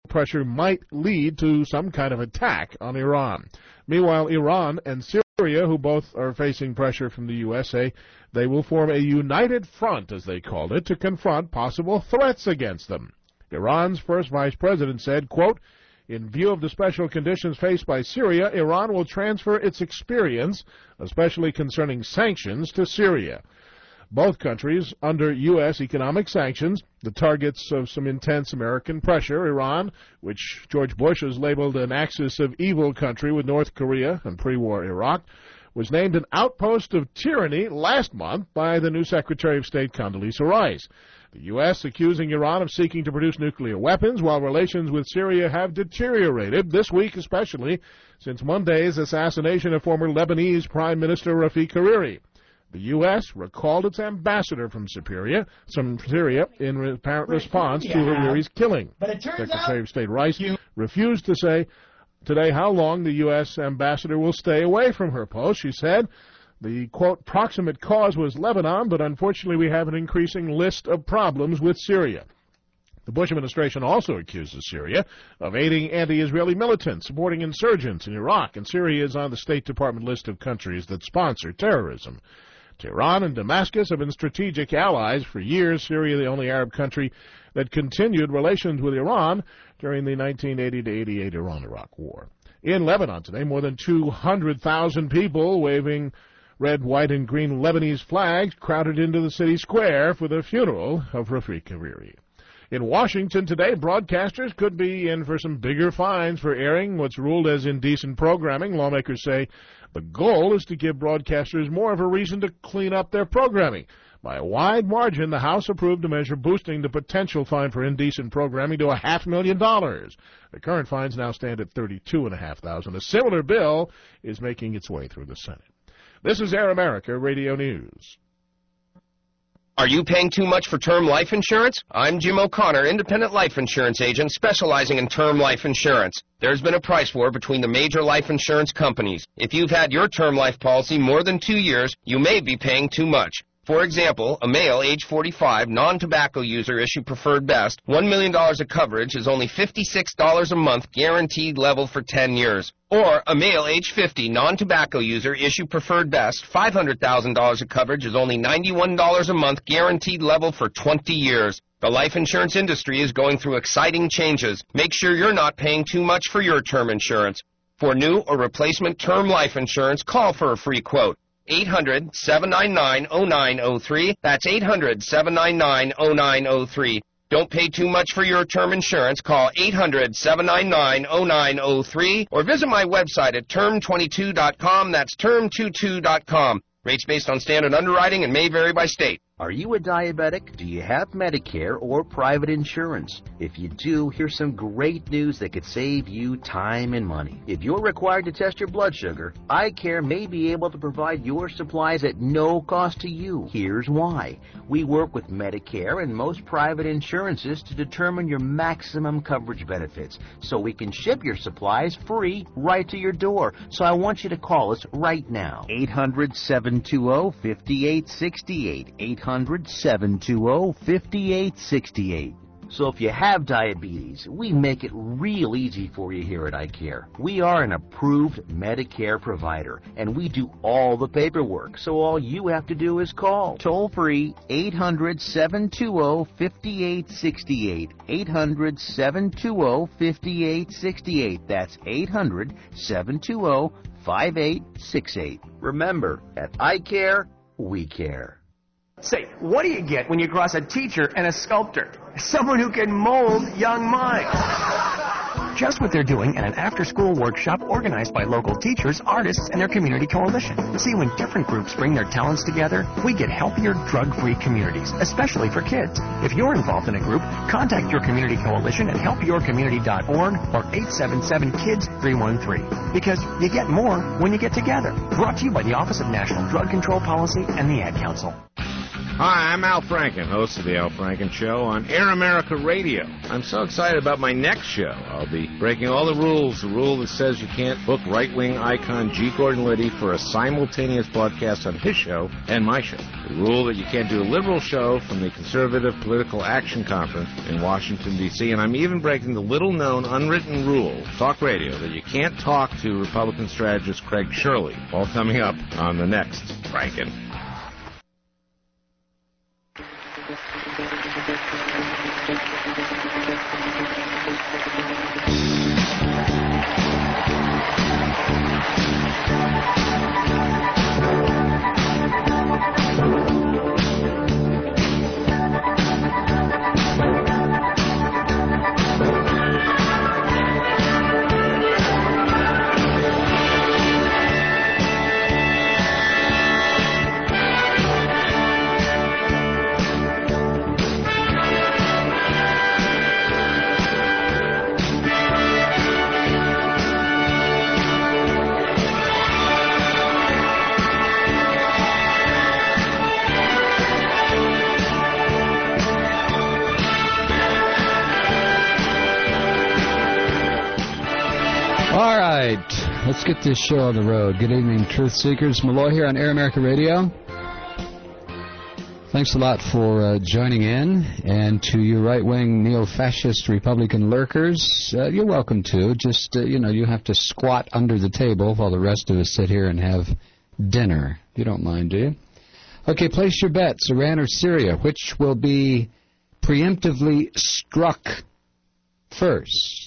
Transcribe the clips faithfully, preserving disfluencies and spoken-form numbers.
pressure might lead to some kind of attack on Iran. Meanwhile, Iran and Syria, who both are facing pressure from the U S, say they will form a united front, as they called it, to confront possible threats against them. Iran's first vice president said, quote, "In view of the special conditions faced by Syria, Iran will transfer its experience, especially concerning sanctions, to Syria." Both countries under U S economic sanctions, the targets of some intense American pressure. Iran, which George Bush has labeled an axis of evil country with North Korea and pre-war Iraq, was named an outpost of tyranny last month by the new Secretary of State Condoleezza Rice. The U S accusing Iran of seeking to produce nuclear weapons, while relations with Syria have deteriorated, this week especially, since Monday's assassination of former Lebanese Prime Minister Rafiq Hariri. The U S recalled its ambassador from Syria, from Syria in apparent response to Hariri's killing. But it turns Secretary out of State Rice refused to say today how long the U S ambassador will stay away from her post. She said the, quote, "proximate cause was Lebanon, but unfortunately we have an increasing list of problems with Syria." The Bush administration also accuses Syria of aiding anti-Israeli militants, supporting insurgents in Iraq, and Syria is on the State Department list of countries that sponsor terrorism. Tehran and Damascus have been strategic allies for years. Syria, the only Arab country that continued relations with Iran during the nineteen eighty to eighty-eight Iran-Iraq War. In Lebanon today, more than two hundred thousand people waving red, white, and green Lebanese flags crowded into the city square for the funeral of Rafiq Hariri. In Washington today, broadcasters could be in for some bigger fines for airing what's ruled as indecent programming. Lawmakers say the goal is to give broadcasters more of a reason to clean up their programming. By a wide margin, the House approved a measure boosting the potential fine for indecent programming to a half million dollars. The current fines now stand at thirty-two and a half thousand. A similar bill is making its way through the Senate. This is Air America Radio News. Are you paying too much for term life insurance? I'm Jim O'Connor, independent life insurance agent specializing in term life insurance. There's been a price war between the major life insurance companies. If you've had your term life policy more than two years, you may be paying too much. For example, a male, age forty-five, non-tobacco user, issue preferred best, one million dollars of coverage is only fifty-six dollars a month, guaranteed level for ten years. Or a male, age fifty, non-tobacco user, issue preferred best, five hundred thousand dollars of coverage is only ninety-one dollars a month, guaranteed level for twenty years. The life insurance industry is going through exciting changes. Make sure you're not paying too much for your term insurance. For new or replacement term life insurance, call for a free quote. eight hundred, seven nine nine, oh nine oh three. That's eight hundred, seven nine nine, oh nine oh three. Don't pay too much for your term insurance. Call eight hundred, seven nine nine, oh nine oh three or visit my website at term twenty-two dot com. That's term twenty-two dot com. Rates based on standard underwriting and may vary by state. Are you a diabetic? Do you have Medicare or private insurance? If you do, here's some great news that could save you time and money. If you're required to test your blood sugar, iCare may be able to provide your supplies at no cost to you. Here's why. We work with Medicare and most private insurances to determine your maximum coverage benefits, so we can ship your supplies free right to your door. So I want you to call us right now. eight hundred, seven two zero, five eight six eight. eight hundred, seven two zero, five eight six eight. So if you have diabetes, we make it real easy for you here at iCare. We are an approved Medicare provider, and we do all the paperwork, so all you have to do is call. Toll free, eight hundred, seven two zero, five eight six eight. eight hundred, seven two zero, five eight six eight. That's eight hundred, seven two zero, five eight six eight. Remember, at iCare, we care. Say, what do you get when you cross a teacher and a sculptor? Someone who can mold young minds. Just what they're doing at an after-school workshop organized by local teachers, artists, and their community coalition. See, when different groups bring their talents together, we get healthier, drug-free communities, especially for kids. If you're involved in a group, contact your community coalition at help your community dot org or eight seven seven, kids, three one three. Because you get more when you get together. Brought to you by the Office of National Drug Control Policy and the Ad Council. Hi, I'm Al Franken, host of The Al Franken Show on Air America Radio. I'm so excited about my next show. I'll be breaking all the rules. The rule that says you can't book right-wing icon G. Gordon Liddy for a simultaneous broadcast on his show and my show. The rule that you can't do a liberal show from the Conservative Political Action Conference in Washington, D C And I'm even breaking the little-known unwritten rule, talk radio, that you can't talk to Republican strategist Craig Shirley. All coming up on the next Franken. Let's get this show on the road. Good evening, Truth Seekers. Malloy here on Air America Radio. Thanks a lot for uh, joining in. And to you right-wing neo-fascist Republican lurkers, uh, you're welcome to. Just, uh, you know, you have to squat under the table while the rest of us sit here and have dinner. You don't mind, do you? Okay, place your bets. Iran or Syria, which will be preemptively struck first?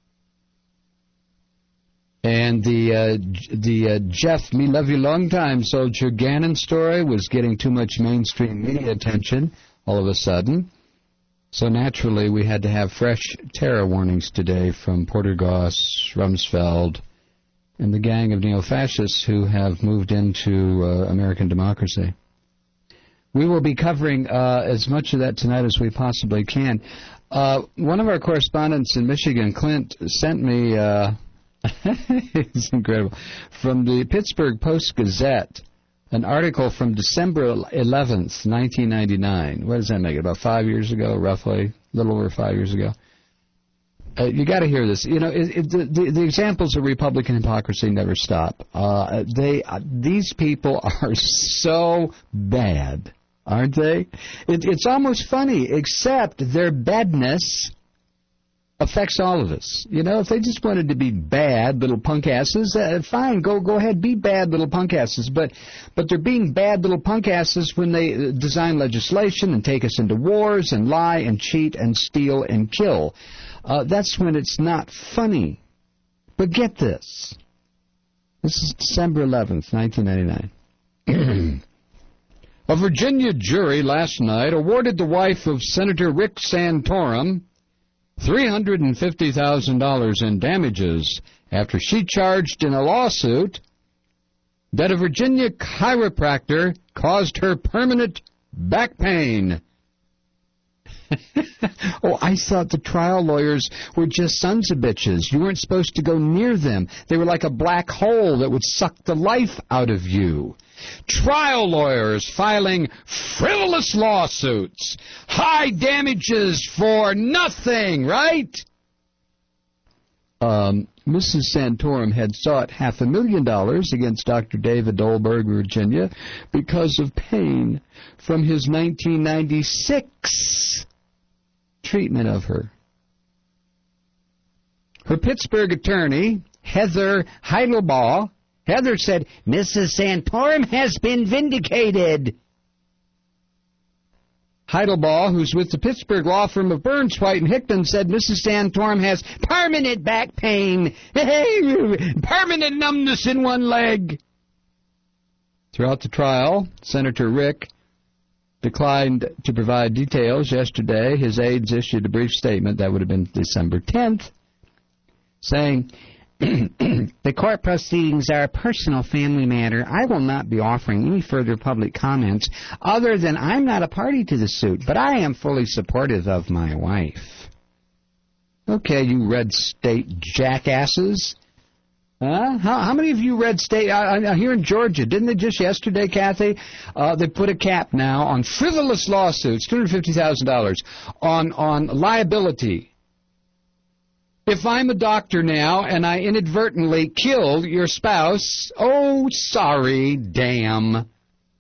And the uh, the uh, Jeff Me Love You Long Time Soldier Gannon story was getting too much mainstream media attention all of a sudden. So naturally we had to have fresh terror warnings today from Porter Goss, Rumsfeld, and the gang of neo-fascists who have moved into uh, American democracy. We will be covering uh, as much of that tonight as we possibly can. Uh, one of our correspondents in Michigan, Clint, sent me... Uh, it's incredible. From the Pittsburgh Post-Gazette, an article from December eleventh, nineteen ninety-nine. What does that make it? About five years ago, roughly, a little over five years ago. Uh, you got to hear this. You know, it, it, the, the, the examples of Republican hypocrisy never stop. Uh, they, uh, these people are so bad, aren't they? It, it's almost funny, except their badness affects all of us. You know, if they just wanted to be bad little punk asses, uh, fine, go go ahead, be bad little punk asses. But but they're being bad little punk asses when they design legislation and take us into wars and lie and cheat and steal and kill. Uh, that's when it's not funny. But get this. This is December eleventh, nineteen ninety-nine. A Virginia jury last night awarded the wife of Senator Rick Santorum three hundred fifty thousand dollars in damages after she charged in a lawsuit that a Virginia chiropractor caused her permanent back pain. Oh, I thought the trial lawyers were just sons of bitches. You weren't supposed to go near them. They were like a black hole that would suck the life out of you. Trial lawyers filing frivolous lawsuits. High damages for nothing, right? Um, Missus Santorum had sought half a million dollars against Doctor David Dolberg, Virginia, because of pain from his nineteen ninety-six treatment of her. Her Pittsburgh attorney, Heather Heidelbaugh, Heather said, Missus Santorum has been vindicated. Heidelbaugh, who's with the Pittsburgh law firm of Burns, White, and Hickman, said Missus Santorum has permanent back pain, permanent numbness in one leg. Throughout the trial, Senator Rick declined to provide details. Yesterday, his aides issued a brief statement, that would have been December tenth, saying, the court proceedings are a personal family matter. I will not be offering any further public comments other than I'm not a party to the suit, but I am fully supportive of my wife. Okay, you red state jackasses. Huh? How, how many of you read state uh, here in Georgia? Didn't they just yesterday, Kathy? Uh, they put a cap now on frivolous lawsuits, two hundred fifty thousand dollars on on liability. If I'm a doctor now and I inadvertently killed your spouse, oh, sorry, damn.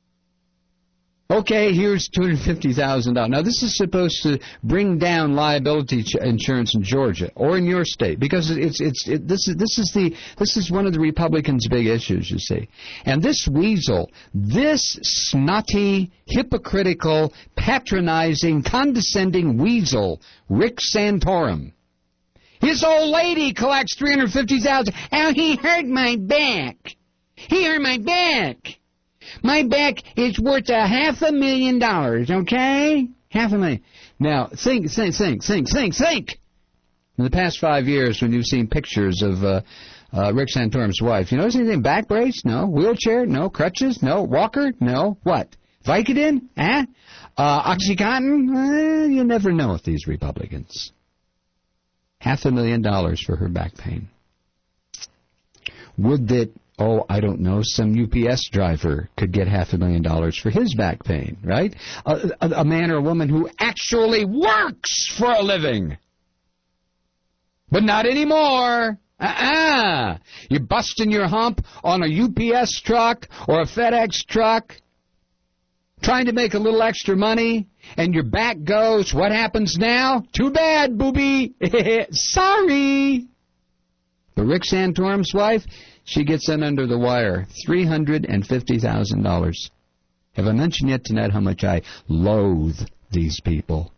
Okay, here's two hundred fifty thousand dollars. Now, this is supposed to bring down liability ch- insurance in Georgia or in your state because it's it's it, this is this is the this is one of the Republicans' big issues, you see. And this weasel, this snotty, hypocritical, patronizing, condescending weasel, Rick Santorum, his old lady collects three hundred fifty thousand dollars. Oh, he hurt my back. He hurt my back. My back is worth a half a million dollars, okay? Half a million. Now, think, think, think, think, think, think. In the past five years, when you've seen pictures of uh, uh, Rick Santorum's wife, you notice anything? Back brace? No. Wheelchair? No. Crutches? No. Walker? No. What? Vicodin? Huh? Uh, Oxycontin? Uh, you never know with these Republicans. Half a million dollars for her back pain. Would that... Oh, I don't know, some U P S driver could get half a million dollars for his back pain, right? A, a, a man or a woman who actually works for a living. But not anymore. Uh-uh. You're busting your hump on a U P S truck or a FedEx truck, trying to make a little extra money, and your back goes. What happens now? Too bad, booby. Sorry. But Rick Santorum's wife, she gets in under the wire, three hundred fifty thousand dollars. Have I mentioned yet tonight how much I loathe these people?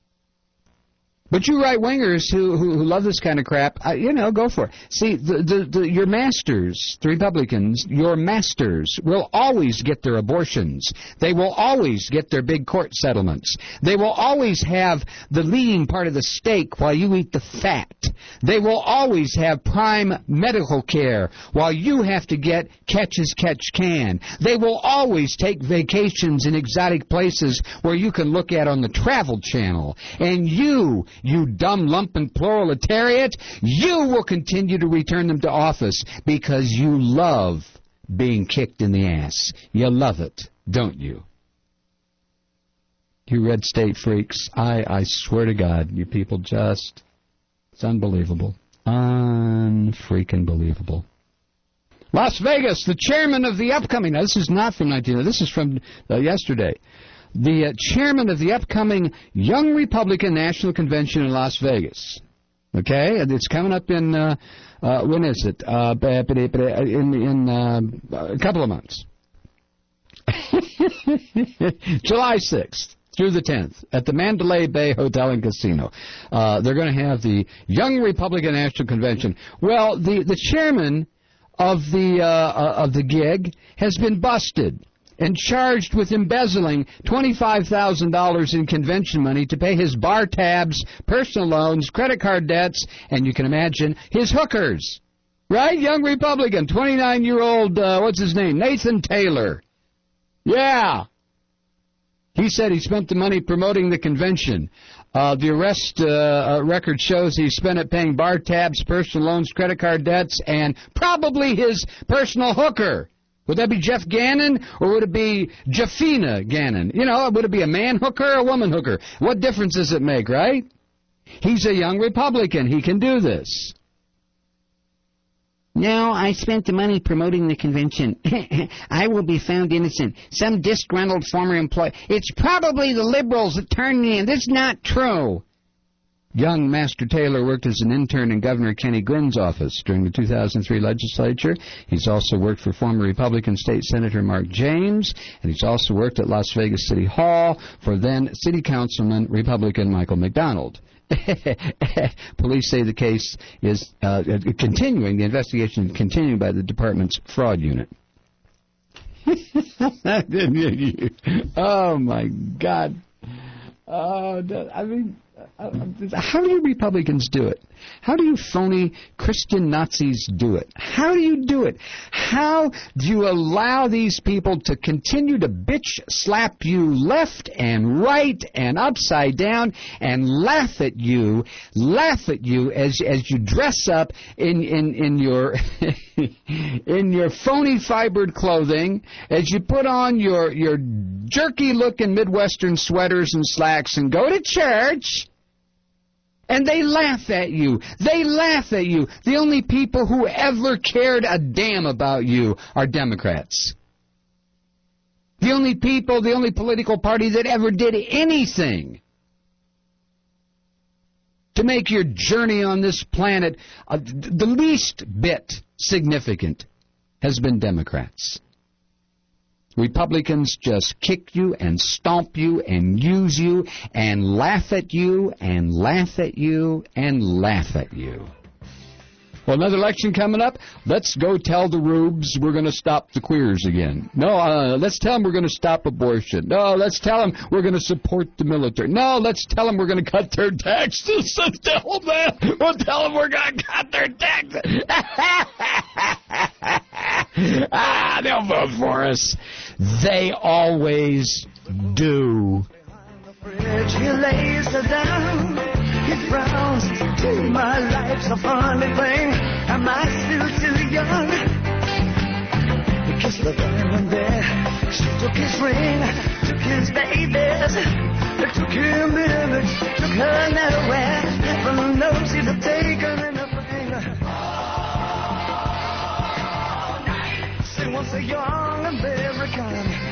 But you right-wingers who, who, who love this kind of crap, uh, you know, go for it. See, the, the, the, your masters, the Republicans, your masters will always get their abortions. They will always get their big court settlements. They will always have the lean part of the steak while you eat the fat. They will always have prime medical care while you have to get catch as catch can. They will always take vacations in exotic places where you can look at on the Travel Channel. And you... You dumb lumpen proletariat, you will continue to return them to office because you love being kicked in the ass. You love it, don't you? You red state freaks, I, I swear to God, you people just, it's unbelievable. Un-freaking believable. Las Vegas, the chairman of the upcoming, now this is not from nineteen, this is from uh, yesterday. The uh, chairman of the upcoming Young Republican National Convention in Las Vegas. Okay? It's coming up in, uh, uh, when is it? Uh, in in uh, a couple of months. July sixth through the tenth at the Mandalay Bay Hotel and Casino. Uh, they're going to have the Young Republican National Convention. Well, the, the chairman of the, uh, of the gig has been busted and charged with embezzling twenty-five thousand dollars in convention money to pay his bar tabs, personal loans, credit card debts, and you can imagine his hookers. Right? Young Republican, twenty-nine-year-old, uh, what's his name? Nathan Taylor. Yeah. He said he spent the money promoting the convention. Uh, the arrest uh, uh, record shows he spent it paying bar tabs, personal loans, credit card debts, and probably his personal hooker. Would that be Jeff Gannon, or would it be Jeffina Gannon? You know, would it be a man hooker or a woman hooker? What difference does it make, right? He's a young Republican. He can do this. No, I spent the money promoting the convention. I will be found innocent. Some disgruntled former employee. It's probably the liberals that turned me in. This is not true. Young Master Taylor worked as an intern in Governor Kenny Glynn's office during the two thousand three legislature. He's also worked for former Republican State Senator Mark James, and he's also worked at Las Vegas City Hall for then City Councilman Republican Michael McDonald. Police say the case is uh, continuing, the investigation is continuing by the department's fraud unit. Oh, my God. Uh, I mean... Uh, how do you Republicans do it? How do you phony Christian Nazis do it? How do you do it? How do you allow these people to continue to bitch slap you left and right and upside down and laugh at you, laugh at you as as you dress up in in in your in your phony fibered clothing, as you put on your your jerky looking Midwestern sweaters and slacks and go to church? And they laugh at you. They laugh at you. The only people who ever cared a damn about you are Democrats. The only people, the only political party that ever did anything to make your journey on this planet uh, the least bit significant has been Democrats. Republicans just kick you and stomp you and use you and laugh at you and laugh at you and laugh at you. Well, another election coming up. Let's go tell the rubes we're going to stop the queers again. No, uh, let's tell them we're going to stop abortion. No, let's tell them we're going to support the military. No, let's tell them we're going to cut their taxes. Let's tell them that. We'll tell them we're going to cut their taxes. Ah, they'll vote for us. They always do. He lays her down, he frowns, my life's a funny thing, am I still too young? He kissed her then and there, she took his ring, took his babies, it took him minutes, took her nowhere, heaven knows he'd have taken anything. She wants a young American.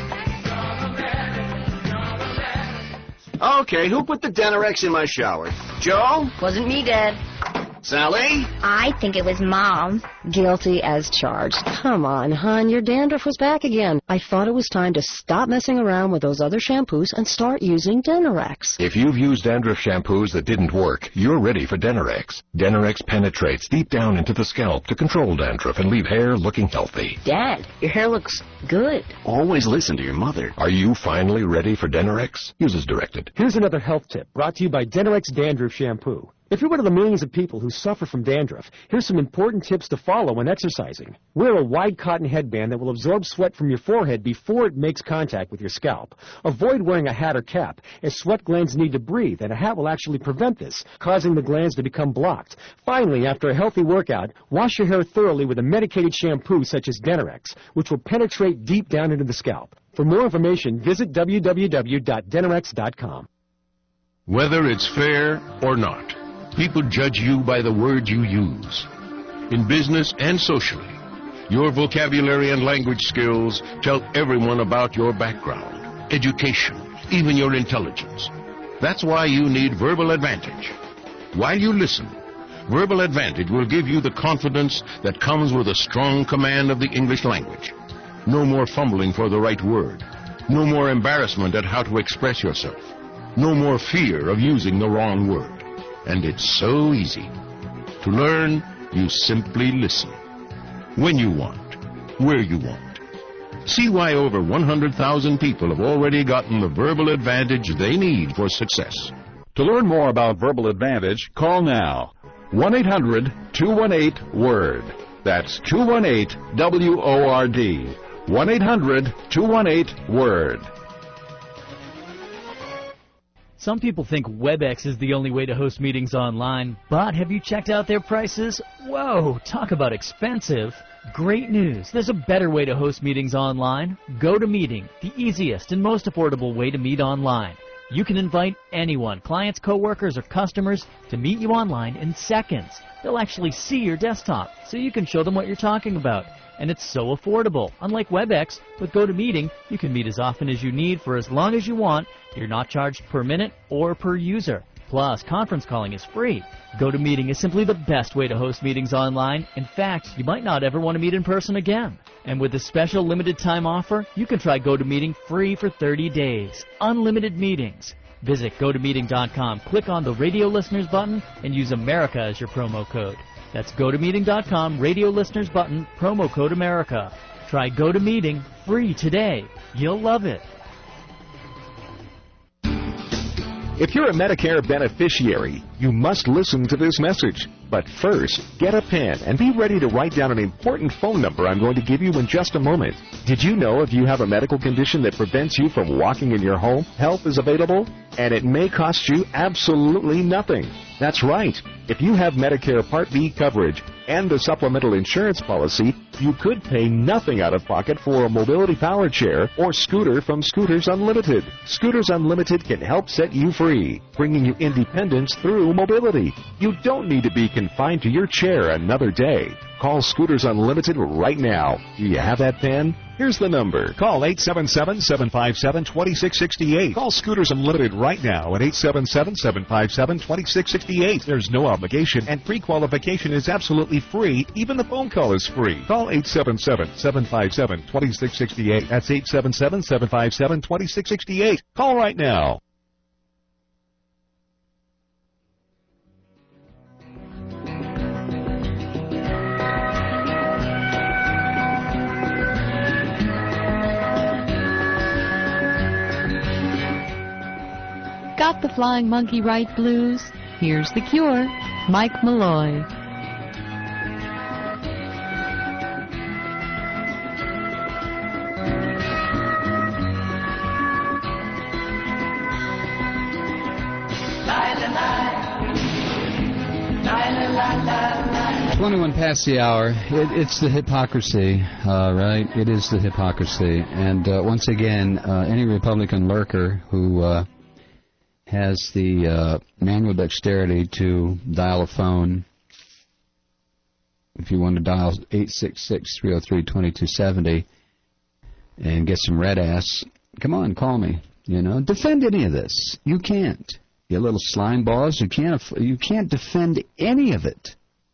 Okay, who put the Denerex in my shower? Joe? Wasn't me, Dad. Sally? I think it was Mom. Guilty as charged. Come on, hon, your dandruff was back again. I thought it was time to stop messing around with those other shampoos and start using Denerex. If you've used dandruff shampoos that didn't work, you're ready for Denerex. Denerex penetrates deep down into the scalp to control dandruff and leave hair looking healthy. Dad, your hair looks good. Always listen to your mother. Are you finally ready for Denerex? Use as directed. Here's another health tip brought to you by Denerex Dandruff Shampoo. If you're one of the millions of people who suffer from dandruff, here's some important tips to follow when exercising. Wear a wide cotton headband that will absorb sweat from your forehead before it makes contact with your scalp. Avoid wearing a hat or cap, as sweat glands need to breathe, and a hat will actually prevent this, causing the glands to become blocked. Finally, after a healthy workout, wash your hair thoroughly with a medicated shampoo such as Denerex, which will penetrate deep down into the scalp. For more information, visit w w w dot denerex dot com. Whether it's fair or not, people judge you by the words you use. In business and socially, your vocabulary and language skills tell everyone about your background, education, even your intelligence. That's why you need Verbal Advantage. While you listen, Verbal Advantage will give you the confidence that comes with a strong command of the English language. No more fumbling for the right word. No more embarrassment at how to express yourself. No more fear of using the wrong word. And it's so easy. To learn, you simply listen. When you want, where you want. See why over one hundred thousand people have already gotten the Verbal Advantage they need for success. To learn more about Verbal Advantage, call now. one eight hundred two one eight WORD. That's two one eight W O R D. one eight hundred two one eight WORD. Some people think WebEx is the only way to host meetings online, but have you checked out their prices? Whoa, talk about expensive. Great news, there's a better way to host meetings online. GoToMeeting, the easiest and most affordable way to meet online. You can invite anyone, clients, coworkers, or customers, to meet you online in seconds. They'll actually see your desktop, so you can show them what you're talking about. And it's so affordable. Unlike WebEx, with GoToMeeting, you can meet as often as you need for as long as you want. You're not charged per minute or per user. Plus, conference calling is free. GoToMeeting is simply the best way to host meetings online. In fact, you might not ever want to meet in person again. And with this special limited time offer, you can try GoToMeeting free for thirty days. Unlimited meetings. Visit go to meeting dot com, click on the Radio Listeners button, and use America as your promo code. That's go to meeting dot com, Radio Listeners button, promo code America. Try GoToMeeting free today. You'll love it. If you're a Medicare beneficiary, you must listen to this message. But first, get a pen and be ready to write down an important phone number I'm going to give you in just a moment. Did you know if you have a medical condition that prevents you from walking in your home, help is available? And it may cost you absolutely nothing. That's right. If you have Medicare Part B coverage and a supplemental insurance policy, you could pay nothing out of pocket for a mobility power chair or scooter from Scooters Unlimited. Scooters Unlimited can help set you free, bringing you independence through mobility. You don't need to be confined to your chair another day. Call Scooters Unlimited right now. Do you have that pen? Here's the number. Call eight seven seven, seven five seven, two six six eight. Call Scooters Unlimited right now at eight seven seven, seven five seven, two six six eight. There's no obligation, and pre-qualification is absolutely free. Even the phone call is free. Call eight seven seven, seven five seven, two six six eight. That's eight seven seven, seven five seven, two six six eight. Call right now. Got the Flying Monkey Right blues? Here's the cure. Mike Malloy. twenty-one past the hour. It, it's the hypocrisy, uh, right? It is the hypocrisy. And uh, once again, uh, any Republican lurker who uh, has the uh, manual dexterity to dial a phone, if you want to dial eight six six, three oh three, two two seven oh and get some red ass, come on, call me. You know, defend any of this. You can't. You little slime balls, you can't, you can't defend any of it.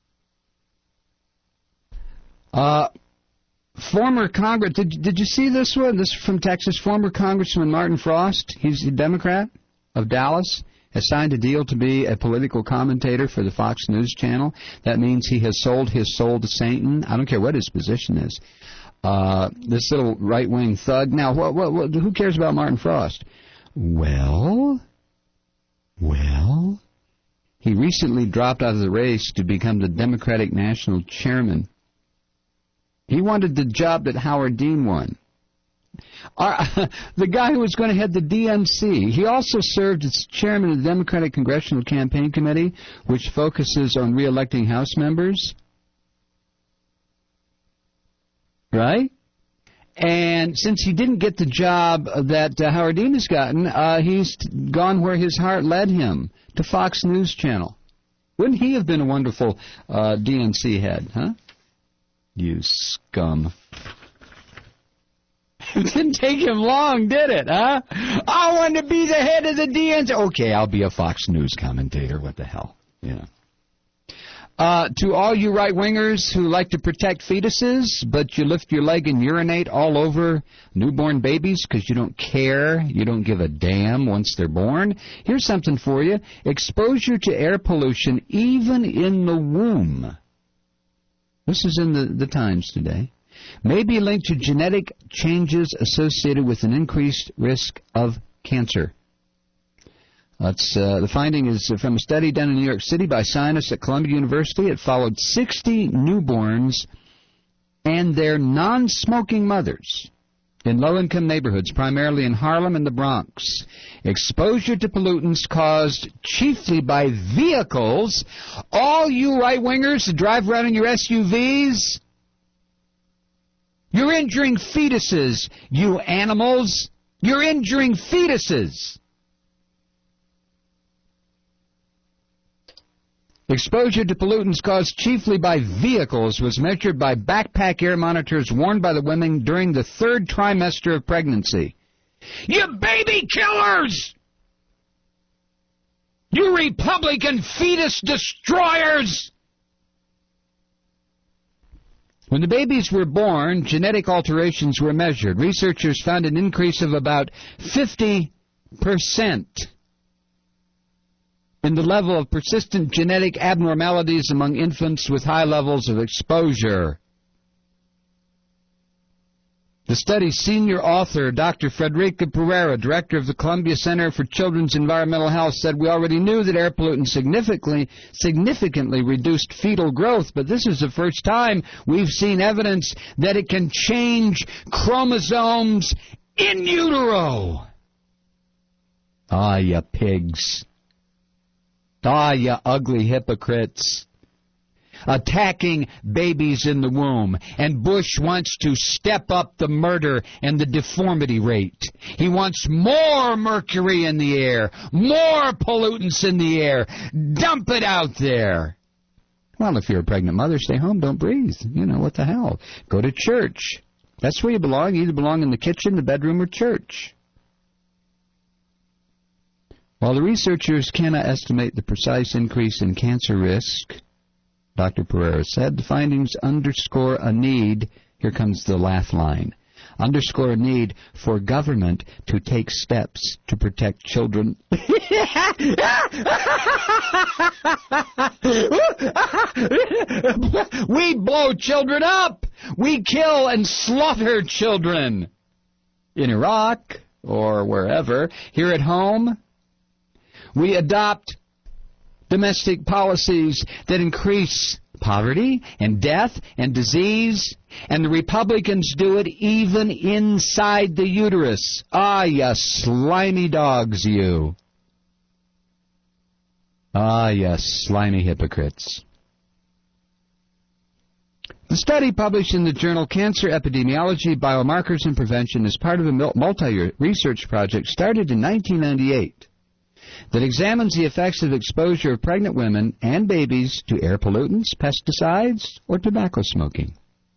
Uh, former Congress, did, did you see this one? This is from Texas. Former Congressman Martin Frost, he's a Democrat of Dallas, has signed a deal to be a political commentator for the Fox News channel. That means he has sold his soul to Satan. I don't care what his position is. Uh, this little right-wing thug. Now, what, what, what, who cares about Martin Frost? Well, well, he recently dropped out of the race to become the Democratic National Chairman. He wanted the job that Howard Dean won. Uh, the guy who was going to head the D N C. He also served as chairman of the Democratic Congressional Campaign Committee, which focuses on re-electing House members. Right? And since he didn't get the job that uh, Howard Dean has gotten, uh, he's gone where his heart led him, to Fox News Channel. Wouldn't he have been a wonderful uh, D N C head, huh? You scum. It didn't take him long, did it, huh? I want to be the head of the D N C. Okay, I'll be a Fox News commentator. What the hell? Yeah. Uh, to all you right-wingers who like to protect fetuses, but you lift your leg and urinate all over newborn babies because you don't care, you don't give a damn once they're born, here's something for you. Exposure to air pollution, even in the womb, this is in the, the Times today, may be linked to genetic changes associated with an increased risk of cancer. That's, uh, the finding is from a study done in New York City by scientists at Columbia University. It followed sixty newborns and their non-smoking mothers in low-income neighborhoods, primarily in Harlem and the Bronx. Exposure to pollutants caused chiefly by vehicles. All you right-wingers who drive around in your S U Vs, you're injuring fetuses, you animals. You're injuring fetuses. Exposure to pollutants caused chiefly by vehicles was measured by backpack air monitors worn by the women during the third trimester of pregnancy. You baby killers! You Republican fetus destroyers! When the babies were born, genetic alterations were measured. Researchers found an increase of about fifty percent. in the level of persistent genetic abnormalities among infants with high levels of exposure. The study's senior author, Doctor Frederica Pereira, director of the Columbia Center for Children's Environmental Health, said we already knew that air pollutants significantly, significantly reduced fetal growth, but this is the first time we've seen evidence that it can change chromosomes in utero. Ah, you pigs. Ah, you ugly hypocrites. Attacking babies in the womb. And Bush wants to step up the murder and the deformity rate. He wants more mercury in the air, more pollutants in the air. Dump it out there. Well, if you're a pregnant mother, stay home, don't breathe. You know, what the hell? Go to church. That's where you belong. You either belong in the kitchen, the bedroom, or church. While the researchers cannot estimate the precise increase in cancer risk, Doctor Pereira said, the findings underscore a need, here comes the laugh line, underscore a need for government to take steps to protect children. We blow children up! We kill and slaughter children! In Iraq, or wherever, here at home, we adopt domestic policies that increase poverty and death and disease, and the Republicans do it even inside the uterus. Ah, you slimy dogs, you. Ah, you slimy hypocrites. The study published in the journal Cancer Epidemiology, Biomarkers and Prevention is part of a multi-year research project started in nineteen ninety-eight. That examines the effects of exposure of pregnant women and babies to air pollutants, pesticides, or tobacco smoking.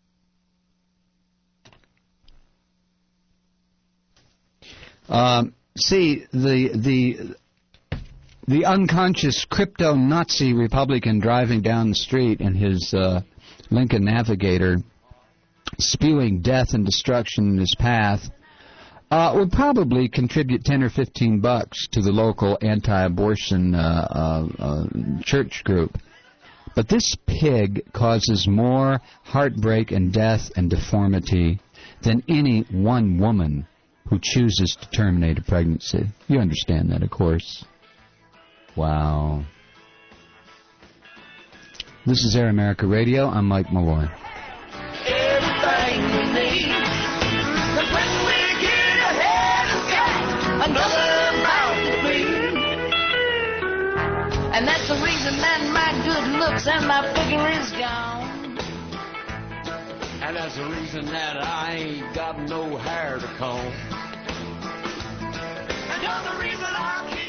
Um, see, the the the unconscious crypto-Nazi Republican driving down the street in his uh, Lincoln Navigator, spewing death and destruction in his path, Uh, would probably contribute ten or fifteen bucks to the local anti-abortion uh, uh, uh, church group. But this pig causes more heartbreak and death and deformity than any one woman who chooses to terminate a pregnancy. You understand that, of course. Wow. This is Air America Radio. I'm Mike Malloy. Everything we need. Another mouth to feed. And that's the reason that my good looks and my figure is gone. And that's the reason that I ain't got no hair to comb. And you're the reason I'm here.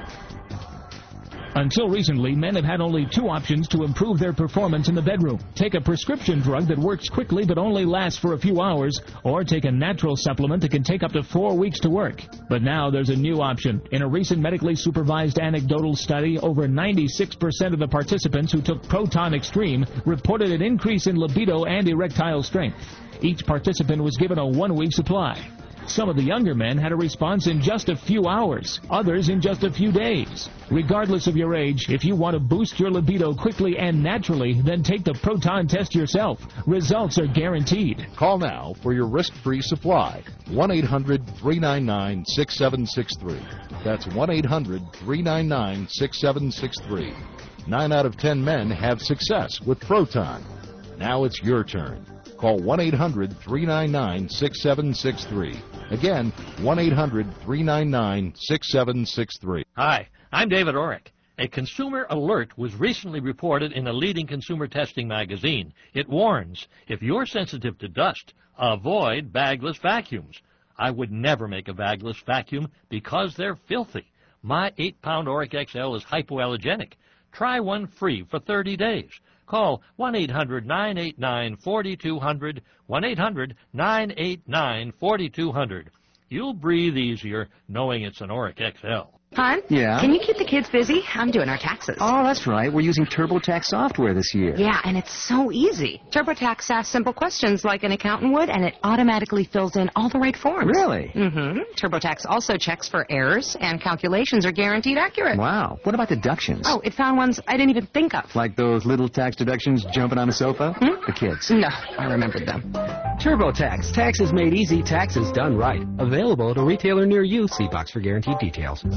Until recently, men have had only two options to improve their performance in the bedroom. Take a prescription drug that works quickly but only lasts for a few hours, or take a natural supplement that can take up to four weeks to work. But now there's a new option. In a recent medically supervised anecdotal study, over ninety-six percent of the participants who took Proton Extreme reported an increase in libido and erectile strength. Each participant was given a one-week supply. Some of the younger men had a response in just a few hours, others in just a few days. Regardless of your age, if you want to boost your libido quickly and naturally, then take the Proton test yourself. Results are guaranteed. Call now for your risk-free supply. one eight hundred three nine nine six seven six three. That's one eight hundred three nine nine six seven six three. Nine out of ten men have success with Proton. Now it's your turn. Call one eight hundred three nine nine six seven six three. Again, one eight hundred three nine nine six seven six three. Hi, I'm David Orrick. A consumer alert was recently reported in a leading consumer testing magazine. It warns, if you're sensitive to dust, avoid bagless vacuums. I would never make a bagless vacuum because they're filthy. My eight pound Orrick X L is hypoallergenic. Try one free for thirty days. Call one eight hundred nine eight nine four two zero zero, one eight hundred nine eight nine four two zero zero. You'll breathe easier knowing it's an Orrick X L. Hon? Yeah? Can you keep the kids busy? I'm doing our taxes. Oh, that's right. We're using TurboTax software this year. Yeah, and it's so easy. TurboTax asks simple questions like an accountant would, and it automatically fills in all the right forms. Really? Mm-hmm. TurboTax also checks for errors, and calculations are guaranteed accurate. Wow. What about deductions? Oh, it found ones I didn't even think of. Like those little tax deductions jumping on the sofa? Hmm? The kids. No, I remembered them. TurboTax. Taxes made easy. Taxes done right. Available at a retailer near you. See box for guaranteed details.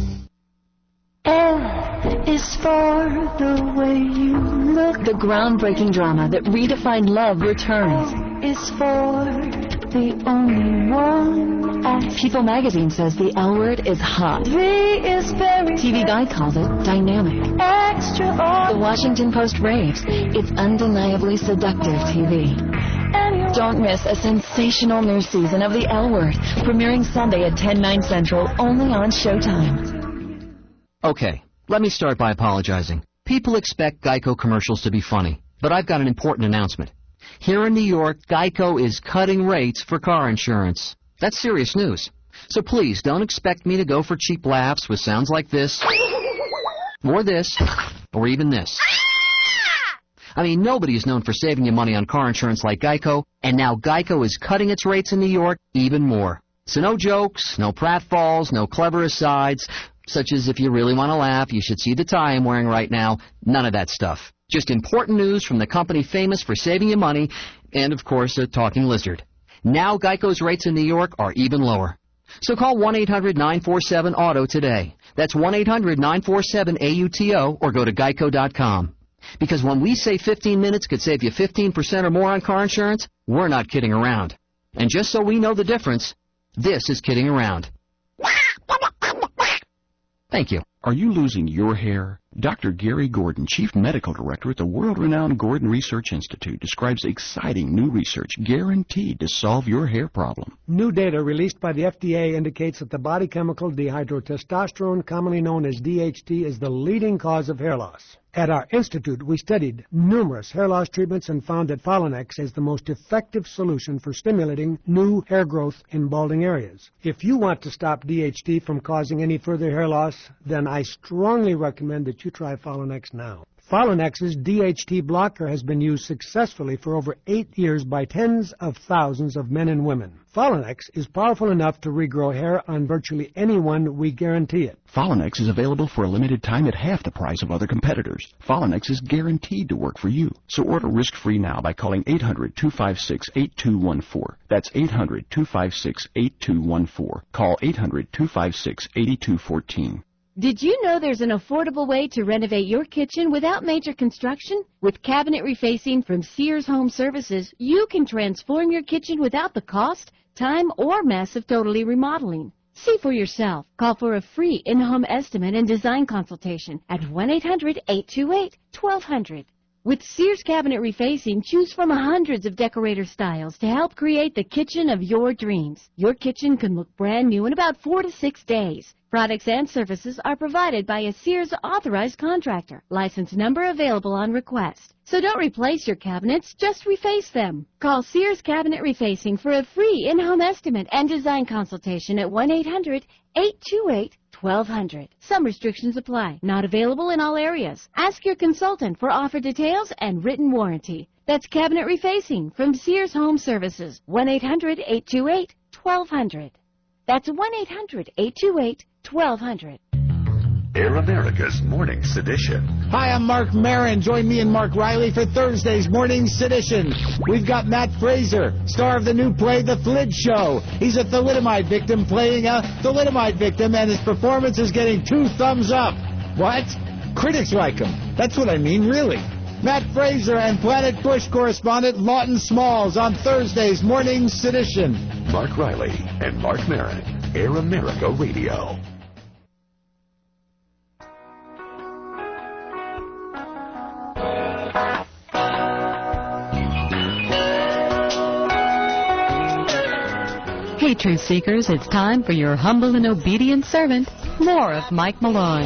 F is for the way you look. The groundbreaking drama that redefined love returns. Is for the only one. I People magazine says the L word is hot. V is very T V Guide calls it dynamic. extra. The Washington Post raves it's undeniably seductive T V. Don't miss a sensational new season of the L Word, premiering Sunday at ten, nine Central, only on Showtime. Okay, let me start by apologizing. People expect Geico commercials to be funny, but I've got an important announcement. Here in New York, Geico is cutting rates for car insurance. That's serious news. So please don't expect me to go for cheap laughs with sounds like this, or this, or even this. I mean, nobody is known for saving you money on car insurance like Geico, and now Geico is cutting its rates in New York even more. So no jokes, no pratfalls, no clever asides, such as if you really want to laugh, you should see the tie I'm wearing right now. None of that stuff. Just important news from the company famous for saving you money, and of course, a talking lizard. Now Geico's rates in New York are even lower. So call one eight hundred nine four seven auto today. That's one eight hundred nine four seven A U T O or go to geico dot com. Because when we say fifteen minutes could save you fifteen percent or more on car insurance, we're not kidding around. And just so we know the difference, this is kidding around. Thank you. Are you losing your hair? Doctor Gary Gordon, Chief Medical Director at the world-renowned Gordon Research Institute, describes exciting new research guaranteed to solve your hair problem. New data released by the F D A indicates that the body chemical dihydrotestosterone, commonly known as D H T, is the leading cause of hair loss. At our institute, we studied numerous hair loss treatments and found that Folinex is the most effective solution for stimulating new hair growth in balding areas. If you want to stop D H T from causing any further hair loss, then I strongly recommend that you try Folinex now. Folinex's D H T blocker has been used successfully for over eight years by tens of thousands of men and women. Folinex is powerful enough to regrow hair on virtually anyone, we guarantee it. Folinex is available for a limited time at half the price of other competitors. Folinex is guaranteed to work for you. So order risk-free now by calling eight hundred two five six eight two one four. That's eight hundred two five six eight two one four. Call eight hundred two five six eight two one four. Did you know there's an affordable way to renovate your kitchen without major construction? With cabinet refacing from Sears Home Services, you can transform your kitchen without the cost, time, or mess of totally remodeling. See for yourself. Call for a free in-home estimate and design consultation at one eight hundred eight two eight twelve hundred. With Sears Cabinet Refacing, choose from hundreds of decorator styles to help create the kitchen of your dreams. Your kitchen can look brand new in about four to six days. Products and services are provided by a Sears authorized contractor. License number available on request. So don't replace your cabinets, just reface them. Call Sears Cabinet Refacing for a free in-home estimate and design consultation at one eight hundred eight two eight twelve hundred. Some restrictions apply. Not available in all areas. Ask your consultant for offer details and written warranty. That's Cabinet Refacing from Sears Home Services. one eight hundred eight two eight twelve hundred. That's one eight hundred eight two eight twelve hundred. Air America's Morning Sedition. Hi, I'm Mark Maron. Join me and Mark Riley for Thursday's Morning Sedition. We've got Matt Fraser, star of the new play The Flid Show. He's a thalidomide victim playing a thalidomide victim, and his performance is getting two thumbs up. What? Critics like him. That's what I mean, really. Matt Fraser and Planet Bush correspondent Lawton Smalls on Thursday's Morning Sedition. Mark Riley and Mark Maron, Air America Radio. Hey, truth seekers, it's time for your humble and obedient servant, more of Mike Malloy.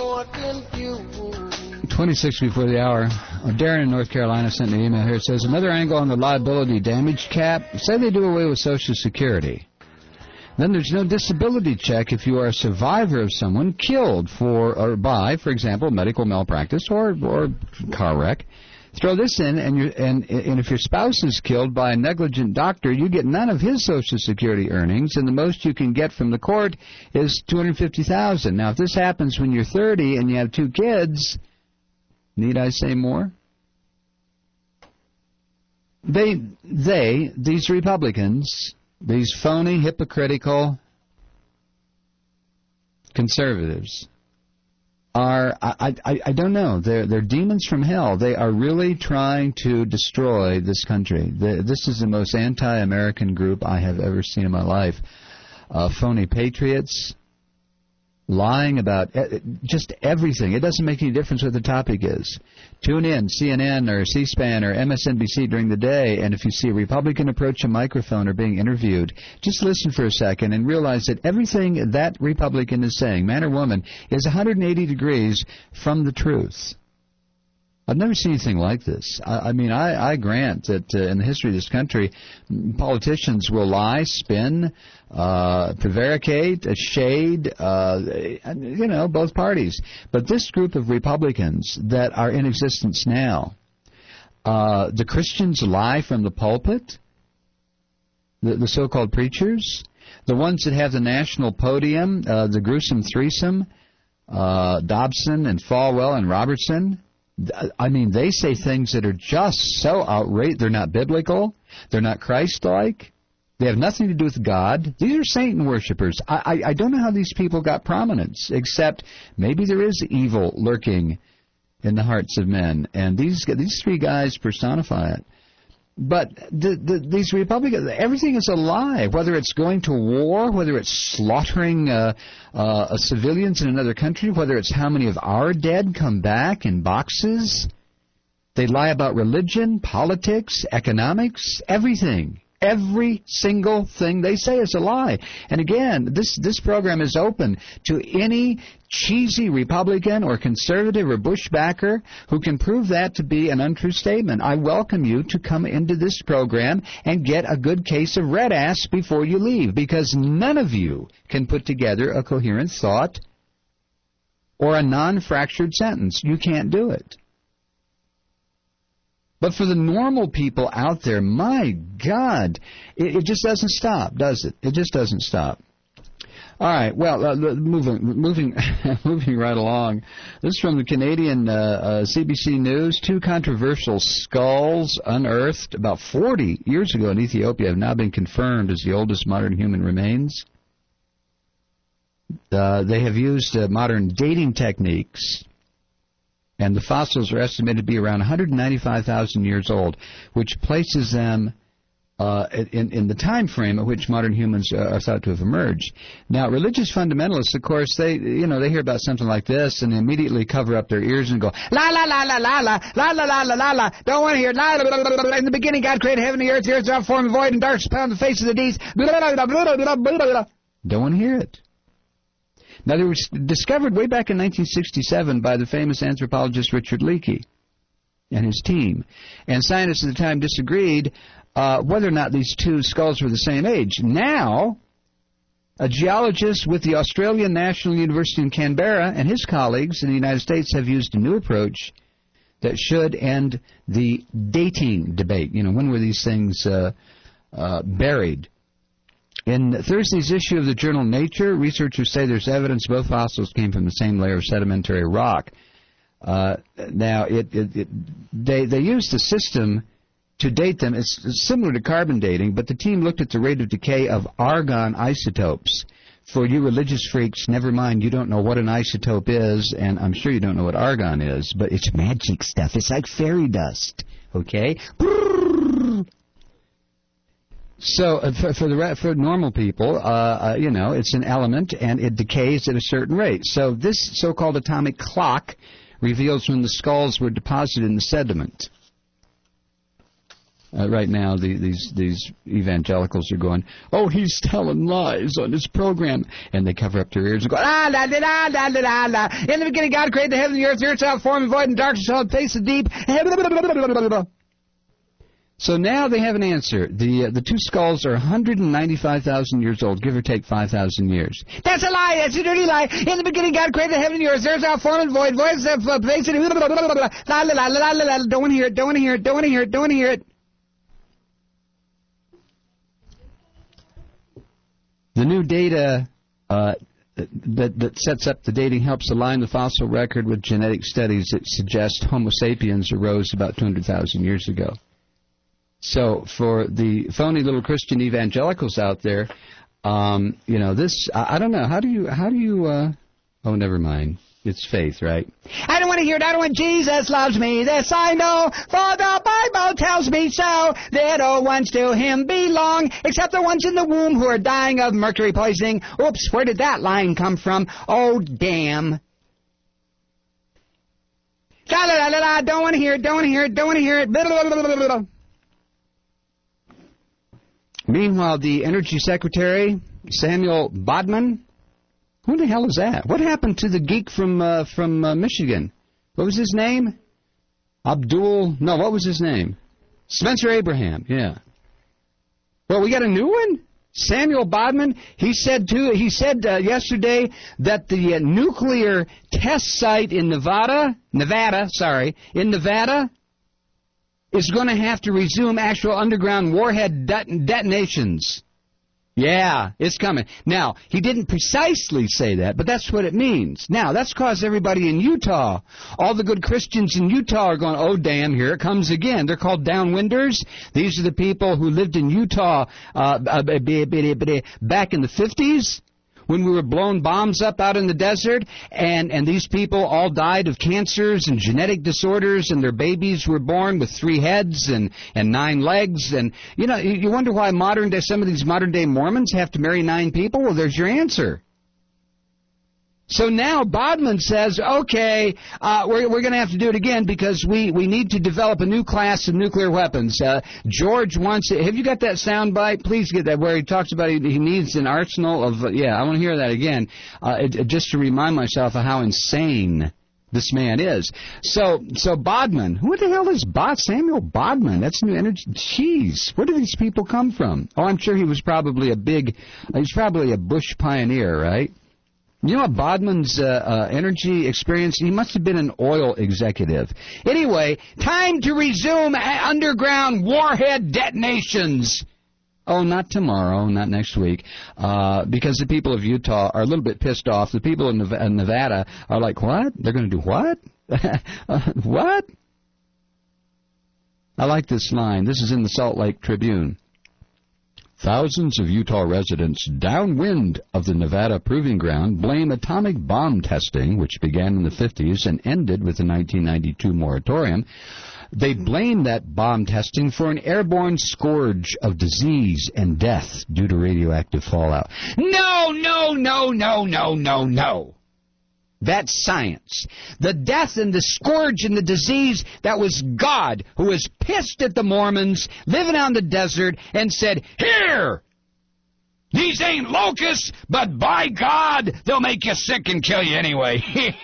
twenty-six before the hour. Darren in North Carolina sent me an email here. It says, another angle on the liability damage cap. Say they do away with Social Security. Then there's no disability check if you are a survivor of someone killed for or by, for example, medical malpractice or or car wreck. Throw this in, and, you and and if your spouse is killed by a negligent doctor, you get none of his Social Security earnings, and the most you can get from the court is two hundred fifty thousand dollars. Now, if this happens when you're thirty and you have two kids, need I say more? They, they, these Republicans, these phony, hypocritical conservatives, are, I, I, I don't know, they're, they're demons from hell. They are really trying to destroy this country. The, this is the most anti-American group I have ever seen in my life. Uh, phony patriots, lying about just everything. It doesn't make any difference what the topic is. Tune in, C N N or C-SPAN or M S N B C during the day, and if you see a Republican approach a microphone or being interviewed, just listen for a second and realize that everything that Republican is saying, man or woman, is one hundred eighty degrees from the truth. I've never seen anything like this. I, I mean, I, I grant that uh, in the history of this country, politicians will lie, spin, uh, prevaricate, uh, shade, uh, you know, both parties. But this group of Republicans that are in existence now, uh, the Christians lie from the pulpit, the, the so-called preachers, the ones that have the national podium, uh, the gruesome threesome, uh, Dobson and Falwell and Robertson. I mean, they say things that are just so outrageous. They're not biblical. They're not Christ-like. They have nothing to do with God. These are Satan worshipers. I, I, I don't know how these people got prominence, except maybe there is evil lurking in the hearts of men, and these these three guys personify it. But the, the, these Republicans, everything is a lie, whether it's going to war, whether it's slaughtering uh, uh, civilians in another country, whether it's how many of our dead come back in boxes. They lie about religion, politics, economics, everything. Every single thing they say is a lie. And again, this, this program is open to any cheesy Republican or conservative or Bushbacker who can prove that to be an untrue statement. I welcome you to come into this program and get a good case of red ass before you leave, because none of you can put together a coherent thought or a non-fractured sentence. You can't do it. But for the normal people out there, my God, it, it just doesn't stop, does it? It just doesn't stop. All right, well, uh, moving, moving, moving right along. This is from the Canadian uh, uh, C B C News. Two controversial skulls unearthed about forty years ago in Ethiopia have now been confirmed as the oldest modern human remains. Uh, they have used uh, modern dating techniques, and the fossils are estimated to be around one hundred ninety-five thousand years old, which places them uh, in, in the time frame at which modern humans uh, are thought to have emerged. Now, religious fundamentalists, of course, they you know they hear about something like this and they immediately cover up their ears and go la la la la la la la la la la la la. Don't want to hear la la la la la. In the beginning, God created heaven and the earth. The earth is without form and void, and darkness upon the face of the deep. Don't want to hear it. Now, they were discovered way back in nineteen sixty-seven by the famous anthropologist Richard Leakey and his team. And scientists at the time disagreed uh, whether or not these two skulls were the same age. Now, a geologist with the Australian National University in Canberra and his colleagues in the United States have used a new approach that should end the dating debate. You know, when were these things uh, uh, buried? In Thursday's issue of the journal Nature, researchers say there's evidence both fossils came from the same layer of sedimentary rock. Uh, now, it, it, it, they, they used a system to date them. It's similar to carbon dating, but the team looked at the rate of decay of argon isotopes. For you religious freaks, never mind, you don't know what an isotope is, and I'm sure you don't know what argon is, but it's magic stuff. It's like fairy dust, okay? So uh, for, for the for normal people, uh, uh, you know, it's an element and it decays at a certain rate. So this so-called atomic clock reveals when the skulls were deposited in the sediment. Uh, right now, the, these these evangelicals are going, "Oh, he's telling lies on his program," and they cover up their ears and go, "Ah, la, la, la, la, la, la. In the beginning, God created the heaven and the earth. The earth without form and void, and darkness on the face of the deep." So now they have an answer. The uh, the two skulls are one hundred ninety-five thousand years old, give or take five thousand years. That's a lie. That's a dirty lie. In the beginning, God created heaven and earth. There's our form and void. Voice of uh, face and blah, blah, blah, blah, blah. La, la, la, la, la, la. Don't want to hear it. Don't want to hear it. Don't want to hear it. Don't want to hear it. The new data uh, that, that sets up the dating helps align the fossil record with genetic studies that suggest Homo sapiens arose about two hundred thousand years ago. So for the phony little Christian evangelicals out there, um, you know, this, I, I don't know, how do you, how do you, uh, oh, never mind. It's faith, right? I don't want to hear it. I don't want Jesus loves me. This I know, for the Bible tells me so. That all ones to him belong, except the ones in the womb who are dying of mercury poisoning. Oops, where did that line come from? Oh, damn. La la la la la, don't want to hear it, don't want to hear it, don't want to hear it. Blah, blah, blah, blah, blah. Meanwhile, the Energy Secretary, Samuel Bodman, who the hell is that? What happened to the geek from uh, from uh, Michigan? What was his name? Abdul, no, what was his name? Spencer Abraham, yeah. Well, we got a new one? Samuel Bodman, he said too, he said uh, yesterday that the uh, nuclear test site in Nevada, Nevada, sorry, in Nevada, is going to have to resume actual underground warhead det- detonations. Yeah, it's coming. Now, he didn't precisely say that, but that's what it means. Now, that's caused everybody in Utah, all the good Christians in Utah are going, oh, damn, here it comes again. They're called downwinders. These are the people who lived in Utah uh, back in the fifties. When we were blowing bombs up out in the desert, and, and these people all died of cancers and genetic disorders, and their babies were born with three heads and, and nine legs. And, you know, you wonder why modern day, some of these modern-day Mormons have to marry nine people? Well, there's your answer. So now Bodman says, okay, uh, we're, we're going to have to do it again because we, we need to develop a new class of nuclear weapons. Uh, George wants it. Have you got that sound bite? Please get that where he talks about he, he needs an arsenal of, uh, yeah, I want to hear that again, uh, it, it, just to remind myself of how insane this man is. So, so Bodman, who the hell is Bod? Samuel Bodman? That's New Energy. Jeez, where do these people come from? Oh, I'm sure he was probably a big, uh, he's probably a Bush pioneer, right? You know what Bodman's uh, uh, energy experience? He must have been an oil executive. Anyway, time to resume underground warhead detonations. Oh, not tomorrow, not next week, uh, because the people of Utah are a little bit pissed off. The people in Nevada are like, what? They're going to do what? uh, what? I like this line. This is in the Salt Lake Tribune. Thousands of Utah residents downwind of the Nevada Proving Ground blame atomic bomb testing, which began in the fifties and ended with the nineteen ninety-two moratorium. They blame that bomb testing for an airborne scourge of disease and death due to radioactive fallout. No, no, no, no, no, no, no. That's science. The death and the scourge and the disease, that was God who was pissed at the Mormons living out in the desert and said, here, these ain't locusts, but by God, they'll make you sick and kill you anyway.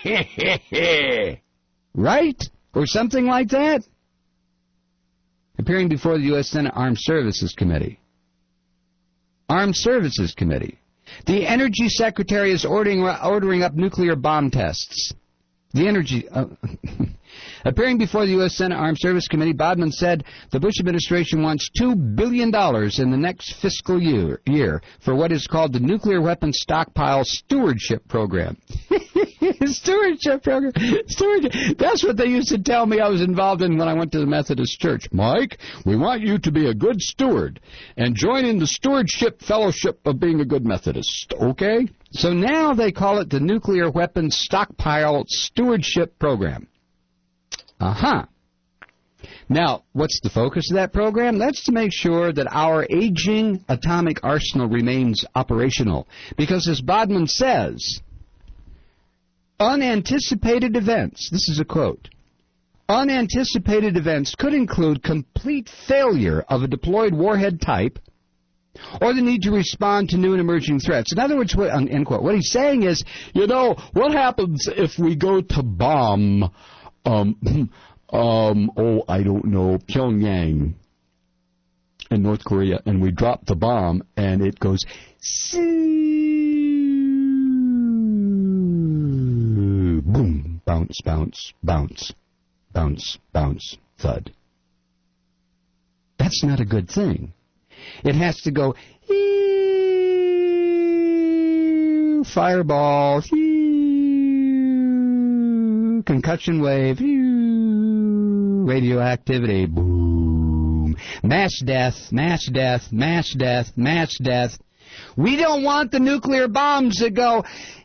Right? Or something like that? Appearing before the U S Senate Armed Services Committee. Armed Services Committee. The Energy Secretary is ordering, ordering up nuclear bomb tests. The Energy... Uh, appearing before the U S Senate Armed Services Committee, Bodman said the Bush administration wants two billion dollars in the next fiscal year, year for what is called the Nuclear Weapons Stockpile Stewardship Program. Stewardship Program. Stewardship. That's what they used to tell me I was involved in when I went to the Methodist Church. Mike, we want you to be a good steward and join in the Stewardship Fellowship of being a good Methodist, okay? So now they call it the Nuclear Weapons Stockpile Stewardship Program. Uh-huh. Now, what's the focus of that program? That's to make sure that our aging atomic arsenal remains operational. Because as Bodman says, unanticipated events, this is a quote, unanticipated events could include complete failure of a deployed warhead type or the need to respond to new and emerging threats. In other words, what, end quote, what he's saying is, you know, what happens if we go to bomb, um, um, oh, I don't know, Pyongyang? in North Korea, and we drop the bomb, and it goes, boom, bounce, bounce, bounce, bounce, bounce, thud. That's not a good thing. It has to go, fireball, concussion wave, radioactivity, boom, mass death, mass death, mass death, mass death. We don't want the nuclear bombs to go,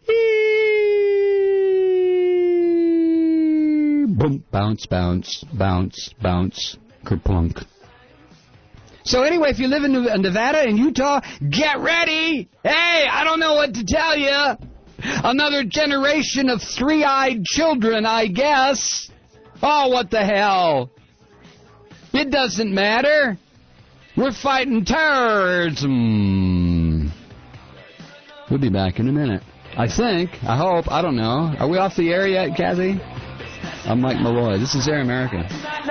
boom, bounce, bounce, bounce, bounce, kerplunk. So anyway, if you live in Nevada and Utah, get ready. Hey, I don't know what to tell you. Another generation of three-eyed children, I guess. Oh, what the hell? It doesn't matter. We're fighting terrorism. We'll be back in a minute. I think. I hope. I don't know. Are we off the air yet, Kathy? I'm Mike Malloy. This is Air America.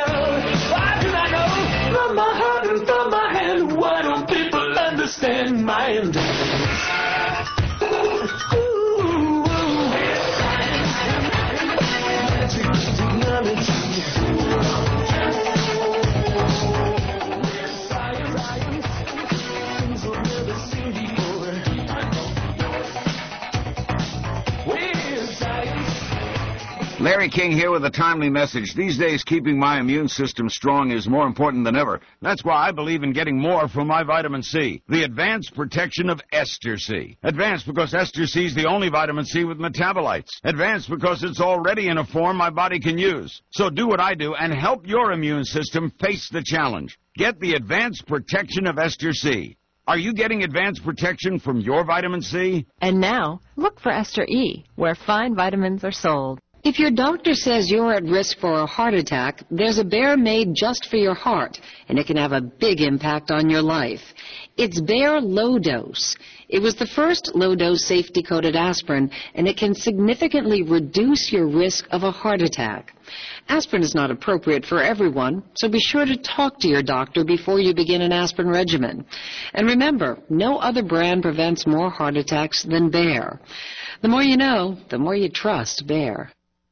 From my heart and from my hand, why don't people understand my endeavors? Larry King here with a timely message. These days, keeping my immune system strong is more important than ever. That's why I believe in getting more from my vitamin C. The advanced protection of Ester C. Advanced because Ester C is the only vitamin C with metabolites. Advanced because it's already in a form my body can use. So do what I do and help your immune system face the challenge. Get the advanced protection of Ester C. Are you getting advanced protection from your vitamin C? And now, look for Ester E, where fine vitamins are sold. If your doctor says you're at risk for a heart attack, there's a Bayer made just for your heart, and it can have a big impact on your life. It's Bayer Low Dose. It was the first low-dose safety-coated aspirin, and it can significantly reduce your risk of a heart attack. Aspirin is not appropriate for everyone, so be sure to talk to your doctor before you begin an aspirin regimen. And remember, no other brand prevents more heart attacks than Bayer. The more you know, the more you trust Bayer.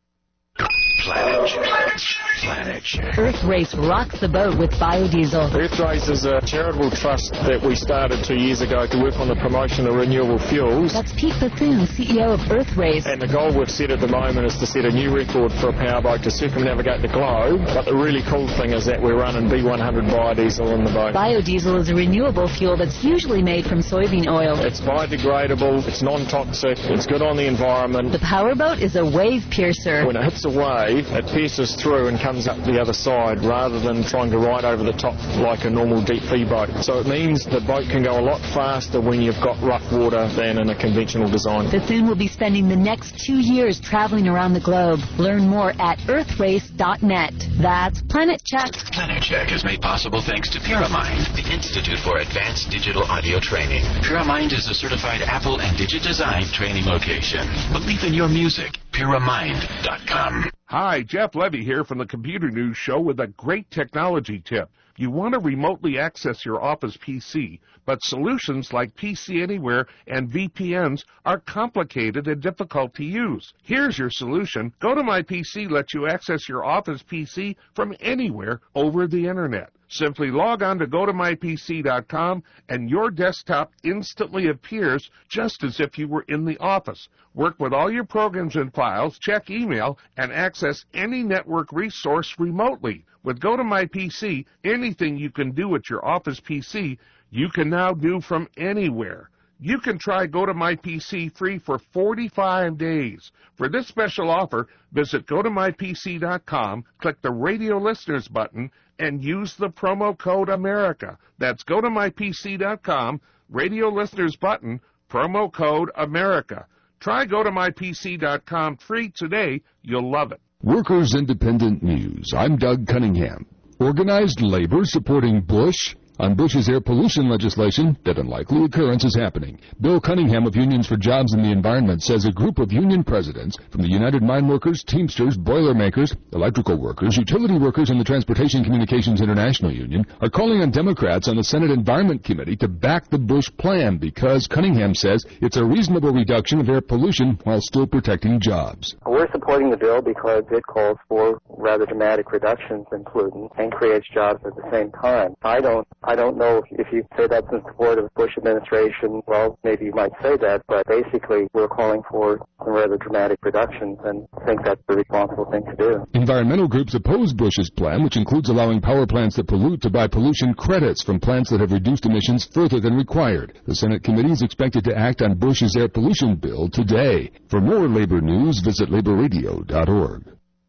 Planet Check. Planet Check. Earth Race rocks the boat with biodiesel. Earth Race is a charitable trust that we started two years ago to work on the promotion of renewable fuels. That's Pete Bethune, C E O of Earth Race. And the goal we've set at the moment is to set a new record for a powerboat to circumnavigate the globe. But the really cool thing is that we're running B one hundred biodiesel in the boat. Biodiesel is a renewable fuel that's usually made from soybean oil. It's biodegradable, it's non-toxic, it's good on the environment. The powerboat is a wave piercer. When it hits a wave, it pierces through and comes up the other side rather than trying to ride over the top like a normal deep sea boat. So it means the boat can go a lot faster when you've got rough water than in a conventional design. Bethune will be spending the next two years traveling around the globe. Learn more at earth race dot net. That's Planet Check. Planet Check is made possible thanks to Pyramind, the Institute for Advanced Digital Audio Training. Pyramind is a certified Apple and Digit-Design training location. Believe in your music. Pyramind dot com. Hi, Jeff Levy here from the Computer News Show with a great technology tip. You want to remotely access your office P C, but solutions like P C Anywhere and V P Ns are complicated and difficult to use. Here's your solution. GoToMyPC lets you access your office P C from anywhere over the Internet. Simply log on to go to my P C dot com and your desktop instantly appears just as if you were in the office. Work with all your programs and files, check email, and access any network resource remotely. With GoToMyPC, anything you can do at your office P C, you can now do from anywhere. You can try GoToMyPC free for forty-five days. For this special offer, visit go to my P C dot com, click the Radio Listeners button, and use the promo code America. That's go to my P C dot com, Radio Listeners button, promo code America. Try go to my P C dot com free today. You'll love it. Workers Independent News. I'm Doug Cunningham. Organized labor supporting Bush? on Bush's air pollution legislation that unlikely occurrence is happening. Bill Cunningham of Unions for Jobs and the Environment says a group of union presidents from the United Mine Workers, Teamsters, Boilermakers, electrical workers, utility workers, and the Transportation Communications International Union are calling on Democrats on the Senate Environment Committee to back the Bush plan because Cunningham says it's a reasonable reduction of air pollution while still protecting jobs. We're supporting the bill because it calls for rather dramatic reductions in pollutant and creates jobs at the same time. I don't I don't know if you say that's in support of the Bush administration. Well, maybe you might say that, but basically we're calling for some rather dramatic reductions and think that's the responsible thing to do. Environmental groups oppose Bush's plan, which includes allowing power plants that pollute to buy pollution credits from plants that have reduced emissions further than required. The Senate committee is expected to act on Bush's air pollution bill today. For more labor news, visit labor radio dot org.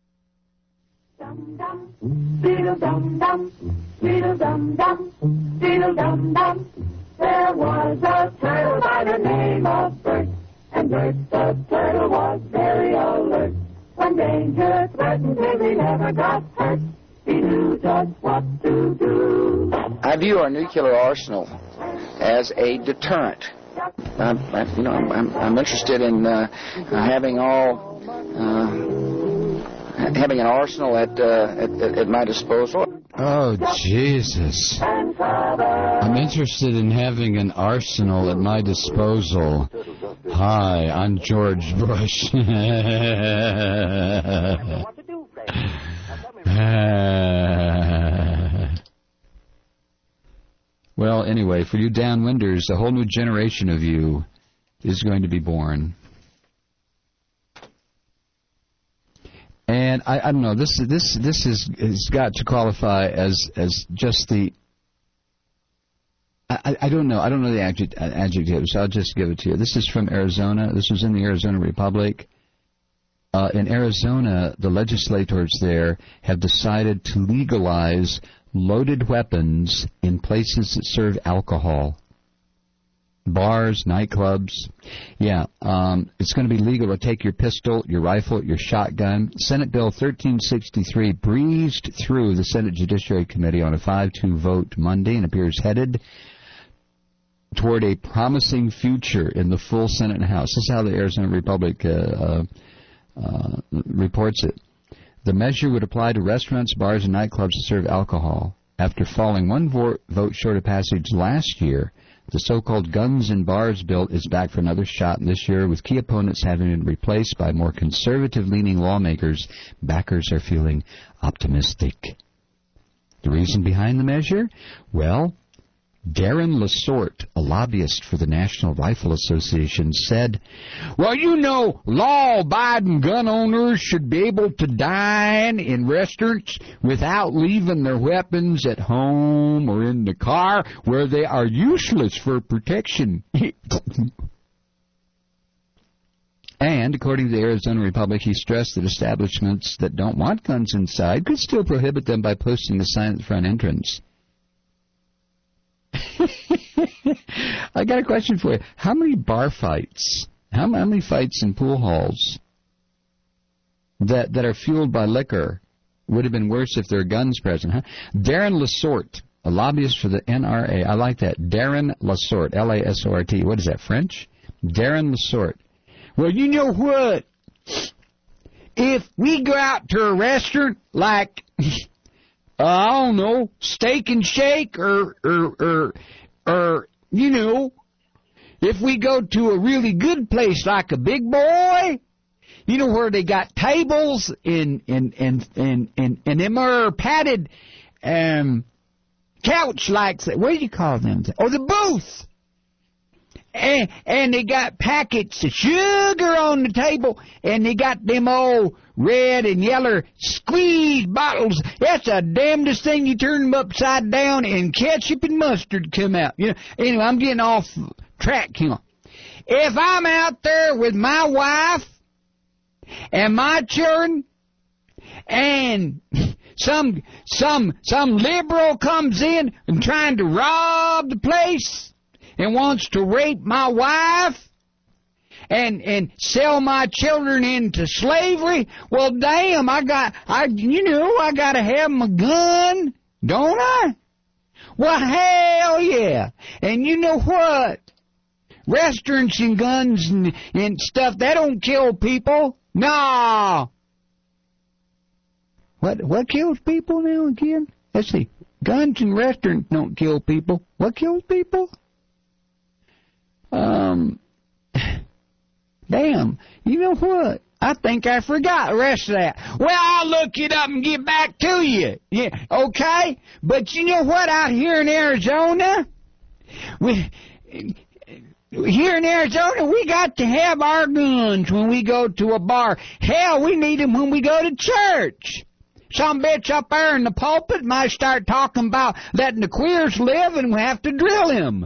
Beedle-dum-dum, beedle-dum-dum, beedle-dum-dum. There was a turtle by the name of Bert, and Bert the turtle was very alert. When danger threatened him, he never got hurt. He knew just what to do. I view our nuclear arsenal as a deterrent. I'm, I, you know, I'm, I'm interested in uh, having all, uh, having an arsenal at, uh, at at my disposal. Oh, Jesus. I'm interested in having an arsenal at my disposal. Hi, I'm George Bush. Well, anyway, for you downwinders, a whole new generation of you is going to be born. And I, I don't know. This this this is has got to qualify as as just the. I, I don't know. I don't know the adject, adjectives. I'll just give it to you. This is from Arizona. This was in the Arizona Republic. Uh, in Arizona, the legislators there have decided to legalize loaded weapons in places that serve alcohol. Bars, nightclubs. Yeah, um, it's going to be legal to take your pistol, your rifle, your shotgun. Senate Bill thirteen sixty-three breezed through the Senate Judiciary Committee on a five two vote Monday and appears headed toward a promising future in the full Senate and House. This is how the Arizona Republic uh, uh, uh, reports it. The measure would apply to restaurants, bars, and nightclubs that serve alcohol. After falling one vo- vote short of passage last year, the so-called Guns and Bars bill is back for another shot this year, with key opponents having been replaced by more conservative-leaning lawmakers. Backers are feeling optimistic. The reason behind the measure? Well, Darren Lasorte, a lobbyist for the National Rifle Association, said, well, you know, law-abiding gun owners should be able to dine in restaurants without leaving their weapons at home or in the car where they are useless for protection. And, according to the Arizona Republic, he stressed that establishments that don't want guns inside could still prohibit them by posting a sign at the front entrance. I got a question for you. How many bar fights, how, how many fights in pool halls that that are fueled by liquor would have been worse if there were guns present? Huh? Darren Lasorte, a lobbyist for the N R A. I like that. Darren Lasorte, L A S O R T. What is that, French? Darren Lasorte. Well, you know what? If we go out to a restaurant like... Uh, I don't know, Steak and Shake, or, or, or, or, you know, if we go to a really good place like a Big Boy, you know, where they got tables and, and, and, and, and, and them are padded, um, couch like, what do you call them? Oh, the booth. And, and they got packets of sugar on the table, and they got them old red and yellow squeeze bottles. That's the damnedest thing. You turn them upside down, and ketchup and mustard come out. You know. Anyway, I'm getting off track here. If I'm out there with my wife and my children, and some some some liberal comes in and trying to rob the place, and wants to rape my wife and and sell my children into slavery, well, damn, I got, I you know, I got to have my gun, don't I? Well, hell yeah. And you know what? Restaurants and guns and, and stuff, that don't kill people. No. What what kills people now again? Let's see. Guns and restaurants don't kill people. What kills people? Um, damn. You know what? I think I forgot the rest of that. Well, I'll look it up and get back to you. Yeah, okay? But you know what? Out here in Arizona, we... Here in Arizona, we got to have our guns when we go to a bar. Hell, we need them when we go to church. Some bitch up there in the pulpit might start talking about letting the queers live and we have to drill him.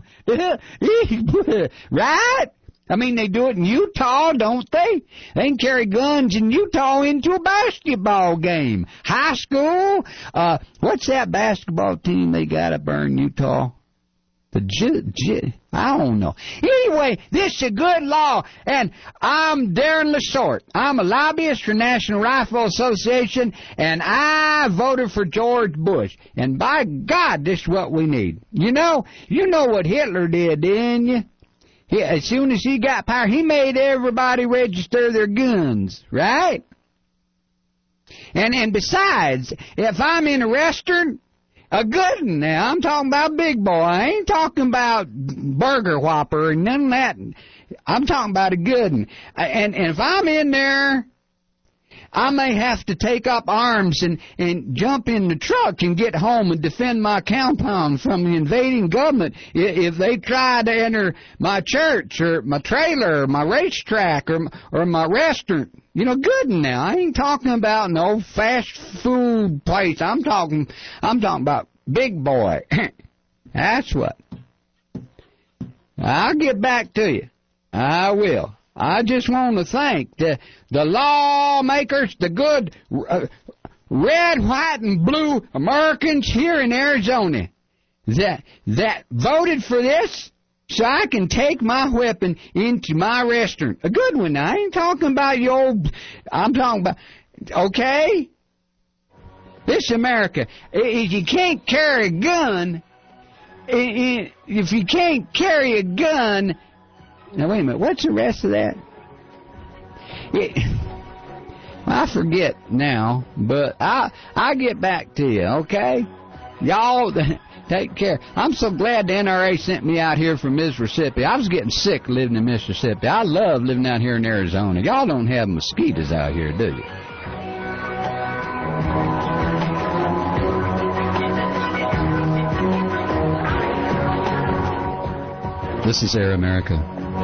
Right? I mean, they do it in Utah, don't they? They can carry guns in Utah into a basketball game. High school? Uh, what's that basketball team they got up there in Utah? The J, J, I don't know. Anyway, this is a good law, and I'm Darren Lesort. I'm a lobbyist for National Rifle Association, and I voted for George Bush. And by God, this is what we need. You know, you know what Hitler did, didn't you? He, as soon as he got power, he made everybody register their guns, right? And and besides, if I'm in a restaurant, a good one now. I'm talking about big boy. I ain't talking about Burger Whopper and none of that. I'm talking about a good one. And, and if I'm in there, I may have to take up arms and, and jump in the truck and get home and defend my compound from the invading government if they try to enter my church or my trailer or my racetrack or, or my restaurant. You know, good now. I ain't talking about no fast food place. I'm talking, I'm talking about big boy. That's what. I'll get back to you. I will. I just want to thank the the lawmakers, the good uh, red, white, and blue Americans here in Arizona that that voted for this. So I can take my weapon into my restaurant. A good one. I ain't talking about your old... I'm talking about... Okay? This is America. If you can't carry a gun... If you can't carry a gun... Now, wait a minute. What's the rest of that? It, I forget now, but I, I'll get back to you, okay? Y'all... Take care. I'm so glad the N R A sent me out here from Mississippi. I was getting sick living in Mississippi. I love living out here in Arizona. Y'all don't have mosquitoes out here, do you? This is Air America.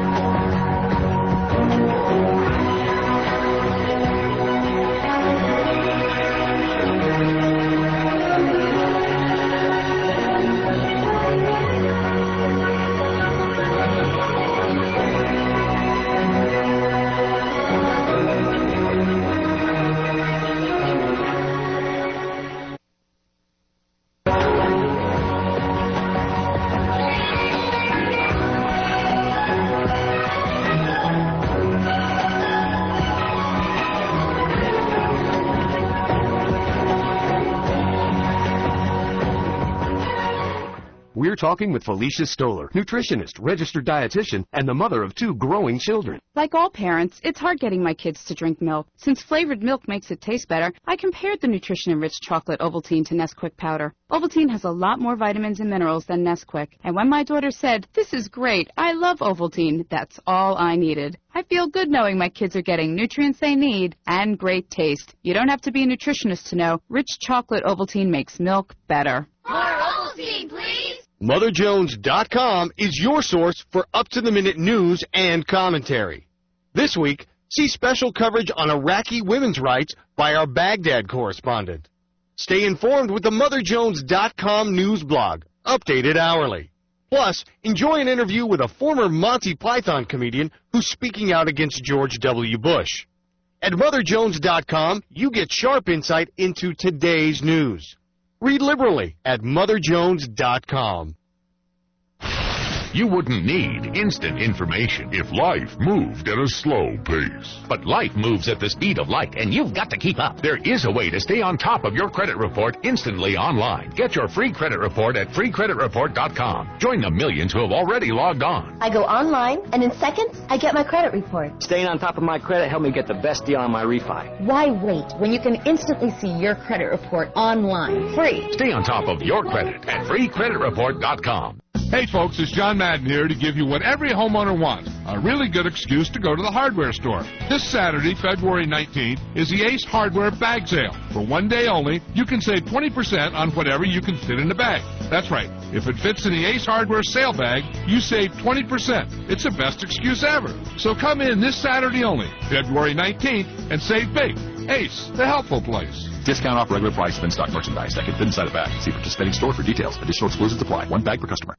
We're talking with Felicia Stoller, nutritionist, registered dietitian, and the mother of two growing children. Like all parents, it's hard getting my kids to drink milk. Since flavored milk makes it taste better, I compared the nutrition-enriched chocolate Ovaltine to Nesquik powder. Ovaltine has a lot more vitamins and minerals than Nesquik. And when my daughter said, "This is great, I love Ovaltine," that's all I needed. I feel good knowing my kids are getting nutrients they need and great taste. You don't have to be a nutritionist to know rich chocolate Ovaltine makes milk better. More Ovaltine, please! Mother Jones dot com is your source for up-to-the-minute news and commentary. This week, see special coverage on Iraqi women's rights by our Baghdad correspondent. Stay informed with the Mother Jones dot com news blog, updated hourly. Plus, enjoy an interview with a former Monty Python comedian who's speaking out against George W. Bush. At Mother Jones dot com, you get sharp insight into today's news. Read liberally at Mother Jones dot com. You wouldn't need instant information if life moved at a slow pace. But life moves at the speed of light, and you've got to keep up. There is a way to stay on top of your credit report instantly online. Get your free credit report at free credit report dot com. Join the millions who have already logged on. I go online, and in seconds, I get my credit report. Staying on top of my credit helped me get the best deal on my refi. Why wait when you can instantly see your credit report online, free? Stay on top of your credit at free credit report dot com. Hey folks, it's John Madden here to give you what every homeowner wants, a really good excuse to go to the hardware store. This Saturday, February nineteenth, is the Ace Hardware Bag Sale. For one day only, you can save twenty percent on whatever you can fit in the bag. That's right. If it fits in the Ace Hardware sale bag, you save twenty percent. It's the best excuse ever. So come in this Saturday only, February nineteenth, and save big. Ace, the helpful place. Discount off regular price, then stock merchandise that can fit inside a bag. See participating store for details. Additional exclusions apply. One bag per customer.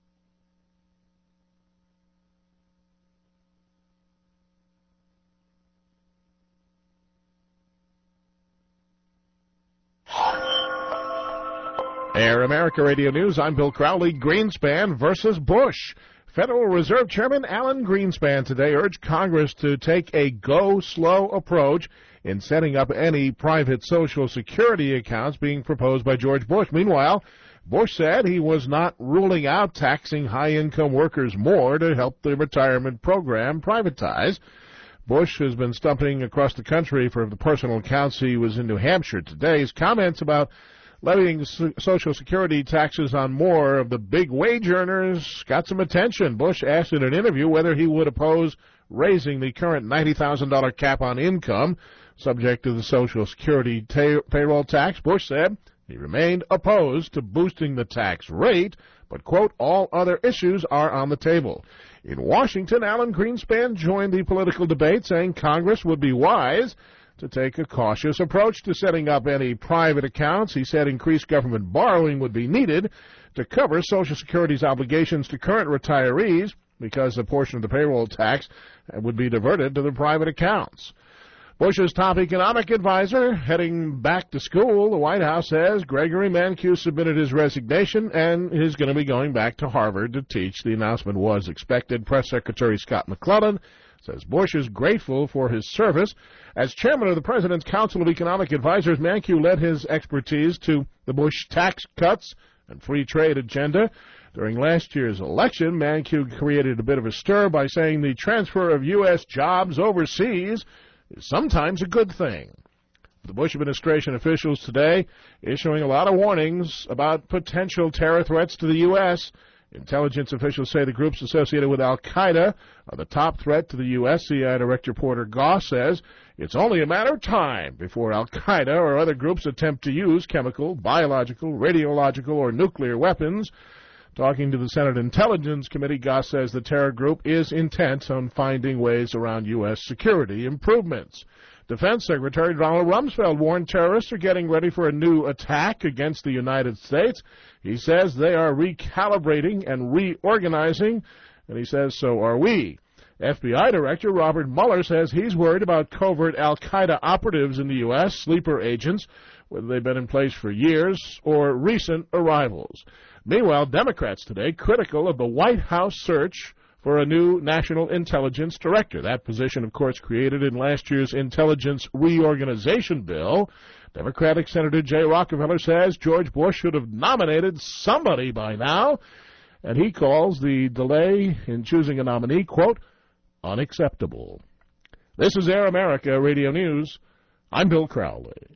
Air America Radio News, I'm Bill Crowley. Greenspan versus Bush. Federal Reserve Chairman Alan Greenspan today urged Congress to take a go-slow approach in setting up any private Social Security accounts being proposed by George Bush. Meanwhile, Bush said he was not ruling out taxing high-income workers more to help the retirement program privatize. Bush has been stumping across the country for the personal accounts. He was in New Hampshire today. His comments about levying Social Security taxes on more of the big wage earners got some attention. Bush asked in an interview whether he would oppose raising the current ninety thousand dollars cap on income, subject to the Social Security ta- payroll tax. Bush said he remained opposed to boosting the tax rate, but, quote, all other issues are on the table. In Washington, Alan Greenspan joined the political debate, saying Congress would be wise to take a cautious approach to setting up any private accounts. He said increased government borrowing would be needed to cover Social Security's obligations to current retirees because a portion of the payroll tax would be diverted to the private accounts. Bush's top economic advisor heading back to school. The White House says Gregory Mankiw submitted his resignation and is going to be going back to Harvard to teach. The announcement was expected. Press Secretary Scott McClellan says Bush is grateful for his service. As chairman of the President's Council of Economic Advisors, Mankiw led his expertise to the Bush tax cuts and free trade agenda. During last year's election, Mankiw created a bit of a stir by saying the transfer of U S jobs overseas is sometimes a good thing. The Bush administration officials today issuing a lot of warnings about potential terror threats to the U S Intelligence officials say the groups associated with al-Qaeda are the top threat to the U S C I A Director Porter Goss says it's only a matter of time before al-Qaeda or other groups attempt to use chemical, biological, radiological, or nuclear weapons. Talking to the Senate Intelligence Committee, Goss says the terror group is intent on finding ways around U S security improvements. Defense Secretary Donald Rumsfeld warned terrorists are getting ready for a new attack against the United States. He says they are recalibrating and reorganizing, and he says so are we. F B I Director Robert Mueller says he's worried about covert al-Qaeda operatives in the U S, sleeper agents, whether they've been in place for years or recent arrivals. Meanwhile, Democrats today critical of the White House search for a new National Intelligence Director. That position, of course, created in last year's Intelligence Reorganization Bill. Democratic Senator Jay Rockefeller says George Bush should have nominated somebody by now, and he calls the delay in choosing a nominee, quote, unacceptable. This is Air America Radio News. I'm Bill Crowley.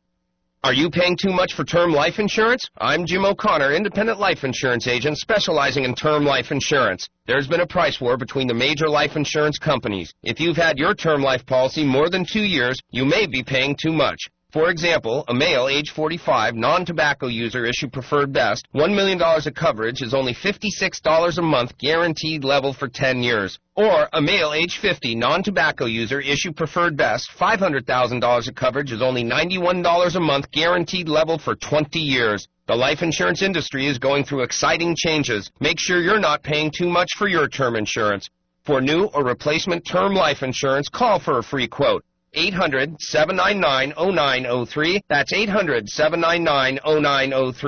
Are you paying too much for term life insurance? I'm Jim O'Connor, independent life insurance agent specializing in term life insurance. There's been a price war between the major life insurance companies. If you've had your term life policy more than two years, you may be paying too much. For example, a male, age forty-five, non-tobacco user issue preferred best, one million dollars of coverage is only fifty-six dollars a month guaranteed level for ten years. Or a male, age fifty, non-tobacco user issue preferred best, five hundred thousand dollars of coverage is only ninety-one dollars a month guaranteed level for twenty years. The life insurance industry is going through exciting changes. Make sure you're not paying too much for your term insurance. For new or replacement term life insurance, call for a free quote. eight hundred, seven nine nine, oh nine oh three. That's eight hundred, seven nine nine, oh nine oh three.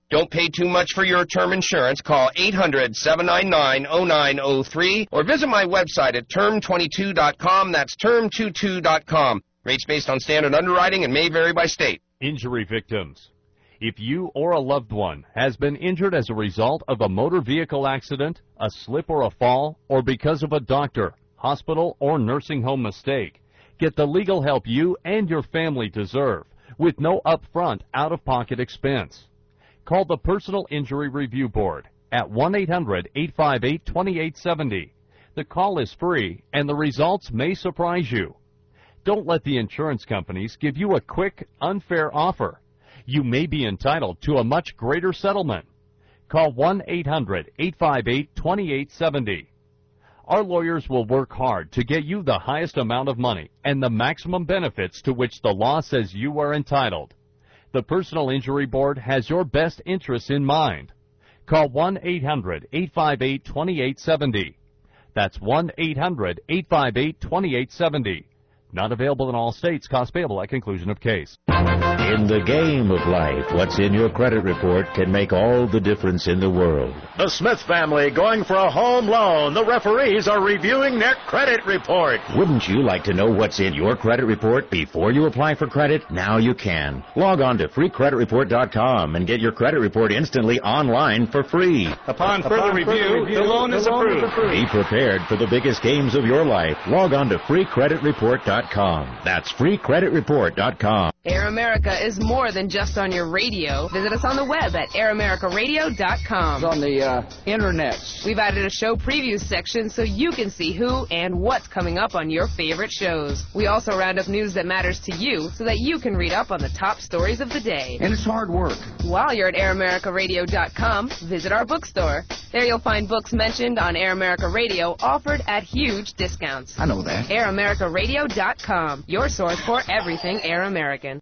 Don't pay too much for your term insurance. Call eight hundred, seven nine nine, oh nine oh three or visit my website at term twenty-two dot com. That's term twenty-two dot com. Rates based on standard underwriting and may vary by state. Injury victims. If you or a loved one has been injured as a result of a motor vehicle accident, a slip or a fall, or because of a doctor, hospital, or nursing home mistake, get the legal help you and your family deserve with no upfront, out-of-pocket expense. Call the Personal Injury Review Board at one eight hundred, eight five eight, two eight seven zero. The call is free, and the results may surprise you. Don't let the insurance companies give you a quick, unfair offer. You may be entitled to a much greater settlement. Call one eight hundred, eight five eight, two eight seven zero. Our lawyers will work hard to get you the highest amount of money and the maximum benefits to which the law says you are entitled. The Personal Injury Board has your best interests in mind. Call one eight hundred, eight five eight, two eight seven zero. That's one eight hundred, eight five eight, two eight seven zero. Not available in all states. Cost payable at conclusion of case. In the game of life, what's in your credit report can make all the difference in the world. The Smith family going for a home loan. The referees are reviewing their credit report. Wouldn't you like to know what's in your credit report before you apply for credit? Now you can. Log on to free credit report dot com and get your credit report instantly online for free. Upon further, Upon review, further review, the loan, the is, loan approved. is approved. Be prepared for the biggest games of your life. Log on to free credit report dot com. That's free credit report dot com. Air America is more than just on your radio. Visit us on the web at air america radio dot com. It's on the uh, internet. We've added a show preview section so you can see who and what's coming up on your favorite shows. We also round up news that matters to you so that you can read up on the top stories of the day. And it's hard work. While you're at air america radio dot com, visit our bookstore. There you'll find books mentioned on Air America Radio offered at huge discounts. I know that. air america radio dot com, your source for everything Air American.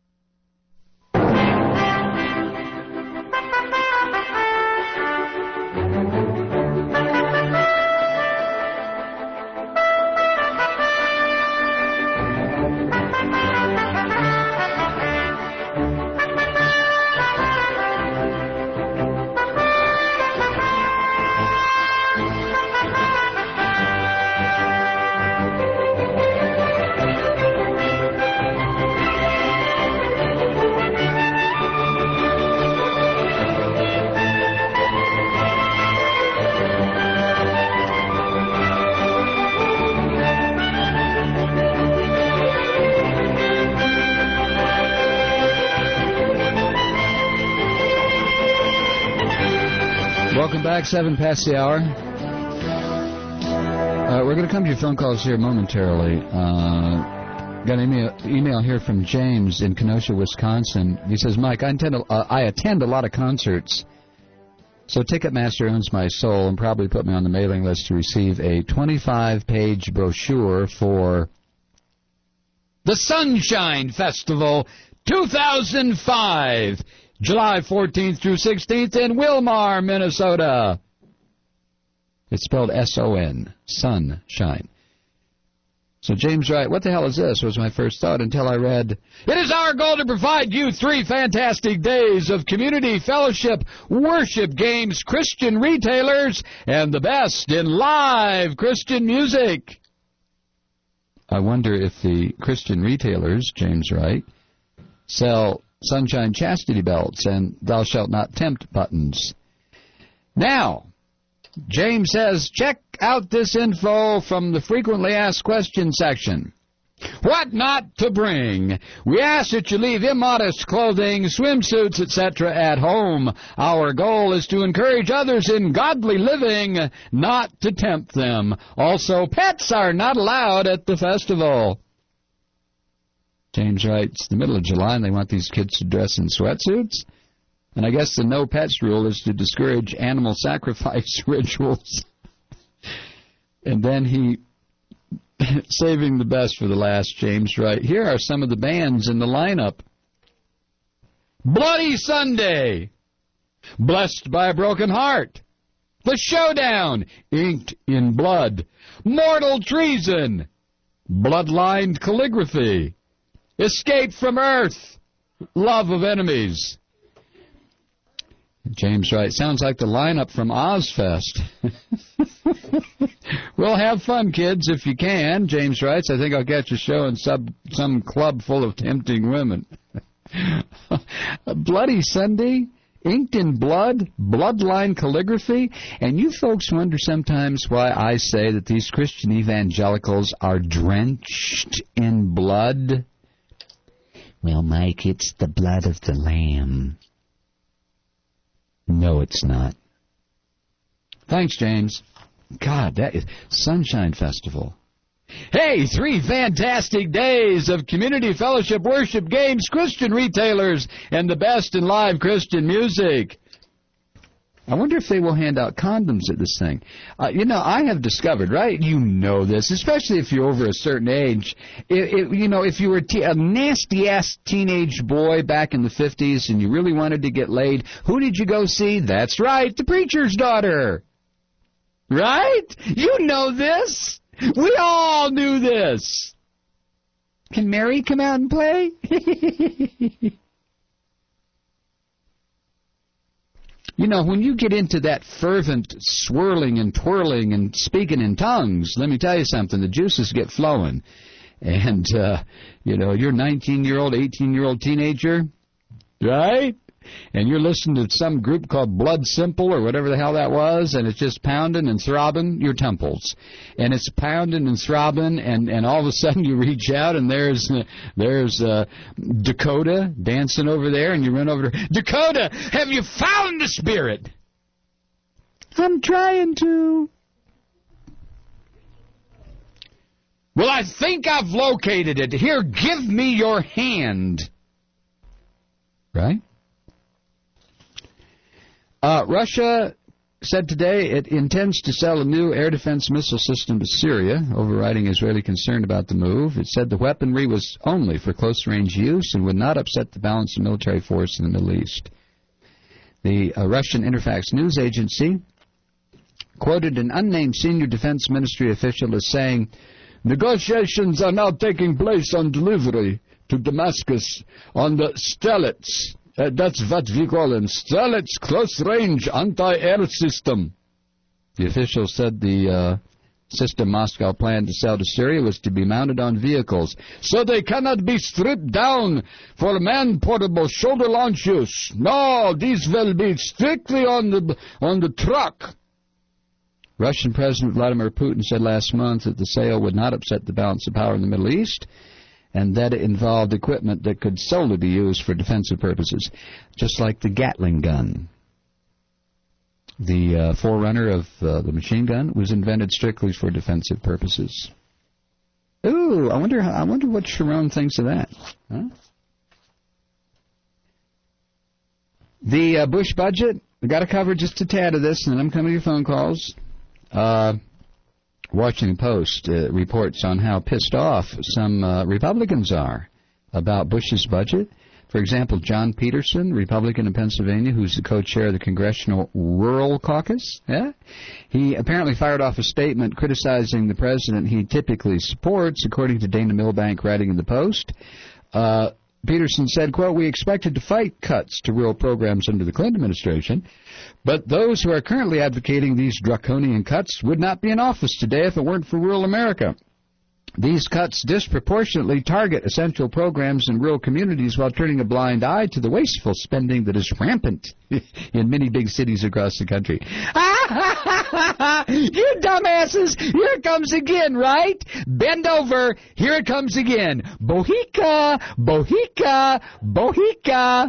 Welcome back, seven past the hour. Uh, we're going to come to your phone calls here momentarily. Uh, got an email, email here from James in Kenosha, Wisconsin. He says, Mike, I, intend to, uh, I attend a lot of concerts, so Ticketmaster owns my soul and probably put me on the mailing list to receive a twenty-five page brochure for the Sunshine Festival two thousand five. July fourteenth through sixteenth in Wilmar, Minnesota. It's spelled S O N, sunshine. So James Wright, what the hell is this, was my first thought until I read, it is our goal to provide you three fantastic days of community, fellowship, worship, games, Christian retailers, and the best in live Christian music. I wonder if the Christian retailers, James Wright, sell Sunshine chastity belts and thou shalt not tempt buttons. Now, James says, check out this info from the frequently asked questions section. What not to bring? We ask that you leave immodest clothing, swimsuits, et cetera at home. Our goal is to encourage others in godly living, not to tempt them. Also, pets are not allowed at the festival. James Wright, it's the middle of July and they want these kids to dress in sweatsuits? And I guess the no pets rule is to discourage animal sacrifice rituals. And then he, saving the best for the last, James Wright, here are some of the bands in the lineup. Bloody Sunday, Blessed by a Broken Heart, The Showdown, Inked in Blood, Mortal Treason, Bloodlined Calligraphy, Escape from Earth, Love of Enemies. James Wright, sounds like the lineup from Ozfest. We'll have fun, kids, if you can. James writes, I think I'll catch a show in sub, some club full of tempting women. Bloody Sunday, inked in blood, bloodline calligraphy. And you folks wonder sometimes why I say that these Christian evangelicals are drenched in blood. Well, Mike, it's the blood of the Lamb. No, it's not. Thanks, James. God, that is Sunshine Festival. Hey, three fantastic days of community fellowship, worship, games, Christian retailers, and the best in live Christian music. I wonder if they will hand out condoms at this thing. Uh, you know, I have discovered, right? You know this, especially if you're over a certain age. It, it, you know, if you were te- a nasty-ass teenage boy back in the fifties and you really wanted to get laid, who did you go see? That's right, the preacher's daughter. Right? You know this. We all knew this. Can Mary come out and play? You know, when you get into that fervent swirling and twirling and speaking in tongues, let me tell you something, the juices get flowing. And, uh, you know, you're a nineteen-year-old, eighteen-year-old teenager, right? And you're listening to some group called Blood Simple or whatever the hell that was, and it's just pounding and throbbing your temples. And it's pounding and throbbing, and, and all of a sudden you reach out, and there's uh, there's uh, Dakota dancing over there, and you run over to her. Dakota, have you found the Spirit? I'm trying to. Well, I think I've located it. Here, give me your hand. Right? Uh, Russia said today it intends to sell a new air defense missile system to Syria, overriding Israeli concern about the move. It said the weaponry was only for close-range use and would not upset the balance of military force in the Middle East. The uh, Russian Interfax news agency quoted an unnamed senior defense ministry official as saying, negotiations are now taking place on delivery to Damascus on the Strelets. Uh, that's what we call them, Strelets close-range anti-air system. The official said the uh, system Moscow planned to sell to Syria was to be mounted on vehicles, so they cannot be stripped down for man-portable shoulder launch use. No, these will be strictly on the on the truck. Russian President Vladimir Putin said last month that the sale would not upset the balance of power in the Middle East, and that it involved equipment that could solely be used for defensive purposes, just like the Gatling gun. The uh, forerunner of uh, the machine gun was invented strictly for defensive purposes. Ooh, I wonder. I wonder what Sharon thinks of that. Huh? The uh, Bush budget. We got to cover just a tad of this, and then I'm coming to your phone calls. Uh, Washington Post uh, reports on how pissed off some uh, Republicans are about Bush's budget. For example, John Peterson, Republican in Pennsylvania, who's the co-chair of the Congressional Rural Caucus, yeah? He apparently fired off a statement criticizing the president he typically supports, according to Dana Milbank writing in the Post. Uh, Peterson said, quote, we expected to fight cuts to rural programs under the Clinton administration, but those who are currently advocating these draconian cuts would not be in office today if it weren't for rural America. These cuts disproportionately target essential programs in rural communities while turning a blind eye to the wasteful spending that is rampant in many big cities across the country. You dumbasses! Here it comes again, right? Bend over. Here it comes again. Bohica, Bohica, Bohica.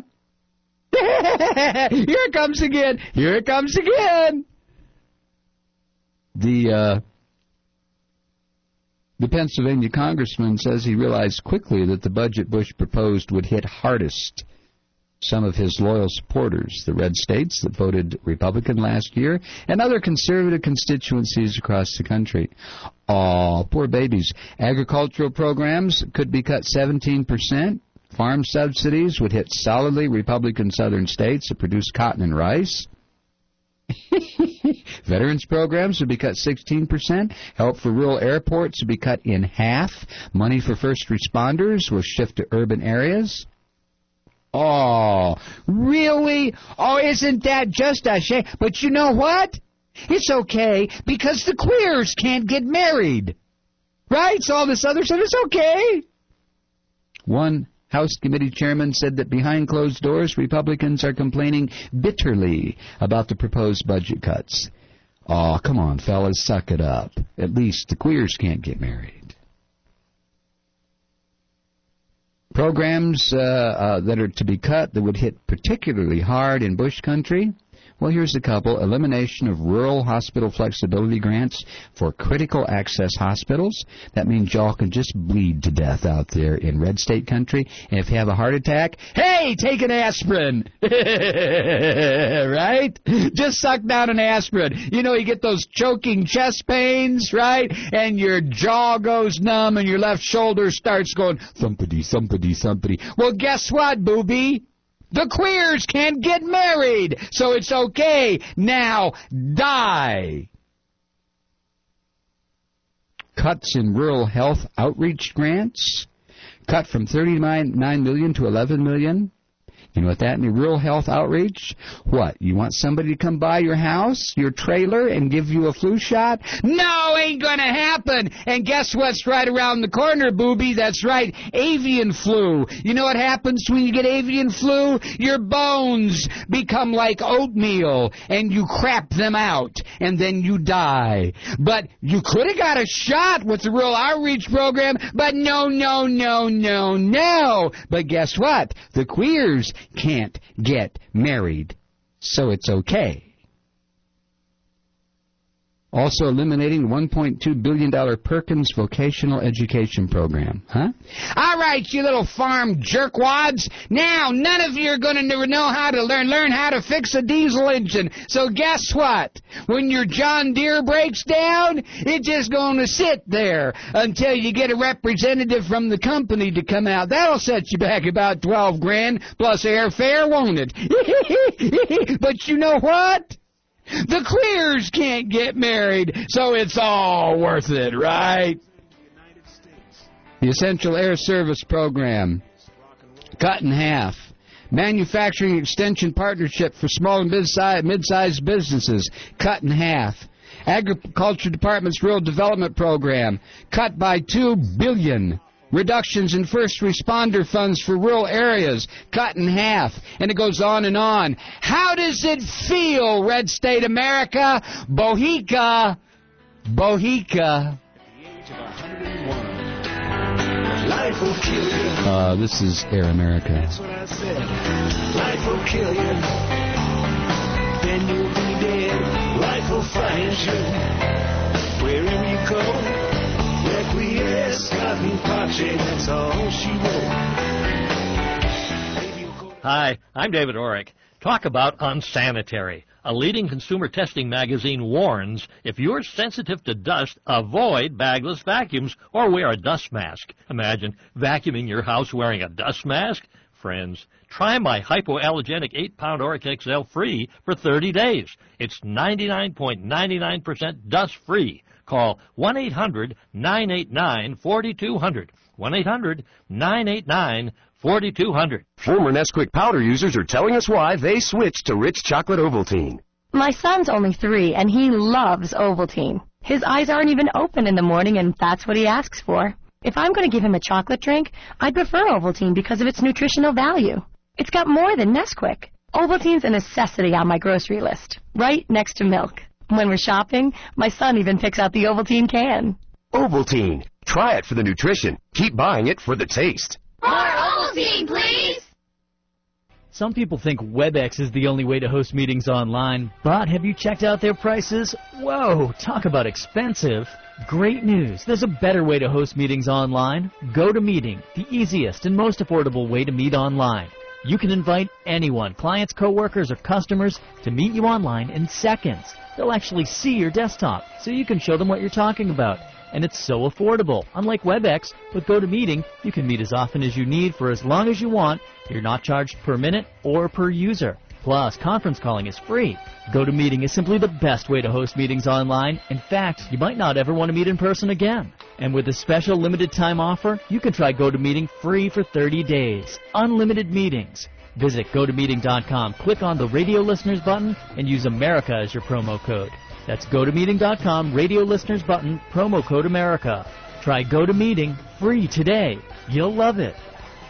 Here it comes again. Here it comes again. The, uh... The Pennsylvania congressman says he realized quickly that the budget Bush proposed would hit hardest some of his loyal supporters, the red states that voted Republican last year, and other conservative constituencies across the country. Aw, poor babies. Agricultural programs could be cut seventeen percent. Farm subsidies would hit solidly Republican southern states that produce cotton and rice. Veterans programs would be cut sixteen percent. Help for rural airports would be cut in half. Money for first responders will shift to urban areas. Oh, really? Oh, isn't that just a shame? But you know what? It's okay because the queers can't get married. Right? So all this other stuff is okay. One House committee chairman said that behind closed doors, Republicans are complaining bitterly about the proposed budget cuts. Oh, come on, fellas, suck it up. At least the queers can't get married. Programs uh, uh, that are to be cut that would hit particularly hard in Bush country. Well, here's a couple. Elimination of rural hospital flexibility grants for critical access hospitals. That means y'all can just bleed to death out there in red state country. And if you have a heart attack, hey, take an aspirin. Right? Just suck down an aspirin. You know, you get those choking chest pains, right? And your jaw goes numb and your left shoulder starts going thumpity, thumpity, thumpity. Well, guess what, booby? The queers can't get married, so it's okay. Now, die. Cuts in rural health outreach grants. Cut from thirty-nine million dollars to eleven million dollars. You know what that means? Rural health outreach? What? You want somebody to come by your house, your trailer, and give you a flu shot? No, ain't gonna happen. And guess what's right around the corner, booby? That's right, avian flu. You know what happens when you get avian flu? Your bones become like oatmeal, and you crap them out, and then you die. But you could have got a shot with the rural outreach program, but no, no, no, no, no. But guess what? The queers can't get married, so it's okay. Also eliminating one point two billion dollars Perkins Vocational Education Program. Huh? All right, you little farm jerkwads. Now, none of you are going to know how to learn, learn how to fix a diesel engine. So guess what? When your John Deere breaks down, it's just going to sit there until you get a representative from the company to come out. That'll set you back about twelve grand plus airfare, won't it? But you know what? The queers can't get married, so it's all worth it, right? The Essential Air Service Program, cut in half. Manufacturing Extension Partnership for Small and Mid-Sized Businesses, cut in half. Agriculture Department's Rural Development Program, cut by two billion dollars. Reductions in first responder funds for rural areas, cut in half. And it goes on and on. How does it feel, Red State America? Bohica. Bohica. Life will kill you. Uh, this is Air America. That's what I said. Life will kill you. Then you'll be dead. Life will find you. Wherever you go. That's all she wrote. Hi, I'm David Orrick. Talk about unsanitary. A leading consumer testing magazine warns if you're sensitive to dust, avoid bagless vacuums or wear a dust mask. Imagine vacuuming your house wearing a dust mask. Friends, try my hypoallergenic eight pound Orrick X L free for thirty days. It's ninety-nine point nine nine percent dust-free. Call one eight hundred nine eight nine four two zero zero. one eight hundred nine eight nine four two zero zero. Former Nesquik powder users are telling us why they switched to Rich Chocolate Ovaltine. My son's only three, and he loves Ovaltine. His eyes aren't even open in the morning, and that's what he asks for. If I'm going to give him a chocolate drink, I'd prefer Ovaltine because of its nutritional value. It's got more than Nesquik. Ovaltine's a necessity on my grocery list, right next to milk. When we're shopping, my son even picks out the Ovaltine can. Ovaltine. Try it for the nutrition. Keep buying it for the taste. More Ovaltine, please! Some people think WebEx is the only way to host meetings online, but have you checked out their prices? Whoa, talk about expensive. Great news. There's a better way to host meetings online. GoToMeeting, the easiest and most affordable way to meet online. You can invite anyone, clients, coworkers, or customers, to meet you online in seconds. They'll actually see your desktop, so you can show them what you're talking about. And it's so affordable. Unlike WebEx, with GoToMeeting, you can meet as often as you need for as long as you want. You're not charged per minute or per user. Plus, conference calling is free. GoToMeeting is simply the best way to host meetings online. In fact, you might not ever want to meet in person again. And with a special limited time offer, you can try GoToMeeting free for thirty days. Unlimited meetings. Visit go to meeting dot com, click on the Radio Listeners button, and use America as your promo code. That's go to meeting dot com, Radio Listeners button, promo code America. Try GoToMeeting free today. You'll love it.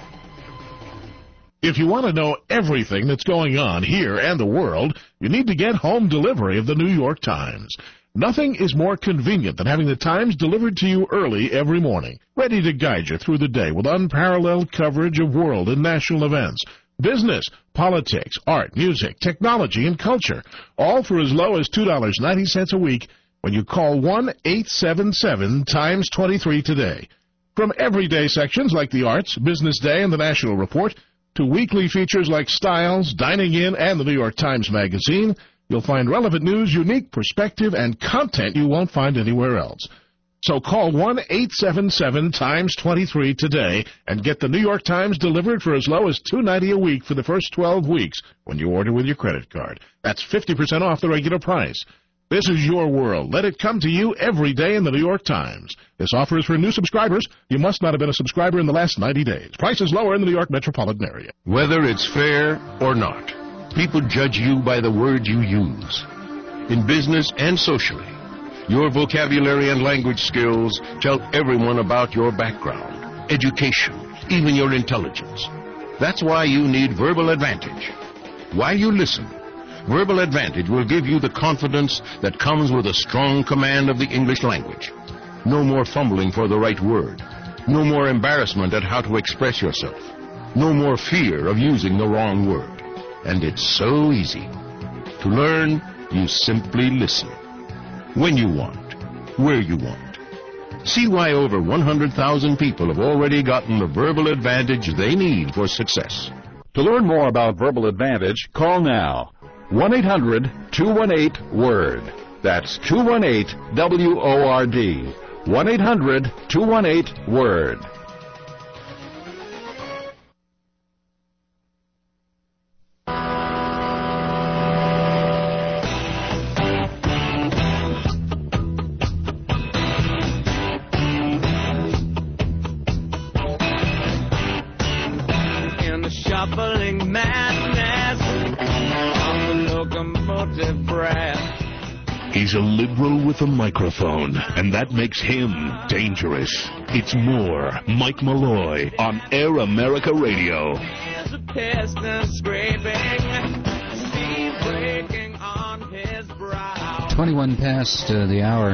If you want to know everything that's going on here and the world, you need to get home delivery of the New York Times. Nothing is more convenient than having the Times delivered to you early every morning, ready to guide you through the day with unparalleled coverage of world and national events, business, politics, art, music, technology, and culture, all for as low as two dollars and ninety cents a week when you call one eight seven seven Times twenty-three today. From everyday sections like the arts, Business Day, and the National Report, to weekly features like Styles, Dining In, and the New York Times Magazine, you'll find relevant news, unique perspective, and content you won't find anywhere else. So call one eight seven seven Times twenty-three today and get the New York Times delivered for as low as two dollars and ninety cents a week for the first twelve weeks when you order with your credit card. That's fifty percent off the regular price. This is your world. Let it come to you every day in the New York Times. This offer is for new subscribers. You must not have been a subscriber in the last ninety days. Price is lower in the New York metropolitan area. Whether it's fair or not, people judge you by the words you use. In business and socially, your vocabulary and language skills tell everyone about your background, education, even your intelligence. That's why you need Verbal Advantage. While you listen, Verbal Advantage will give you the confidence that comes with a strong command of the English language. No more fumbling for the right word. No more embarrassment at how to express yourself. No more fear of using the wrong word. And it's so easy. To learn, you simply listen. When you want, where you want. See why over one hundred thousand people have already gotten the Verbal Advantage they need for success. To learn more about Verbal Advantage, call now. one eight hundred two one eight WORD. That's two one eight W O R D. one eight hundred two one eight WORD. In the shuffling madness of the locomotive breath. He's a liberal with a microphone, and that makes him dangerous. It's more Mike Malloy on Air America Radio. There's a piston scraping, steam breaking on his brow. twenty-one past uh, the hour.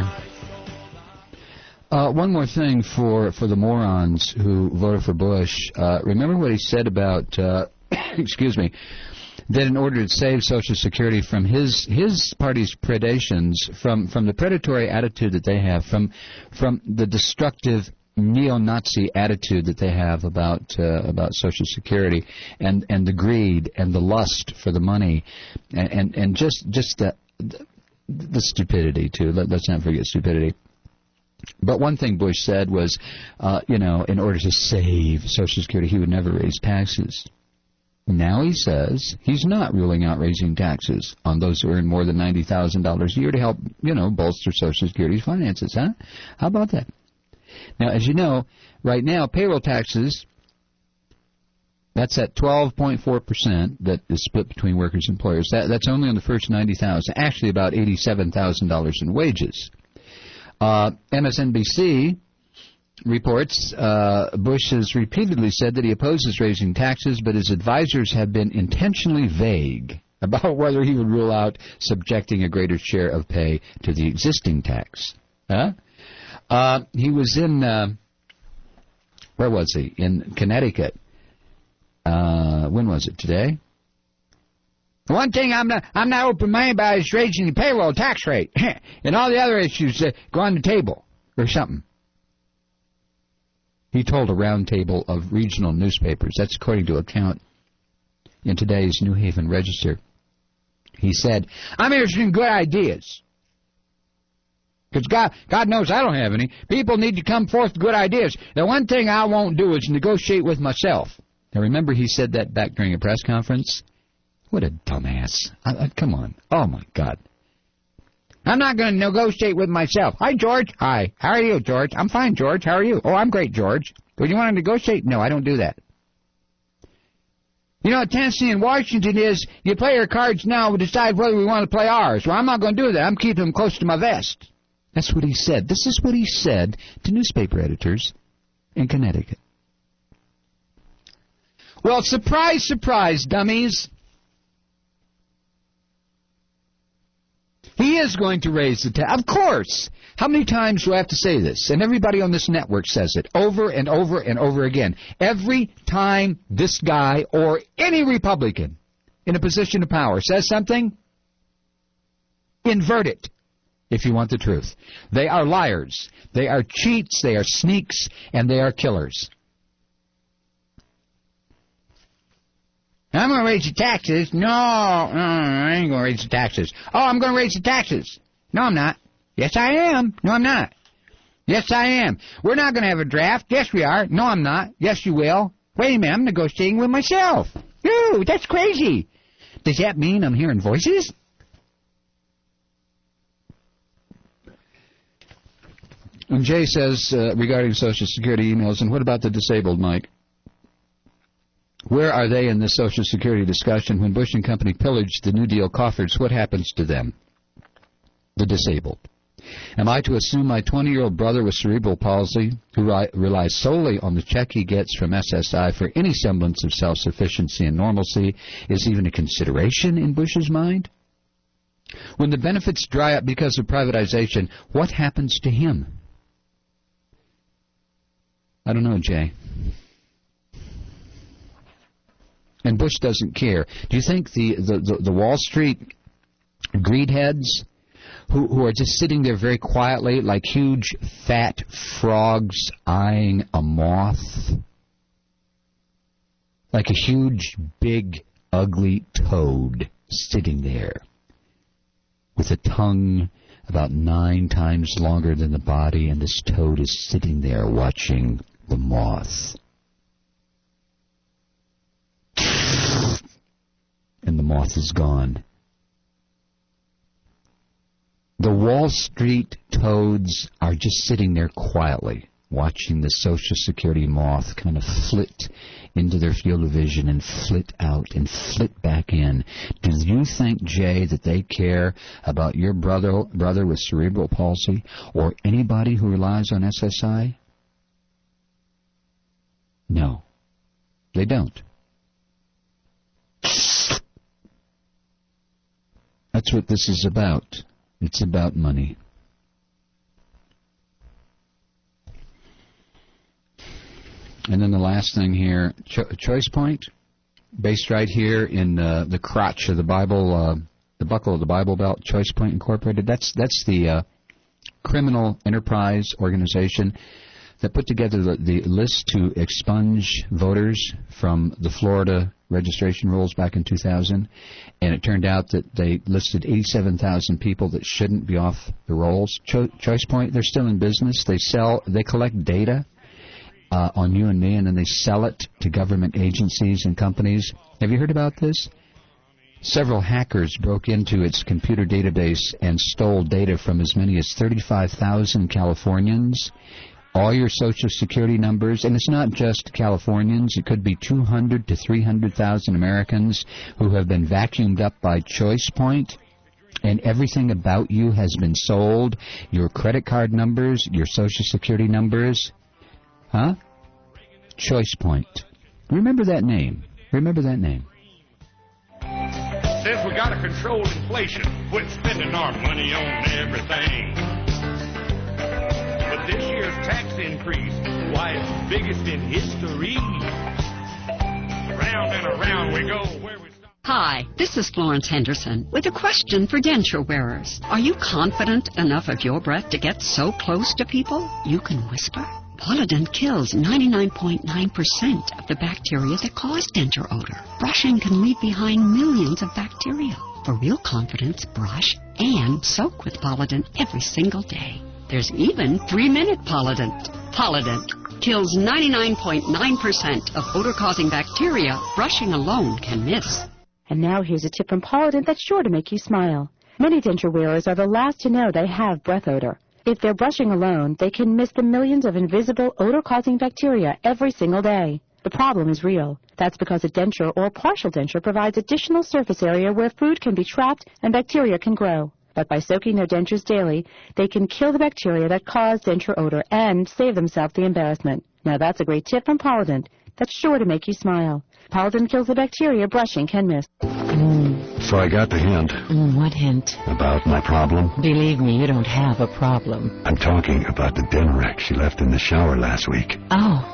Uh, one more thing for, for the morons who voted for Bush. Uh, remember what he said about, uh, excuse me, that in order to save Social Security from his his party's predations, from, from the predatory attitude that they have, from from the destructive neo-Nazi attitude that they have about uh, about Social Security, and, and the greed and the lust for the money, and and, and just just the, the stupidity too. Let, let's not forget stupidity. But one thing Bush said was, uh, you know, in order to save Social Security, he would never raise taxes. Now he says he's not ruling out raising taxes on those who earn more than ninety thousand dollars a year to help, you know, bolster Social Security's finances, huh? How about that? Now, as you know, right now, payroll taxes, that's at twelve point four percent that is split between workers and employers. That, that's only on the first ninety thousand dollars, actually about eighty-seven thousand dollars in wages. Uh, M S N B C reports uh, Bush has repeatedly said that he opposes raising taxes, but his advisors have been intentionally vague about whether he would rule out subjecting a greater share of pay to the existing tax. Huh? Uh, he was in, uh, where was he? In Connecticut. Uh, when was it? Today? One thing I'm not I'm not open-minded about is raising the payroll tax rate. And all the other issues uh, go on the table or something. He told a round table of regional newspapers. That's according to a count in today's New Haven Register. He said, I'm interested in good ideas. Because God, God knows I don't have any. People need to come forth with good ideas. The one thing I won't do is negotiate with myself. Now, remember he said that back during a press conference? What a dumbass. I, I, come on. Oh, my God. I'm not going to negotiate with myself. Hi, George. Hi. How are you, George? I'm fine, George. How are you? Oh, I'm great, George. Would you want to negotiate? No, I don't do that. You know, Tennessee and Washington is, you play your cards now, we decide whether we want to play ours. Well, I'm not going to do that. I'm keeping them close to my vest. That's what he said. This is what he said to newspaper editors in Connecticut. Well, surprise, surprise, dummies. He is going to raise the tax. Of course. How many times do I have to say this? And everybody on this network says it over and over and over again. Every time this guy or any Republican in a position of power says something, invert it if you want the truth. They are liars. They are cheats. They are sneaks. And they are killers. I'm going to raise the taxes. No, no, I ain't going to raise the taxes. Oh, I'm going to raise the taxes. No, I'm not. Yes, I am. No, I'm not. Yes, I am. We're not going to have a draft. Yes, we are. No, I'm not. Yes, you will. Wait a minute. I'm negotiating with myself. Ooh, that's crazy. Does that mean I'm hearing voices? And Jay says, uh, regarding Social Security emails, and what about the disabled, Mike? Where are they in this Social Security discussion? When Bush and company pillaged the New Deal coffers, what happens to them? The disabled. Am I to assume my twenty-year-old brother with cerebral palsy, who ri- relies solely on the check he gets from S S I for any semblance of self-sufficiency and normalcy, is even a consideration in Bush's mind? When the benefits dry up because of privatization, what happens to him? I don't know, Jay. And Bush doesn't care. Do you think the, the, the, the Wall Street greed heads who, who are just sitting there very quietly like huge fat frogs eyeing a moth, like a huge, big, ugly toad sitting there with a tongue about nine times longer than the body, and this toad is sitting there watching the moth. And the moth is gone. The Wall Street toads are just sitting there quietly, watching the Social Security moth kind of flit into their field of vision and flit out and flit back in. Do you think, Jay, that they care about your brother brother with cerebral palsy or anybody who relies on S S I? No, they don't. That's what this is about. It's about money. And then the last thing here, Cho- Choice Point, based right here in uh, the crotch of the Bible, uh, the buckle of the Bible Belt, Choice Point Incorporated. That's that's the uh, criminal enterprise organization that put together the, the list to expunge voters from the Florida registration rules back in two thousand, and it turned out that they listed eighty-seven thousand people that shouldn't be off the rolls. Cho- Choice Point, they're still in business. They sell, they collect data uh, on you and me, and then they sell it to government agencies and companies. Have you heard about this? Several hackers broke into its computer database and stole data from as many as thirty-five thousand Californians. All your Social Security numbers, and it's not just Californians, it could be two hundred to three hundred thousand Americans who have been vacuumed up by Choice Point, and everything about you has been sold, your credit card numbers, your Social Security numbers. Huh? Choice Point. Remember that name. Remember that name. Since we got to control inflation, quit spending our money on everything. But this year's tax increase, why, it's the biggest in history. Round and around we go. Where we stop. Hi, this is Florence Henderson with a question for denture wearers. Are you confident enough of your breath to get so close to people you can whisper? Polident kills ninety-nine point nine percent of the bacteria that cause denture odor. Brushing can leave behind millions of bacteria. For real confidence, brush and soak with Polident every single day. There's even three-minute Polident. Polident kills ninety-nine point nine percent of odor-causing bacteria brushing alone can miss. And now here's a tip from Polident that's sure to make you smile. Many denture wearers are the last to know they have breath odor. If they're brushing alone, they can miss the millions of invisible odor-causing bacteria every single day. The problem is real. That's because a denture or partial denture provides additional surface area where food can be trapped and bacteria can grow. But by soaking their dentures daily, they can kill the bacteria that cause denture odor and save themselves the embarrassment. Now that's a great tip from Polident that's sure to make you smile. Polident kills the bacteria brushing can miss. Mm. So I got the hint. Mm, what hint? About my problem? Believe me, you don't have a problem. I'm talking about the Denorex she left in the shower last week. Oh,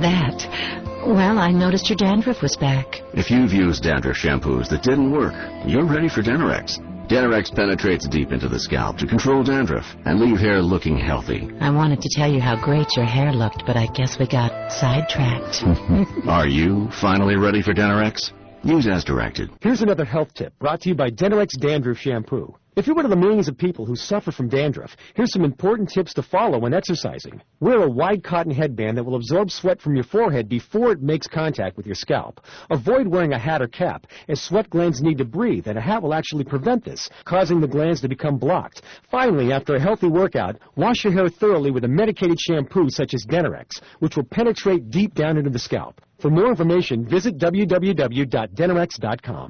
that. Well, I noticed your dandruff was back. If you've used dandruff shampoos that didn't work, you're ready for Denorex. Denorex penetrates deep into the scalp to control dandruff and leave hair looking healthy. I wanted to tell you how great your hair looked, but I guess we got sidetracked. Are you finally ready for Denorex? Use as directed. Here's another health tip brought to you by Denorex Dandruff Shampoo. If you're one of the millions of people who suffer from dandruff, here's some important tips to follow when exercising. Wear a wide cotton headband that will absorb sweat from your forehead before it makes contact with your scalp. Avoid wearing a hat or cap, as sweat glands need to breathe, and a hat will actually prevent this, causing the glands to become blocked. Finally, after a healthy workout, wash your hair thoroughly with a medicated shampoo such as Denorex, which will penetrate deep down into the scalp. For more information, visit w w w dot denorex dot com.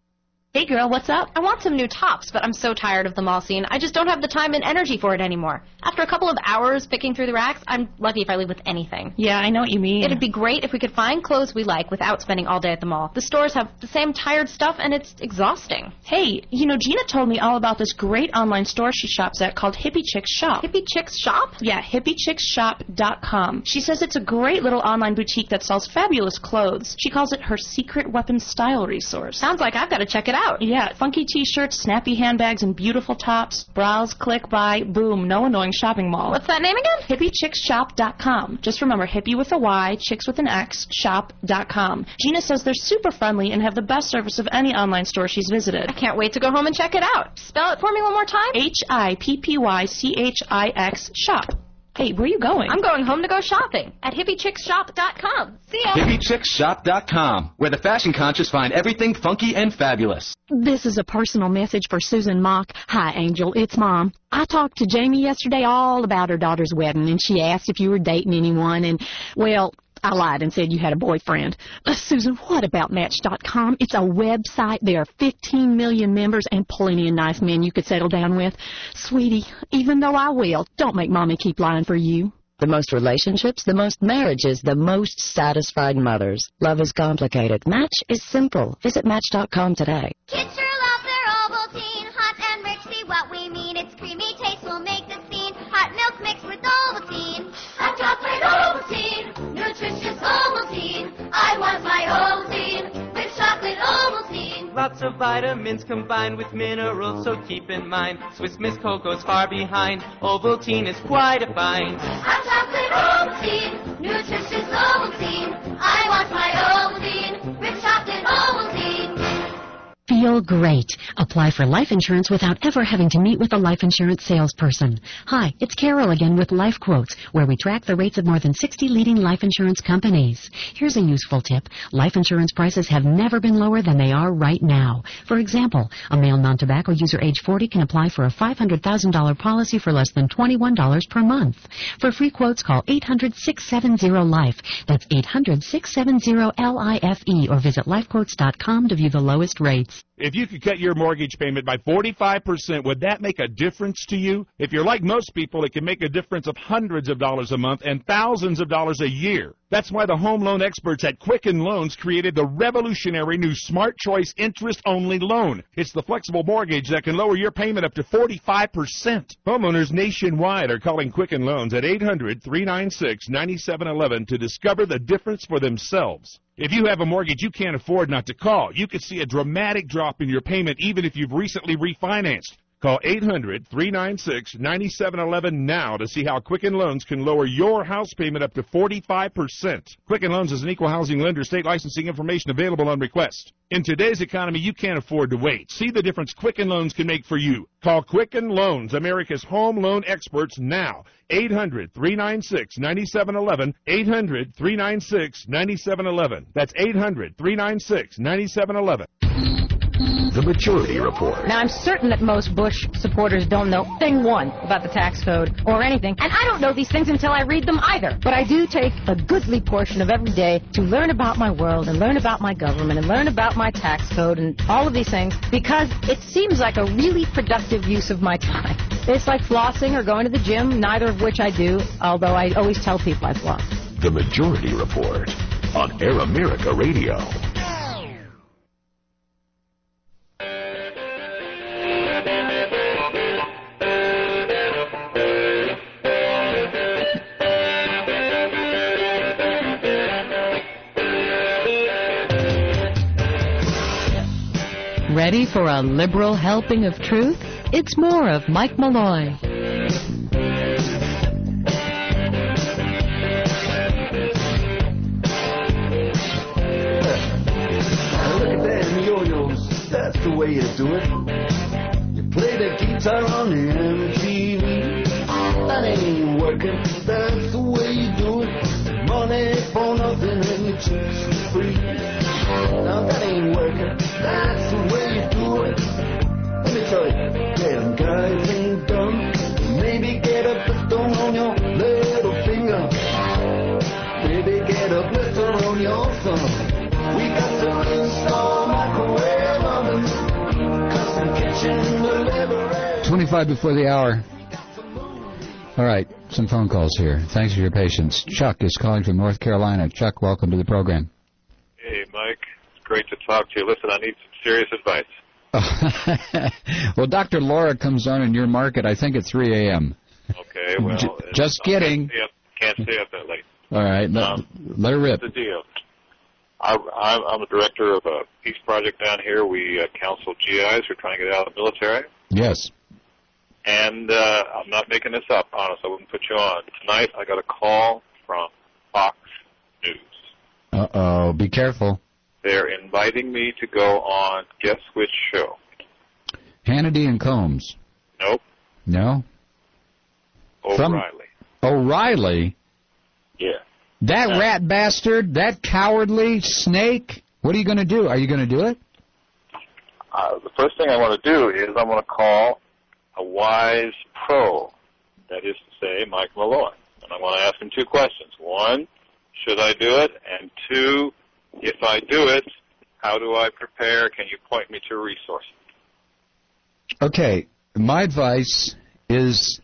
Hey girl, what's up? I want some new tops, but I'm so tired of the mall scene. I just don't have the time and energy for it anymore. After a couple of hours picking through the racks, I'm lucky if I leave with anything. Yeah, I know what you mean. It'd be great if we could find clothes we like without spending all day at the mall. The stores have the same tired stuff, and it's exhausting. Hey, you know, Gina told me all about this great online store she shops at called Hippie Chicks Shop. Hippie Chicks Shop? Yeah, hippie chicks shop dot com. She says it's a great little online boutique that sells fabulous clothes. She calls it her secret weapon style resource. Sounds like I've got to check it out. Yeah, funky t-shirts, snappy handbags, and beautiful tops. Browse, click, buy, boom, no annoying shopping mall. What's that name again? hippie chicks shop dot com. Just remember, hippie with a Y, chicks with an X, shop dot com. Gina says they're super friendly and have the best service of any online store she's visited. I can't wait to go home and check it out. Spell it for me one more time. H I P P Y C H I X, shop. Hey, where are you going? I'm going home to go shopping at hippie chicks shop dot com. See ya! hippie chicks shop dot com, where the fashion conscious find everything funky and fabulous. This is a personal message for Susan Mock. Hi, Angel. It's Mom. I talked to Jamie yesterday all about her daughter's wedding, and she asked if you were dating anyone, and, well, I lied and said you had a boyfriend. Uh, Susan, what about Match dot com? It's a website. There are fifteen million members and plenty of nice men you could settle down with. Sweetie, even though I will, don't make Mommy keep lying for you. The most relationships, the most marriages, the most satisfied mothers. Love is complicated. Match is simple. Visit Match dot com today. Kids sure love their Ovaltine. Hot and rich, see what we mean. Its creamy taste will make the scene. Hot milk mixed with Ovaltine. Hot chocolate Ovaltine. Nutritious Ovaltine. I want my Ovaltine. With chocolate Ovaltine. Lots of vitamins combined with minerals, so keep in mind Swiss Miss Cocoa's far behind. Ovaltine is quite a find. Hot chocolate Ovaltine. Nutritious Ovaltine. I want my Ovaltine. With chocolate Ovaltine. Feel great. Apply for life insurance without ever having to meet with a life insurance salesperson. Hi, it's Carol again with Life Quotes, where we track the rates of more than sixty leading life insurance companies. Here's a useful tip. Life insurance prices have never been lower than they are right now. For example, a male non-tobacco user age forty can apply for a five hundred thousand dollars policy for less than twenty-one dollars per month. For free quotes, call eight hundred, six seven zero, LIFE. That's eight hundred, six seven zero, L I F E, or visit life quotes dot com to view the lowest rates. If you could cut your mortgage payment by forty-five percent, would that make a difference to you? If you're like most people, it can make a difference of hundreds of dollars a month and thousands of dollars a year. That's why the home loan experts at Quicken Loans created the revolutionary new Smart Choice interest-only loan. It's the flexible mortgage that can lower your payment up to forty-five percent. Homeowners nationwide are calling Quicken Loans at eight hundred, three nine six, nine seven one one to discover the difference for themselves. If you have a mortgage you can't afford not to call, you could see a dramatic drop in your payment even if you've recently refinanced. Call eight hundred, three nine six, nine seven one one now to see how Quicken Loans can lower your house payment up to forty-five percent. Quicken Loans is an equal housing lender. State licensing information available on request. In today's economy, you can't afford to wait. See the difference Quicken Loans can make for you. Call Quicken Loans, America's home loan experts, now. eight hundred, three nine six, nine seven one one, eight hundred, three nine six, nine seven one one. That's eight hundred, three nine six, nine seven one one. The Majority Report. Now, I'm certain that most Bush supporters don't know thing one about the tax code or anything, and I don't know these things until I read them either. But I do take a goodly portion of every day to learn about my world and learn about my government and learn about my tax code and all of these things because it seems like a really productive use of my time. It's like flossing or going to the gym, neither of which I do, although I always tell people I floss. The Majority Report on Air America Radio. Ready for a liberal helping of truth? It's more of Mike Malloy. Look at them yo-yos, that's the way you do it. You play the guitar on the M T V. That ain't working, that's the way you do it. Money for nothing and your chicks for free. Now that ain't working, that's the way you do it. Let me tell you, damn guys ain't dumb. Maybe get a blister on your little finger. Maybe get a blister on your thumb. We got to install microwave ovens, custom kitchen delivery. twenty-five before the hour. All right, some phone calls here. Thanks for your patience. Chuck is calling from North Carolina. Chuck, welcome to the program. Hey, Mike. It's great to talk to you. Listen, I need some serious advice. Well, Doctor Laura comes on in your market, I think, at three a.m. Okay, well. J- just kidding. Can't stay, up, can't stay up that late. All right, no, um, let her rip. Here's the deal. I, I'm, I'm a director of a peace project down here. We uh, counsel G Is who are trying to get out of the military. Yes. And uh, I'm not making this up, honest. I wouldn't put you on. Tonight I got a call from Fox News. Uh-oh, be careful. They're inviting me to go on guess which show? Hannity and Combs. Nope. No? O'Reilly. From O'Reilly? Yeah. That yeah. rat bastard, that cowardly snake, what are you going to do? Are you going to do it? Uh, the first thing I want to do is I want to call a wise pro, that is to say, Mike Malloy. And I want to ask him two questions. One, should I do it? And two, if I do it, how do I prepare? Can you point me to resources? Okay, my advice is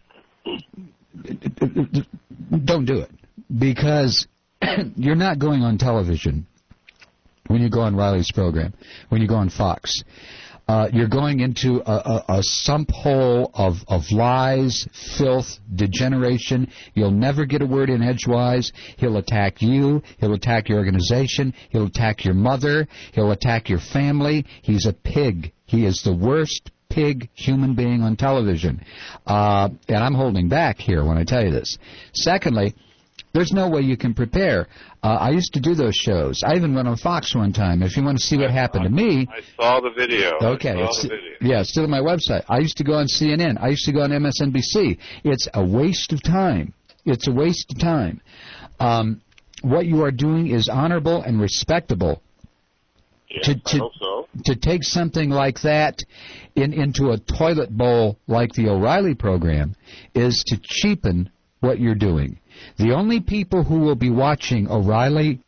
don't do it, because you're not going on television when you go on Riley's program, when you go on Fox. Uh, you're going into a, a, a sump hole of, of lies, filth, degeneration. You'll never get a word in edgewise. He'll attack you. He'll attack your organization. He'll attack your mother. He'll attack your family. He's a pig. He is the worst pig human being on television. Uh, and I'm holding back here when I tell you this. Secondly, there's no way you can prepare. Uh, I used to do those shows. I even went on Fox one time. If you want to see what happened to me... I saw the video. Okay. I saw It's, the video. yeah, it's still on my website. I used to go on C N N. I used to go on M S N B C. It's a waste of time. It's a waste of time. Um, what you are doing is honorable and respectable. Yes, to, I to, hope so. to take something like that in, into a toilet bowl like the O'Reilly program is to cheapen what you're doing. The only people who will be watching O'Reilly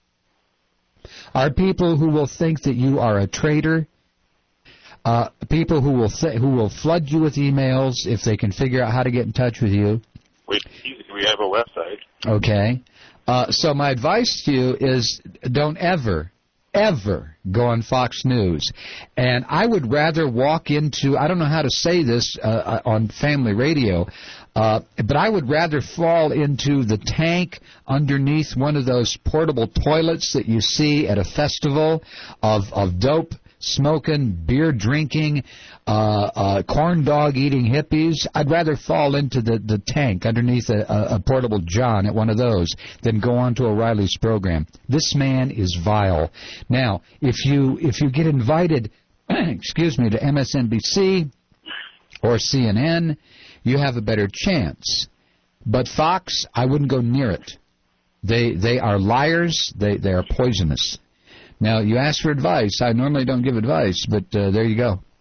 are people who will think that you are a traitor, uh, people who will th- who will flood you with emails if they can figure out how to get in touch with you. We, we have a website. Okay. Uh, so my advice to you is don't ever, ever go on Fox News. And I would rather walk into, I don't know how to say this uh, on family radio, Uh, but I would rather fall into the tank underneath one of those portable toilets that you see at a festival of, of dope smoking, beer drinking, uh, uh, corn dog eating hippies. I'd rather fall into the, the tank underneath a, a, a portable John at one of those than go on to O'Reilly's program. This man is vile. Now, if you if you get invited, excuse me, to M S N B C or C N N, you have a better chance. But Fox, I wouldn't go near it. They they are liars. They they are poisonous. Now, you ask for advice. I normally don't give advice, but uh, there you go.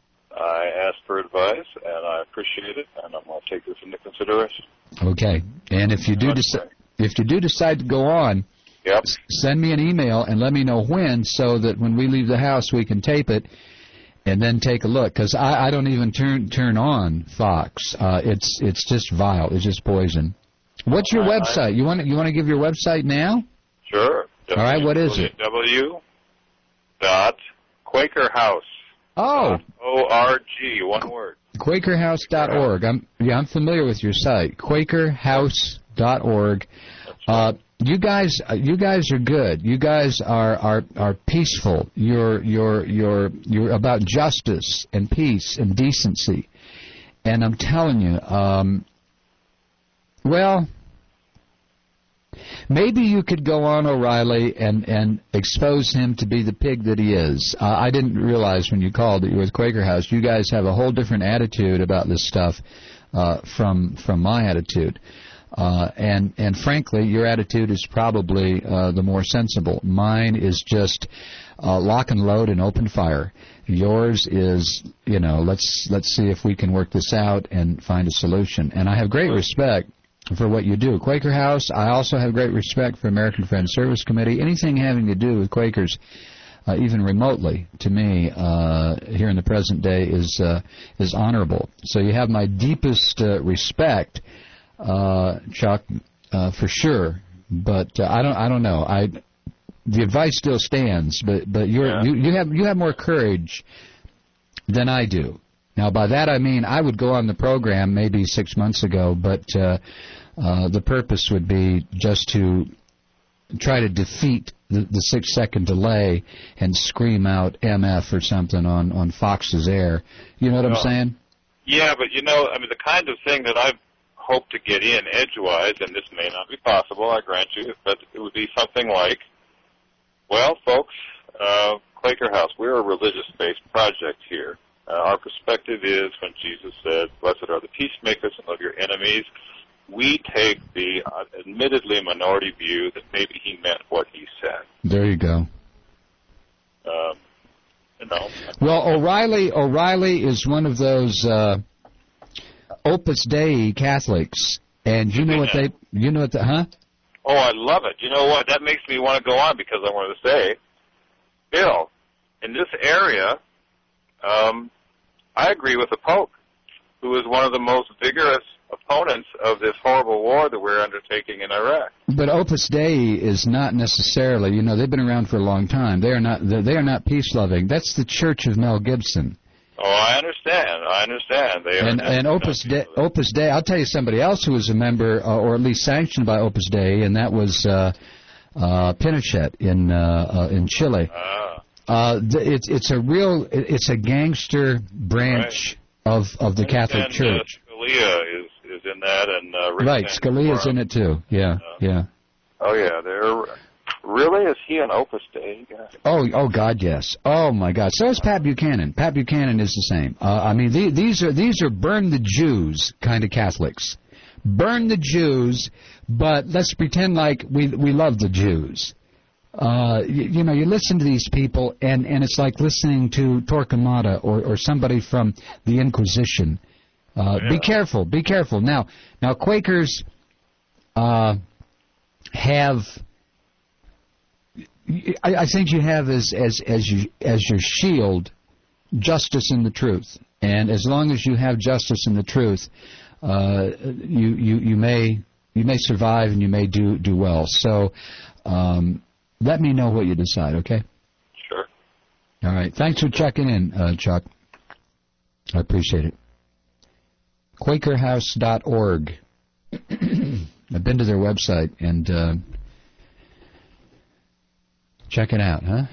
wise, and I appreciate it, and I'm going to take this into consideration. Okay. And if you do decide, if you do decide to go on, yep. s- send me an email and let me know when, so that when we leave the house we can tape it and then take a look. Because I, I don't even turn turn on Fox. Uh, it's it's just vile. It's just poison. What's your I, website? You want you want to give your website now? Sure. All right. What is it? W dot Quaker House. Oh. O R G, one word. Quaker House dot org. I'm yeah, I'm familiar with your site. Quaker House dot org. Uh, you guys, uh, you guys are good. You guys are are are peaceful. You're you're you're you're about justice and peace and decency. And I'm telling you, um, well, maybe you could go on O'Reilly and, and expose him to be the pig that he is. Uh, I didn't realize when you called that you were with Quaker House. You guys have a whole different attitude about this stuff uh, from from my attitude. Uh, and, and frankly, your attitude is probably uh, the more sensible. Mine is just uh, lock and load and open fire. Yours is, you know, let's let's see if we can work this out and find a solution. And I have great respect for what you do. Quaker House, I also have great respect for American Friends Service Committee. Anything having to do with Quakers, uh, even remotely, to me, uh, here in the present day, is uh, is honorable. So you have my deepest uh, respect, uh, Chuck, uh, for sure. But uh, I don't, I don't know. I the advice still stands, but but you're, Yeah. you you have you have more courage than I do. Now, by that I mean I would go on the program maybe six months ago, but uh, uh, the purpose would be just to try to defeat the, the six-second delay and scream out M F or something on, on Fox's air. You know what I'm No. saying? Yeah, but you know, I mean, the kind of thing that I've hoped to get in edgewise, and this may not be possible, I grant you, but it would be something like, well, folks, uh, Quaker House, we're a religious-based project here. Uh, our perspective is when Jesus said, blessed are the peacemakers and love your enemies, we take the uh, admittedly minority view that maybe he meant what he said. There you go. Um, you know. Well, O'Reilly O'Reilly is one of those uh, Opus Dei Catholics, and you know what they, you know what the, huh? Oh, I love it. You know what? That makes me want to go on because I want to say, Bill, in this area, um, I agree with the Pope, who is one of the most vigorous opponents of this horrible war that we're undertaking in Iraq. But Opus Dei is not necessarily, you know, they've been around for a long time. They are not, they are not peace-loving. That's the Church of Mel Gibson. Oh, I understand. I understand. They are And, not- and Opus Dei, Opus Dei, I'll tell you somebody else who was a member, uh, or at least sanctioned by Opus Dei, and that was uh, uh, Pinochet in uh, uh, in Chile. Ah. Uh, th- it's it's a real, it- it's a gangster branch of of the Catholic and, Church. Uh, Scalia is, is in that, and uh, Rick Right, Sands Scalia's Moore. in it too. Yeah, yeah. Oh yeah, they're really is he an Opus Dei guy? Oh, oh God, yes. Oh my God. So is Pat Buchanan. Pat Buchanan is the same. Uh, I mean, the, these are these are burn the Jews kind of Catholics. Burn the Jews, but let's pretend like we we love the Jews. Uh, you, you know, you listen to these people, and, and it's like listening to Torquemada or, or somebody from the Inquisition. Uh, Yeah. Be careful. Be careful. Now, now Quakers uh, have. I, I think you have as as as you as your shield justice and the truth, and as long as you have justice and the truth, uh, you you you may you may survive and you may do do well. So, um, let me know what you decide. Okay. Sure. All right. Thanks for checking in, uh, Chuck. I appreciate it. Quaker House dot org. I've been to their website and. Uh, Check it out, huh?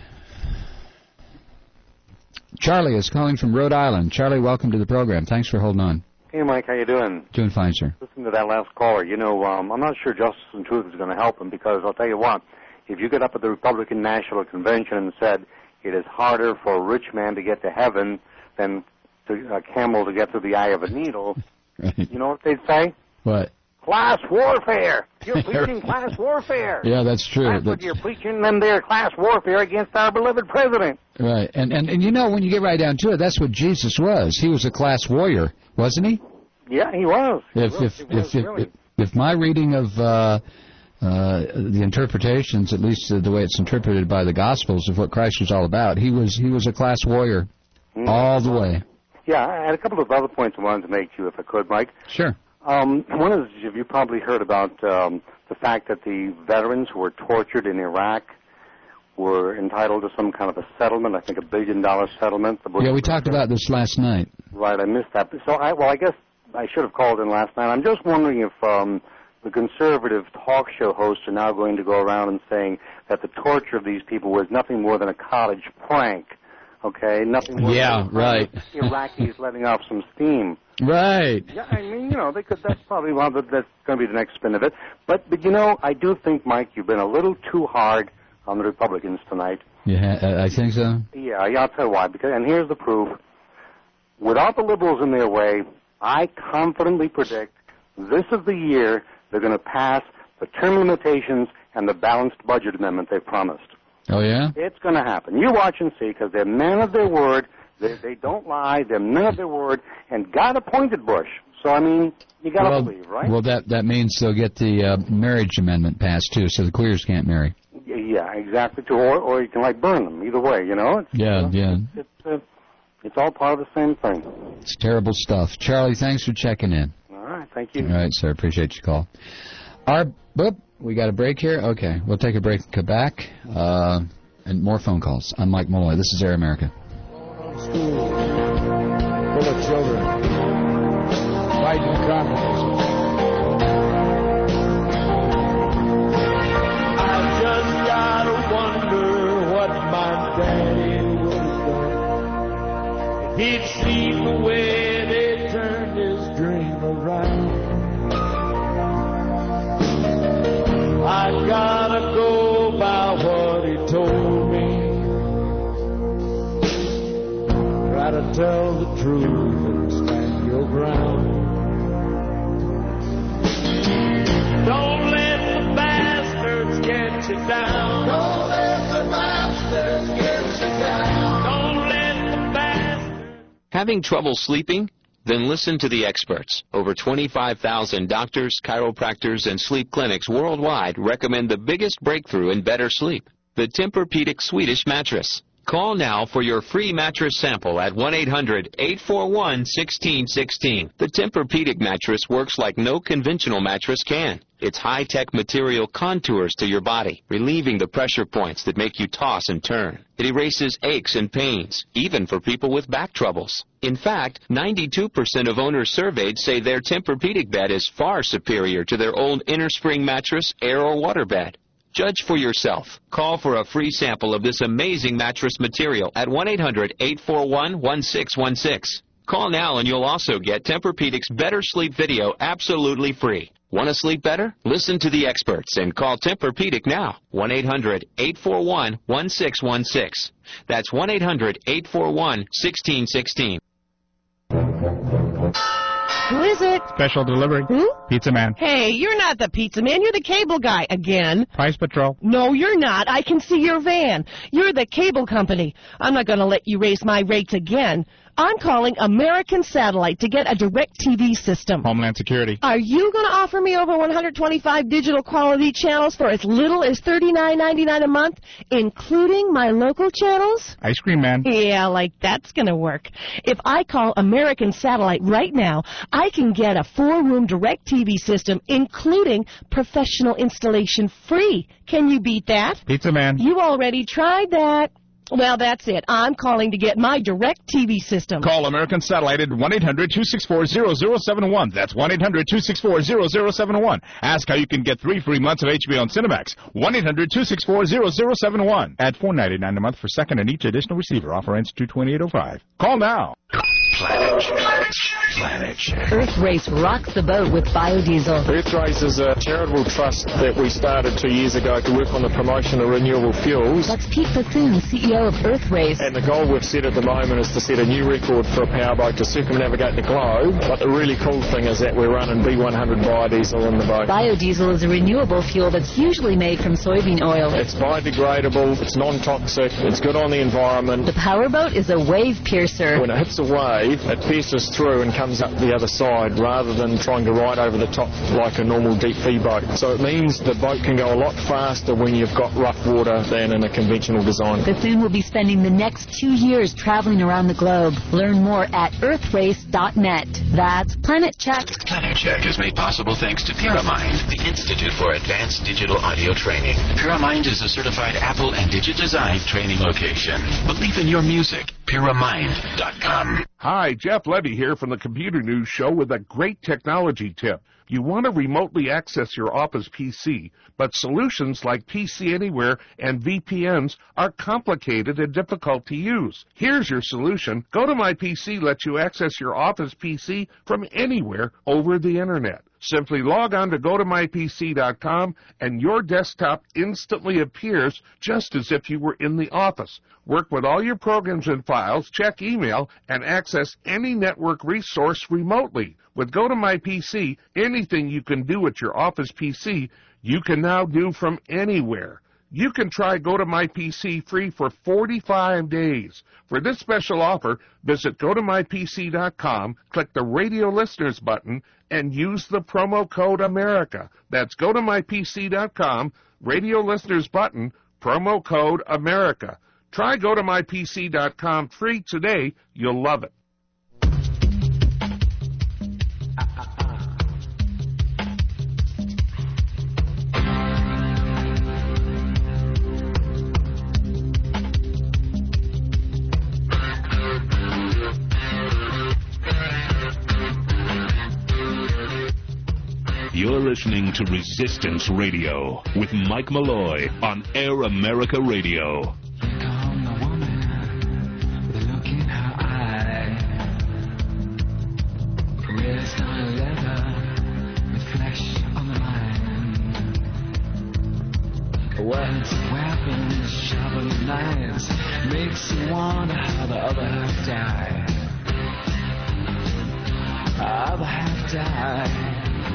Charlie is calling from Rhode Island. Charlie, welcome to the program. Thanks for holding on. Hey, Mike, how you doing? Doing fine, sir. Listen to that last caller. You know, um, I'm not sure Justice and Truth is going to help him because I'll tell you what, if you get up at the Republican National Convention and said it is harder for a rich man to get to heaven than to, a camel to get through the eye of a needle, Right. you know what they'd say? What? class warfare. You're preaching class warfare. Yeah, that's true. That's, That's what you're preaching, them there, class warfare against our beloved president. Right. And, and, and you know, when you get right down to it, that's what Jesus was. He was a class warrior, wasn't he? Yeah, he was. He If, was. if, He was, if, if, really. if, if my reading of uh, uh, the interpretations, at least the way it's interpreted by the Gospels of what Christ was all about, he was he was a class warrior Mm. all the way. Yeah, I had a couple of other points I wanted to make to you, if I could, Mike. Sure. Um, one is, have you probably heard about um, the fact that the veterans who were tortured in Iraq were entitled to some kind of a settlement, I think a billion-dollar settlement? The Yeah, we talked about this last night. Right, I missed that. So, I, well, I guess I should have called in last night. I'm just wondering if um, the conservative talk show hosts are now going to go around and saying that the torture of these people was nothing more than a college prank. Okay, nothing more Yeah, than right. Iraqis letting off some steam. Right. Yeah, I mean, you know, they could. That's probably one. Of the, that's going to be the next spin of it. But, but you know, I do think, Mike, you've been a little too hard on the Republicans tonight. Yeah, I think so. Yeah, yeah, I'll tell you why. Because, and here's the proof: without the liberals in their way, I confidently predict this is the year they're going to pass the term limitations and the balanced budget amendment they promised. Oh, yeah? It's going to happen. You watch and see, because they're men of their word. They, they don't lie. They're men of their word. And God appointed Bush. So, I mean, you got to well, believe, right? Well, that, that means they'll get the uh, marriage amendment passed, too, so the queers can't marry. Yeah, exactly. Too. Or, or you can, like, burn them. Either way, you know? It's, Yeah, uh, yeah. It's, uh, it's all part of the same thing. It's terrible stuff. Charlie, thanks for checking in. All right, thank you. All right, sir. Appreciate your call. Our, boop, we got a break here? Okay, we'll take a break and come back. Uh, and more phone calls. I'm Mike Malloy. This is Air America. School full of children fighting communism. I just gotta wonder what my daddy would have done if he'd seen the way they turned his dream around. I gotta go by what he told me. Try to tell the truth and stand your ground. Don't let the bastards get you down. Don't let the bastards get you down. Don't let the bastards. Having trouble sleeping? Then listen to the experts. Over twenty-five thousand doctors, chiropractors, and sleep clinics worldwide recommend the biggest breakthrough in better sleep, the Tempur-Pedic Swedish mattress. Call now for your free mattress sample at one eight hundred, eight four one, one six one six. The Tempur-Pedic mattress works like no conventional mattress can. Its high-tech material contours to your body, relieving the pressure points that make you toss and turn. It erases aches and pains, even for people with back troubles. In fact, ninety-two percent of owners surveyed say their Tempur-Pedic bed is far superior to their old innerspring mattress, air or water bed. Judge for yourself. Call for a free sample of this amazing mattress material at one eight hundred, eight four one, one six one six. Call now and you'll also get Tempur-Pedic's Better Sleep video absolutely free. Want to sleep better? Listen to the experts and call Tempur-Pedic now. one eight hundred, eight four one, one six one six. That's one eight hundred, eight four one, one six one six. Who is it? Special delivery. Who? Pizza Man. Hey, you're not the pizza man. You're the cable guy again. Price Patrol. No, you're not. I can see your van. You're the cable company. I'm not going to let you raise my rates again. I'm calling American Satellite to get a direct T V system. Homeland Security. Are you going to offer me over one hundred twenty-five digital quality channels for as little as thirty-nine ninety-nine a month, including my local channels? Ice Cream Man. Yeah, like that's going to work. If I call American Satellite right now, I can get a four-room direct T V system, including professional installation free. Can you beat that? Pizza Man. You already tried that. Well, that's it. I'm calling to get my direct T V system. Call American Satellite at one eight hundred, two six four, zero zero seven one. That's one eight hundred, two six four, zero zero seven one. Ask how you can get three free months of H B O and Cinemax. one eight hundred, two six four, zero zero seven one. Add four ninety-nine a month for second and each additional receiver. Offer ends two twenty-eight oh five. Call now. Planet Check. Planet Check. Earth Race rocks the boat with biodiesel. Earth Race is a charitable trust that we started two years ago to work on the promotion of renewable fuels. That's Pete Bethune, C E O of Earth Race. And the goal we've set at the moment is to set a new record for a powerboat to circumnavigate the globe. But the really cool thing is that we're running B one hundred biodiesel in the boat. Biodiesel is a renewable fuel that's usually made from soybean oil. It's biodegradable, it's non-toxic, it's good on the environment. The powerboat is a wave piercer. When it hits a wave, it pierces through and comes up the other side rather than trying to ride over the top like a normal deep sea boat. So it means the boat can go a lot faster when you've got rough water than in a conventional design. Bethune will be spending the next two years traveling around the globe. Learn more at earth race dot net. That's Planet Check. Planet Check is made possible thanks to Pyramind, the Institute for Advanced Digital Audio Training. Pyramind is a certified Apple and Digitize training location. Believe in your music. Pyramind dot com. Hi, Jeff Levy here from the Computer News Show with a great technology tip. You want to remotely access your office P C, but solutions like P C Anywhere and V P Ns are complicated and difficult to use. Here's your solution. GoToMyPC lets you access your office P C from anywhere over the Internet. Simply log on to go to my P C dot com and your desktop instantly appears just as if you were in the office. Work with all your programs and files, check email, and access any network resource remotely. With GoToMyPC, anything you can do at your office P C, you can now do from anywhere. You can try GoToMyPC free for forty-five days. For this special offer, visit go to my P C dot com, click the Radio Listeners button, and use the promo code America. That's go to my P C dot com, Radio Listeners button, promo code America. Try go to my P C dot com free today. You'll love it. You're listening to Resistance Radio with Mike Malloy on Air America Radio. Wrist on leather with flesh on the mind. What weapons, sharpened knives makes you wonder how the other half died. Other half died.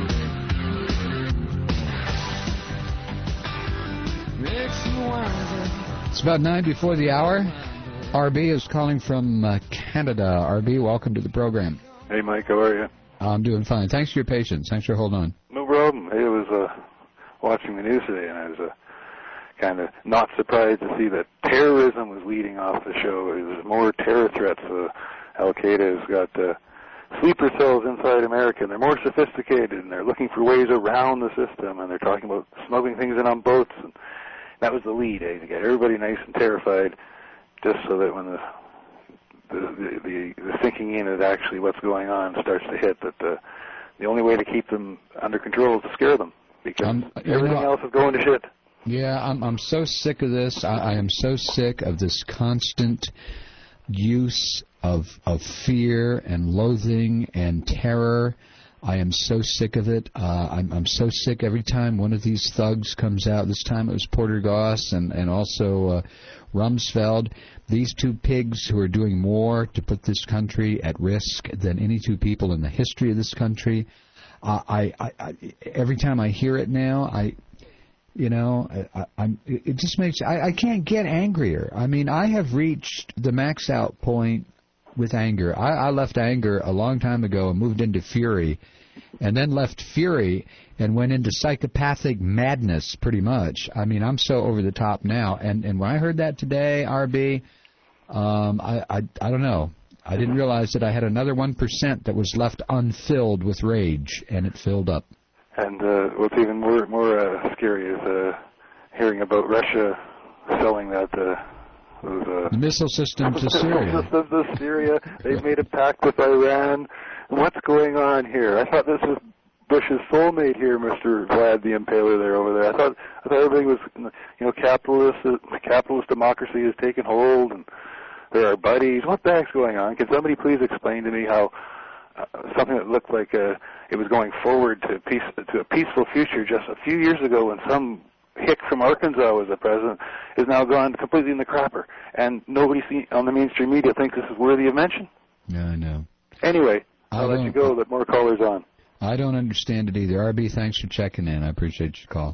Makes you wonder. It's about nine before the hour. R B is calling from uh, Canada. R B, welcome to the program. Hey, Mike, how are you? I'm doing fine. Thanks for your patience. Thanks for holding on. No problem. Hey, I was uh, watching the news today, and I was uh, kind of not surprised to see that terrorism was leading off the show. There's more terror threats. Uh, Al-Qaeda has got uh, sleeper cells inside America, and they're more sophisticated, and they're looking for ways around the system, and they're talking about smuggling things in on boats. And that was the lead, eh, to get everybody nice and terrified, just so that when the The, the, the thinking in is actually what's going on starts to hit, that the, the only way to keep them under control is to scare them, because um, everything know, else is going to shit. Yeah, I'm I'm so sick of this. I, I am so sick of this constant use of of fear and loathing and terror. I am so sick of it. Uh, I'm I'm so sick every time one of these thugs comes out. This time it was Porter Goss and and also uh, Rumsfeld. These two pigs who are doing more to put this country at risk than any two people in the history of this country. Uh, I, I, I every time I hear it now, I, you know, I, I'm. It just makes I, I can't get angrier. I mean, I have reached the max out point with anger. I, I left anger a long time ago and moved into fury, and then left fury and went into psychopathic madness pretty much. I mean, I'm so over the top now. And, and when I heard that today, R B, um, I, I, I don't know. I didn't realize that I had another one percent that was left unfilled with rage, and it filled up. And uh, what's even more, more uh, scary is uh, hearing about Russia selling that uh, those, uh, the missile system to Syria. System to Syria. They've made a pact with Iran. What's going on here? I thought this was Bush's soulmate here, Mister Vlad the Impaler there over there. I thought I thought everything was, you know, capitalist. Uh, capitalist democracy has taken hold, and they're our buddies. What the heck's going on? Can somebody please explain to me how uh, something that looked like uh, it was going forward to peace to a peaceful future just a few years ago when some hick from Arkansas was the president is now gone completely in the crapper, and nobody see, on the mainstream media thinks this is worthy of mention? Yeah, I know. Anyway, I I'll let you go. Let more callers on. I don't understand it either. R B, thanks for checking in. I appreciate your call.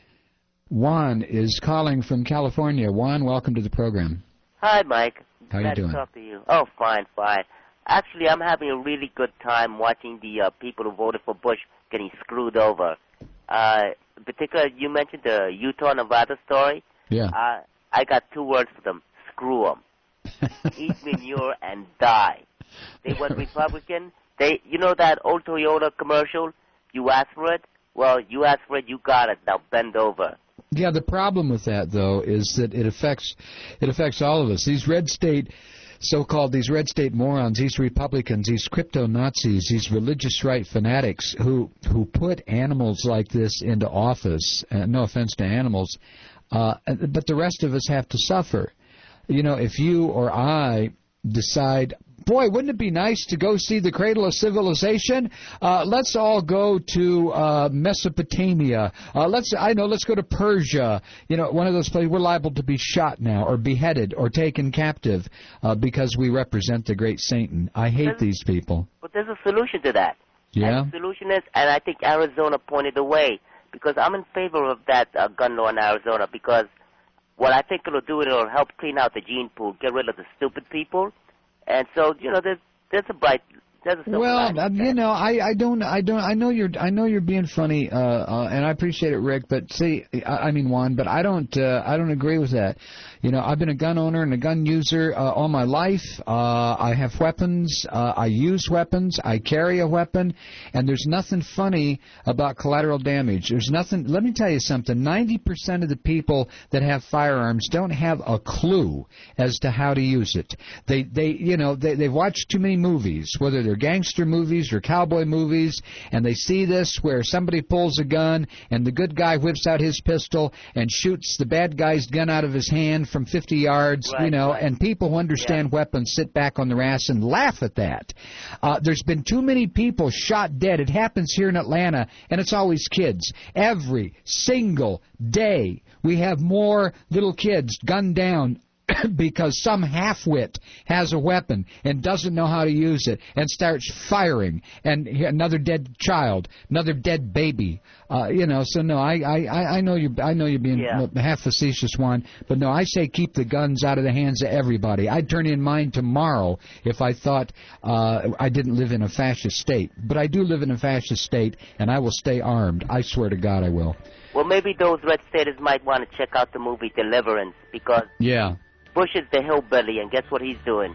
Juan is calling from California. Juan, welcome to the program. Hi, Mike. How you Glad doing? to talk to you. Oh, fine, fine. Actually, I'm having a really good time watching the uh, people who voted for Bush getting screwed over. Uh, in particular, you mentioned the Utah, Nevada story. Yeah. Uh, I got two words for them. Screw them. Eat manure and die. They went Republican. They, you know that old Toyota commercial? You asked for it? Well, you asked for it, you got it. Now bend over. Yeah, the problem with that, though, is that it affects it affects all of us. These red state, so-called, these red state morons, these Republicans, these crypto-Nazis, these religious right fanatics who, who put animals like this into office, uh, no offense to animals, uh, but the rest of us have to suffer. You know, if you or I decide, boy, wouldn't it be nice to go see the cradle of civilization? Uh, let's all go to uh, Mesopotamia. Uh, let's, I know, let's go to Persia. You know, one of those places. We're liable to be shot now, or beheaded, or taken captive uh, because we represent the great Satan. I hate There's, these people. But there's a solution to that. Yeah. And the solution is, and I think Arizona pointed the way, because I'm in favor of that uh, gun law in Arizona, because what I think it'll do, it'll help clean out the gene pool, get rid of the stupid people. And so, you know, there's there's a bright there's a silver Well, lining. uh, you know, I, I don't I don't I know you're I know you're being funny, uh, uh, and I appreciate it, Rick. But see, I, I mean Juan, but I don't uh, I don't agree with that. You know, I've been a gun owner and a gun user uh, all my life. Uh, I have weapons. Uh, I use weapons. I carry a weapon, and there's nothing funny about collateral damage. There's nothing. Let me tell you something. ninety percent of the people that have firearms don't have a clue as to how to use it. They they you know they they've watched too many movies, whether they're gangster movies or cowboy movies, and they see this where somebody pulls a gun and the good guy whips out his pistol and shoots the bad guy's gun out of his hand from fifty yards, Right, you know, right. and people who understand Yeah. weapons sit back on their ass and laugh at that. Uh, there's been too many people shot dead. It happens here in Atlanta, and it's always kids. Every single day we have more little kids gunned down because some half-wit has a weapon and doesn't know how to use it and starts firing, and another dead child, another dead baby. Uh, you know, so no, I, I, I know you, I know you're being Yeah. half facetious, one, but no, I say keep the guns out of the hands of everybody. I'd turn in mine tomorrow if I thought uh, I didn't live in a fascist state, but I do live in a fascist state, and I will stay armed. I swear to God, I will. Well, maybe those red staters might want to check out the movie Deliverance, because Yeah. Bush is the hillbilly, and guess what he's doing?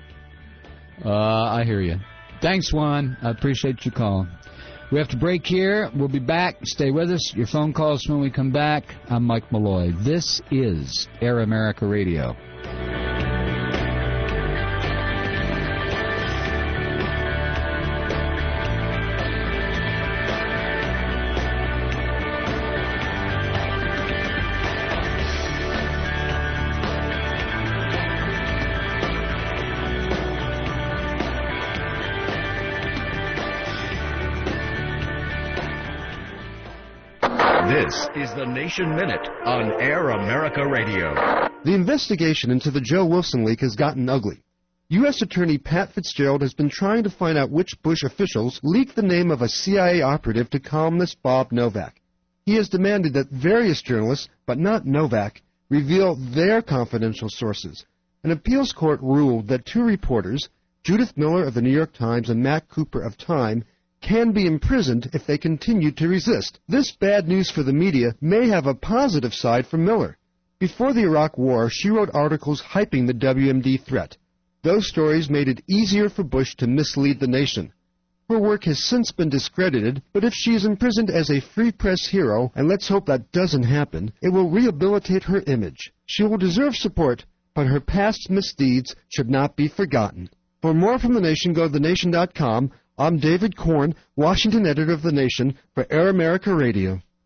Uh, I hear you. Thanks, Juan. I appreciate your call. We have to break here. We'll be back. Stay with us. Your phone calls when we come back. I'm Mike Malloy. This is Air America Radio. This is the Nation Minute on Air America Radio. The investigation into the Joe Wilson leak has gotten ugly. U S Attorney Pat Fitzgerald has been trying to find out which Bush officials leaked the name of a C I A operative to columnist Bob Novak. He has demanded that various journalists, but not Novak, reveal their confidential sources. An appeals court ruled that two reporters, Judith Miller of the New York Times and Matt Cooper of Time, can be imprisoned if they continue to resist. This bad news for the media may have a positive side for Miller. Before the Iraq War, she wrote articles hyping the W M D threat. Those stories made it easier for Bush to mislead the nation. Her work has since been discredited, but if she is imprisoned as a free press hero, and let's hope that doesn't happen, it will rehabilitate her image. She will deserve support, but her past misdeeds should not be forgotten. For more from The Nation, go to the nation dot com. I'm David Korn, Washington editor of The Nation for Air America Radio.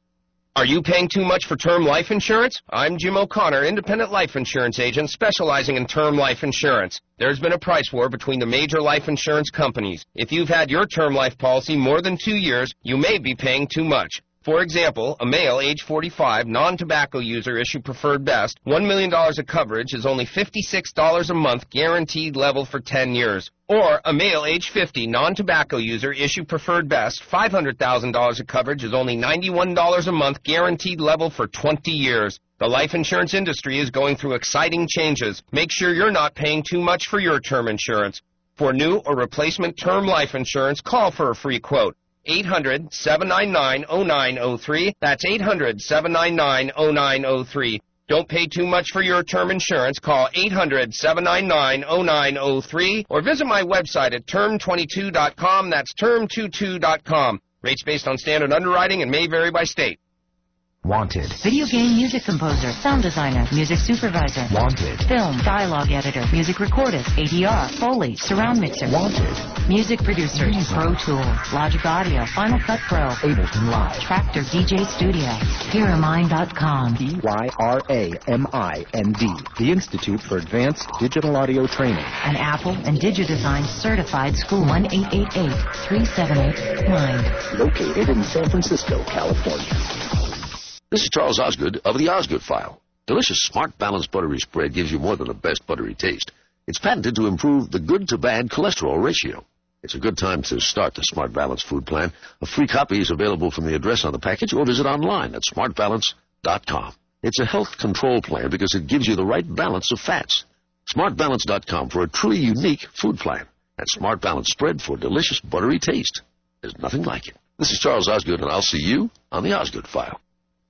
Are you paying too much for term life insurance? I'm Jim O'Connor, independent life insurance agent specializing in term life insurance. There's been a price war between the major life insurance companies. If you've had your term life policy more than two years, you may be paying too much. For example, a male age forty-five, non-tobacco user issue preferred best, one million dollars of coverage is only fifty-six dollars a month guaranteed level for ten years. Or a male age fifty, non-tobacco user issue preferred best, five hundred thousand dollars of coverage is only ninety-one dollars a month guaranteed level for twenty years. The life insurance industry is going through exciting changes. Make sure you're not paying too much for your term insurance. For new or replacement term life insurance, call for a free quote. eight hundred, seven nine nine, oh nine oh three. That's eight hundred, seven nine nine, oh nine oh three. Don't pay too much for your term insurance. Call eight hundred, seven nine nine, oh nine oh three or visit my website at term twenty-two dot com. That's term twenty-two dot com. Rates based on standard underwriting and may vary by state. Wanted. Video game music composer, sound designer, music supervisor. Wanted. Film, dialogue editor, music recordist, A D R, Foley, surround mixer. Wanted. Music producer, Pro Tools, Logic Audio, Final Cut Pro, Ableton Live, Tractor D J Studio, Pyramine dot com. P Y R A M I N D, the Institute for Advanced Digital Audio Training. An Apple and DigiDesign certified school. one eight eight eight, three seven eight, nine. Located in San Francisco, California. This is Charles Osgood of the Osgood File. Delicious Smart Balanced Buttery Spread gives you more than the best buttery taste. It's patented to improve the good-to-bad cholesterol ratio. It's a good time to start the Smart Balance food plan. A free copy is available from the address on the package or visit online at smart balance dot com. It's a health control plan because it gives you the right balance of fats. smart balance dot com for a truly unique food plan. And Smart Balance Spread for delicious buttery taste. There's nothing like it. This is Charles Osgood, and I'll see you on the Osgood File.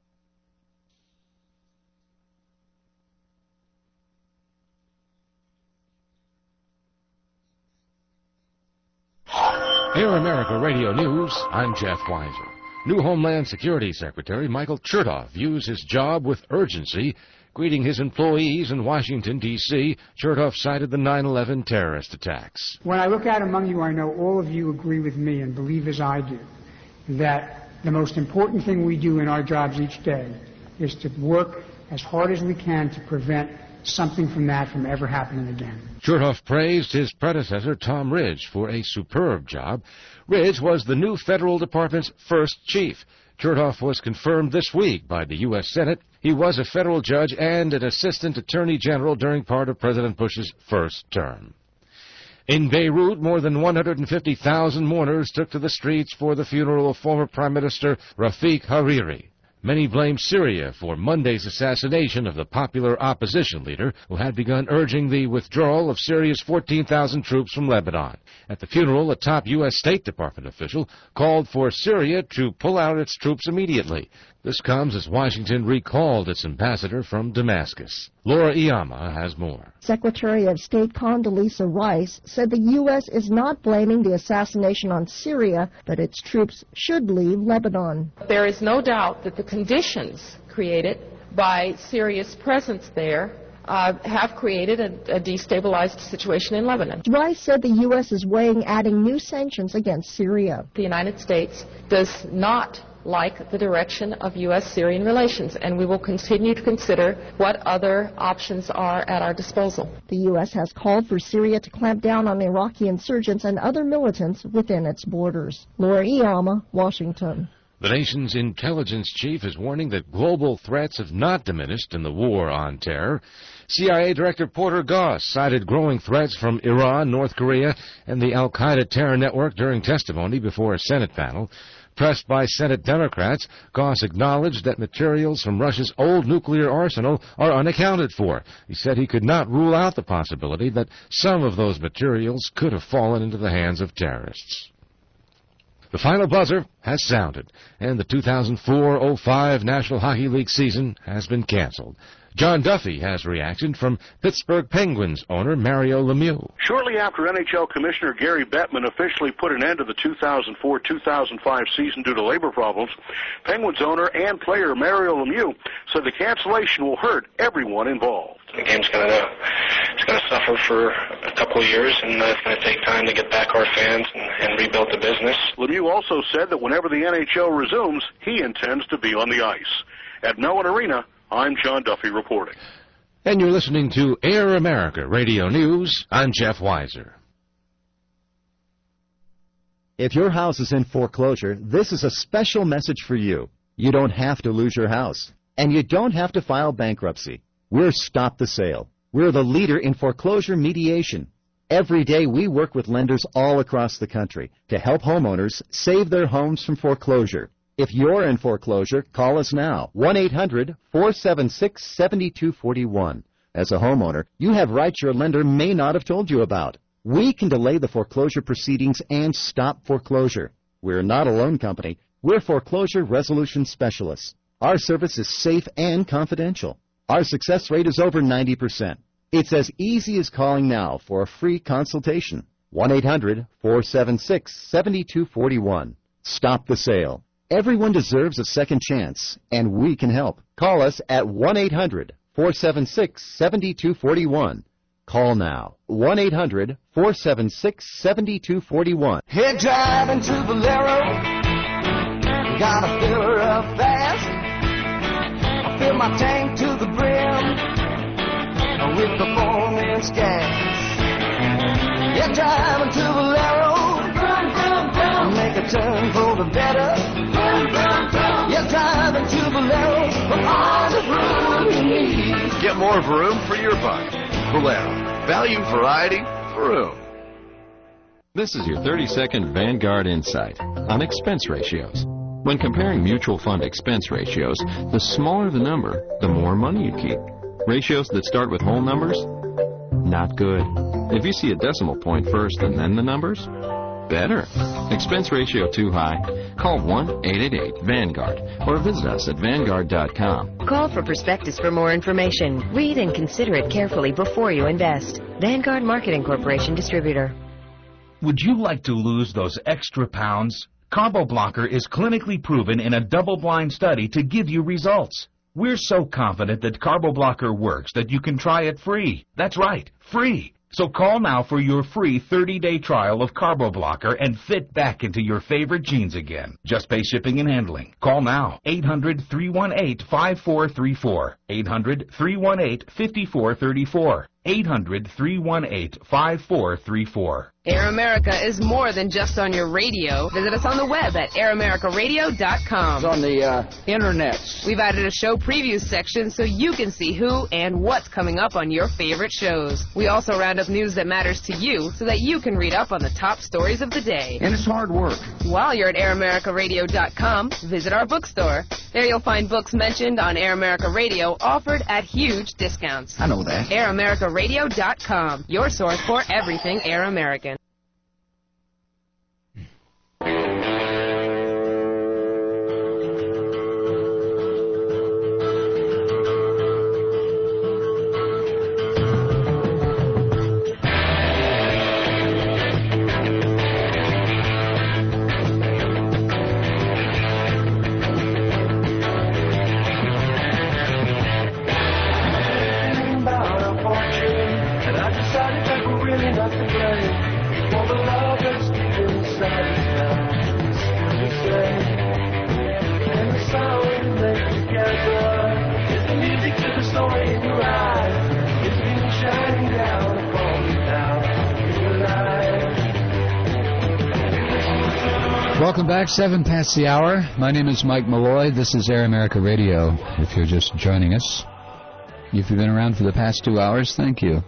Air America Radio News, I'm Jeff Weiser. New Homeland Security Secretary Michael Chertoff views his job with urgency. Greeting his employees in Washington, D C, Chertoff cited the nine eleven terrorist attacks. When I look out among you, I know all of you agree with me and believe as I do that the most important thing we do in our jobs each day is to work as hard as we can to prevent something from that from ever happening again. Chertoff praised his predecessor, Tom Ridge, for a superb job. Ridge was the new federal department's first chief. Chertoff was confirmed this week by the U S Senate. He was a federal judge and an assistant attorney general during part of President Bush's first term. In Beirut, more than one hundred fifty thousand mourners took to the streets for the funeral of former Prime Minister Rafik Hariri. Many blame Syria for Monday's assassination of the popular opposition leader who had begun urging the withdrawal of Syria's fourteen thousand troops from Lebanon. At the funeral, a top U S State Department official called for Syria to pull out its troops immediately. This comes as Washington recalled its ambassador from Damascus. Laura Iyama has more. Secretary of State Condoleezza Rice said the U S is not blaming the assassination on Syria, but its troops should leave Lebanon. There is no doubt that the conditions created by Syria's presence there uh, have created a, a destabilized situation in Lebanon. Rice said the U S is weighing adding new sanctions against Syria. The United States does not like the direction of U S Syrian relations, and we will continue to consider what other options are at our disposal. The U S has called for Syria to clamp down on Iraqi insurgents and other militants within its borders. Laura Iyama, Washington. The nation's intelligence chief is warning that global threats have not diminished in the war on terror. C I A Director Porter Goss cited growing threats from Iran, North Korea, and the al-Qaeda terror network during testimony before a Senate panel. Pressed by Senate Democrats, Goss acknowledged that materials from Russia's old nuclear arsenal are unaccounted for. He said he could not rule out the possibility that some of those materials could have fallen into the hands of terrorists. The final buzzer has sounded, and the two thousand four oh five National Hockey League season has been canceled. John Duffy has reaction from Pittsburgh Penguins owner Mario Lemieux. Shortly after N H L Commissioner Gary Bettman officially put an end to the two thousand four two thousand five season due to labor problems, Penguins owner and player Mario Lemieux said the cancellation will hurt everyone involved. The game's going to it's going to suffer for a couple of years, and uh, it's going to take time to get back our fans and, and rebuild the business. Lemieux also said that whenever the N H L resumes, he intends to be on the ice. At Mellon Arena, I'm John Duffy reporting. And you're listening to Air America Radio News. I'm Jeff Weiser. If your house is in foreclosure, this is a special message for you. You don't have to lose your house, and you don't have to file bankruptcy. We're Stop the Sale. We're the leader in foreclosure mediation. Every day we work with lenders all across the country to help homeowners save their homes from foreclosure. If you're in foreclosure, call us now, one eight hundred, four seven six, seven two four one. As a homeowner, you have rights your lender may not have told you about. We can delay the foreclosure proceedings and stop foreclosure. We're not a loan company. We're foreclosure resolution specialists. Our service is safe and confidential. Our success rate is over ninety percent. It's as easy as calling now for a free consultation. one eight hundred, four seven six, seven two four one. Stop the sale. Everyone deserves a second chance, and we can help. Call us at one eight hundred, four seven six, seven two four one. Call now, one eight hundred, four seven six, seven two four one. Head driving to Valero, gotta fill her up fast. I fill my tank to the brim with performance gas. Head driving to Valero, make a turn for the better. Head driving to Valero, for all the room you need. Get more Vroom for your buck. Valero. Value, variety, Vroom. This is your thirty-second Vanguard Insight on expense ratios. When comparing mutual fund expense ratios, the smaller the number, the more money you keep. Ratios that start with whole numbers? Not good. If you see a decimal point first and then the numbers? Better. Expense ratio too high? Call one eight eight eight, Vanguard or visit us at Vanguard dot com. Call for prospectus for more information. Read and consider it carefully before you invest. Vanguard Marketing Corporation Distributor. Would you like to lose those extra pounds? Carbo Blocker is clinically proven in a double-blind study to give you results. We're so confident that Carbo Blocker works that you can try it free. That's right, free. So call now for your free thirty-day trial of Carbo Blocker and fit back into your favorite jeans again. Just pay shipping and handling. Call now, eight hundred, three one eight, five four three four, eight hundred, three one eight, five four three four, eight hundred, three one eight, five four three four. Air America is more than just on your radio. Visit us on the web at air america radio dot com. It's on the uh, internet. We've added a show previews section so you can see who and what's coming up on your favorite shows. We also round up news that matters to you so that you can read up on the top stories of the day. And it's hard work. While you're at air america radio dot com, visit our bookstore. There you'll find books mentioned on Air America Radio offered at huge discounts. I know that. air america radio dot com, your source for everything Air American. Welcome back, seven past the hour. My name is Mike Malloy. This is Air America Radio, if you're just joining us. If you've been around for the past two hours, thank you.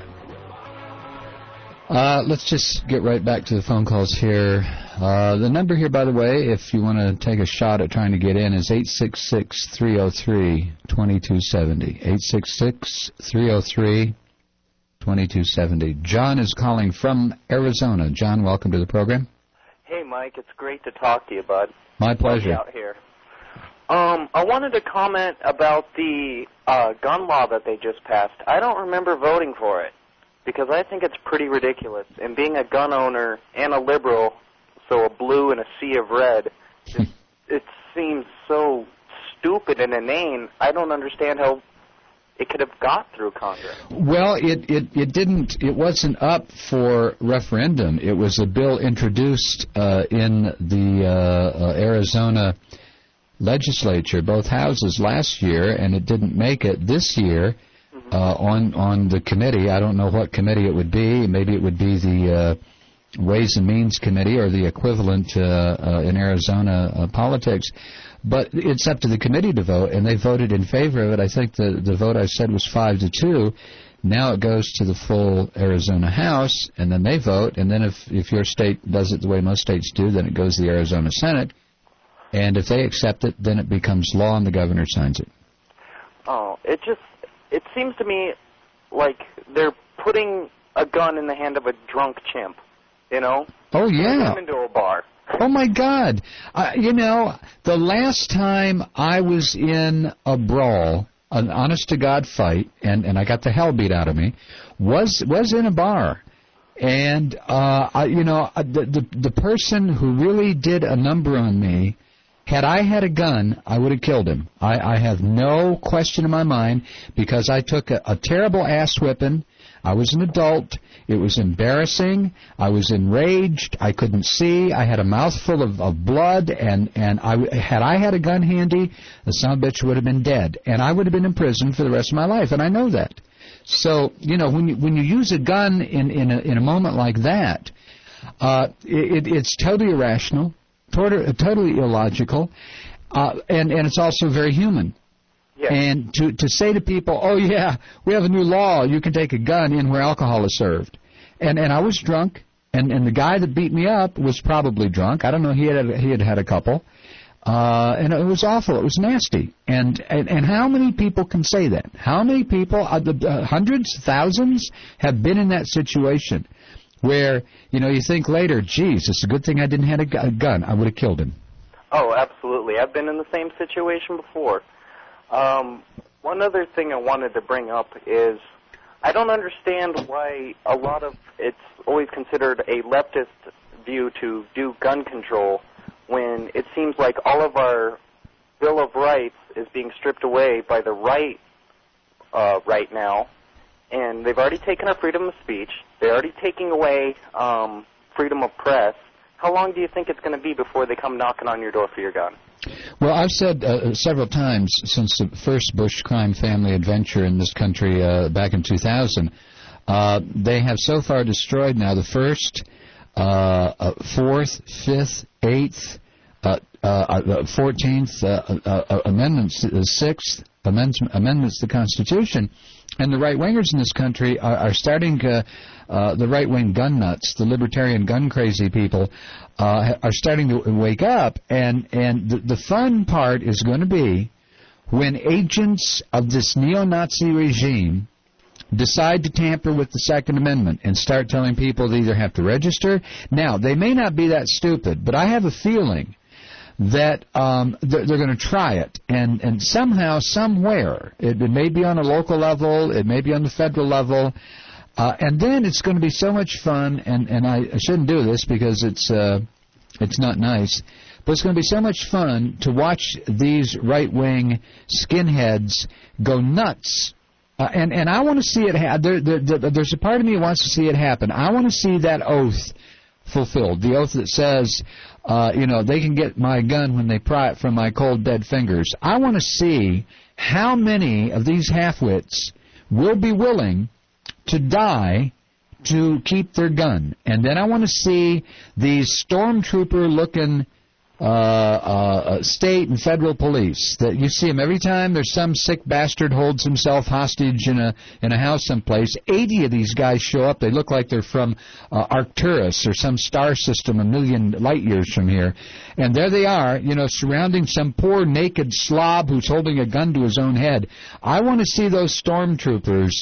Uh, let's just get right back to the phone calls here. Uh, the number here, by the way, if you want to take a shot at trying to get in, is eight six six, three oh three, two two seven oh. eight six six, three oh three, two two seven oh. John is calling from Arizona. John, welcome to the program. Hey, Mike, it's great to talk to you, bud. My pleasure. Out here. Um, I wanted to comment about the uh, gun law that they just passed. I don't remember voting for it because I think it's pretty ridiculous. And being a gun owner and a liberal, so a blue and a sea of red, just, it seems so stupid and inane. I don't understand how it could have got through Congress. Well, it, it, it didn't. It wasn't up for referendum. It was a bill introduced uh, in the uh, uh, Arizona legislature, both houses, last year, and it didn't make it this year mm-hmm. uh, on on the committee. I don't know what committee it would be. Maybe it would be the uh, Ways and Means Committee or the equivalent uh, uh, in Arizona uh, politics. But it's up to the committee to vote, and they voted in favor of it. I think the, the vote I said was five to two. Now it goes to the full Arizona House, and then they vote. And then if, if your state does it the way most states do, then it goes to the Arizona Senate. And if they accept it, then it becomes law, and the governor signs it. Oh, it just, it seems to me like they're putting a gun in the hand of a drunk chimp, you know? Oh, yeah. Put him into a bar. Oh, my God. Uh, you know, the last time I was in a brawl, an honest-to-God fight, and, and I got the hell beat out of me, was was in a bar. And, uh, I, you know, the, the, the person who really did a number on me, had I had a gun, I would have killed him. I, I have no question in my mind, because I took a, a terrible ass-whipping. I was an adult. It was embarrassing. I was enraged. I couldn't see. I had a mouthful of, of blood, and, and I, had I had a gun handy, the son of a bitch would have been dead, and I would have been in prison for the rest of my life, and I know that. So, you know, when you, when you use a gun in, in, a, in a moment like that, uh, it, it's totally irrational, totally, totally illogical, uh, and, and it's also very human. Yeah. And to, to say to people, oh, yeah, we have a new law, you can take a gun in where alcohol is served. And and I was drunk, and, and the guy that beat me up was probably drunk. I don't know, he had he had, had a couple. Uh, and it was awful. It was nasty. And, and, and how many people can say that? How many people, uh, uh, hundreds, thousands, have been in that situation where, you know, you think later, geez, it's a good thing I didn't have a, gu- a gun. I would have killed him. Oh, absolutely. I've been in the same situation before. Um, one other thing I wanted to bring up is I don't understand why a lot of it's always considered a leftist view to do gun control when it seems like all of our Bill of Rights is being stripped away by the right uh, right now, and they've already taken our freedom of speech. They're already taking away um, freedom of press. How long do you think it's going to be before they come knocking on your door for your gun? Well, I've said uh, several times since the first Bush crime family adventure in this country uh, back in two thousand, uh, they have so far destroyed now the first, uh, uh, fourth, fifth, eighth, uh, uh, fourteenth uh, uh, amendments, the sixth amendments, amendments to the Constitution. And the right-wingers in this country are, are starting to, uh, the right-wing gun nuts, the libertarian gun-crazy people, uh, are starting to wake up. And, and the, the fun part is going to be when agents of this neo-Nazi regime decide to tamper with the Second Amendment and start telling people they either have to register. Now, they may not be that stupid, but I have a feeling that um, they're, they're going to try it, and, and somehow, somewhere, it, it may be on a local level, it may be on the federal level, uh, and then it's going to be so much fun, and, and I, I shouldn't do this because it's uh, it's not nice, but it's going to be so much fun to watch these right-wing skinheads go nuts. Uh, and, and I want to see it happen. There, there, there, there's a part of me that wants to see it happen. I want to see that oath fulfilled, the oath that says, uh, you know, they can get my gun when they pry it from my cold, dead fingers. I want to see how many of these half-wits will be willing to die to keep their gun. And then I want to see these stormtrooper-looking uh, uh, state and federal police that you see them every time there's some sick bastard holds himself hostage in a in a house someplace. eighty of these guys show up. They look like they're from uh, Arcturus or some star system a million light years from here, and there they are, you know, surrounding some poor naked slob who's holding a gun to his own head. I want to see those stormtroopers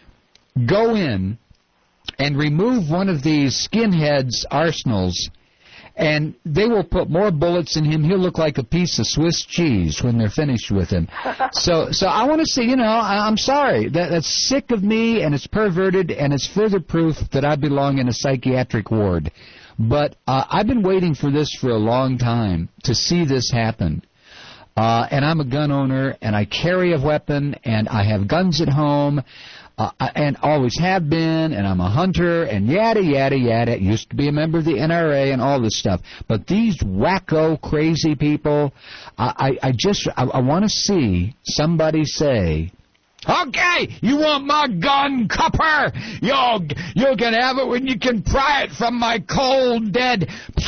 go in and remove one of these skinheads' arsenals, and they will put more bullets in him. He'll look like a piece of Swiss cheese when they're finished with him. So so I want to see, you know, I, I'm sorry. That, that's sick of me, and it's perverted, and it's further proof that I belong in a psychiatric ward. But uh, I've been waiting for this for a long time, to see this happen. uh, and I'm a gun owner, and I carry a weapon, and I have guns at home, uh, and always have been, and I'm a hunter, and yada, yada, yada. Used to be a member of the N R A and all this stuff. But these wacko, crazy people, I, I, I just, I, I want to see somebody say, okay, you want my gun, copper? You'll, you can have it when you can pry it from my cold, dead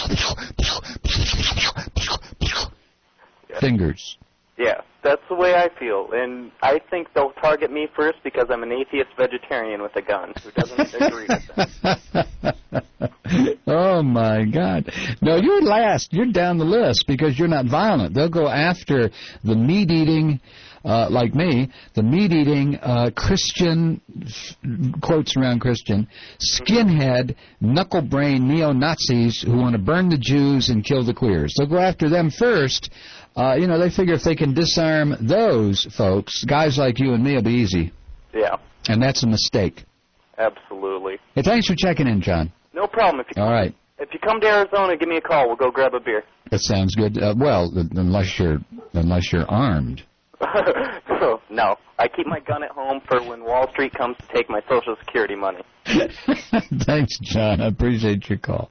fingers. Yeah, that's the way I feel. And I think they'll target me first because I'm an atheist vegetarian with a gun who doesn't agree with them. Oh, my God. No, you're last. You're down the list because you're not violent. They'll go after the meat-eating, uh, like me, the meat-eating uh, Christian, quotes around Christian, skinhead, knuckle-brain neo-Nazis who want to burn the Jews and kill the queers. They'll go after them first. Uh, you know, they figure if they can disarm those folks, guys like you and me will be easy. Yeah. And that's a mistake. Absolutely. Hey, thanks for checking in, John. No problem. If you All right. If you come to Arizona, give me a call. We'll go grab a beer. That sounds good. Uh, well, unless you're unless you're armed. No, I keep my gun at home for when Wall Street comes to take my Social Security money. Thanks, John. I appreciate your call.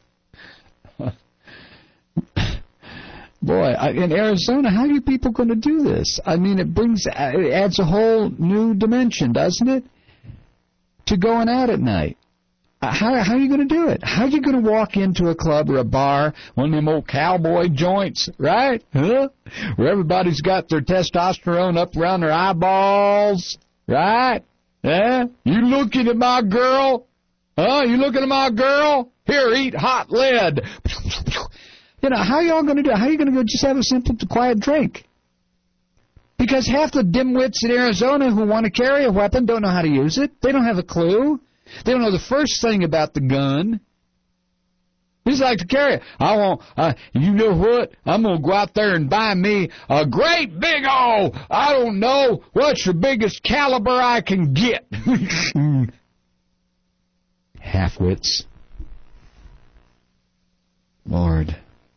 Boy, I, in Arizona, how are you people going to do this? I mean, it brings, it adds a whole new dimension, doesn't it, to going out at night. Uh, how, how are you going to do it? How are you going to walk into a club or a bar, one of them old cowboy joints, right? Huh? Where everybody's got their testosterone up around their eyeballs, right? Yeah? You looking at my girl? Huh? You looking at my girl? Here, eat hot lead. You know, how are y'all going to do it? How are you going to go just have a simple, quiet drink? Because half the dimwits in Arizona who want to carry a weapon don't know how to use it. They don't have a clue. They don't know the first thing about the gun. They just like to carry it. I want, uh, you know what? I'm going to go out there and buy me a great big old, I don't know, what's the biggest caliber I can get? Half-wits. Lord.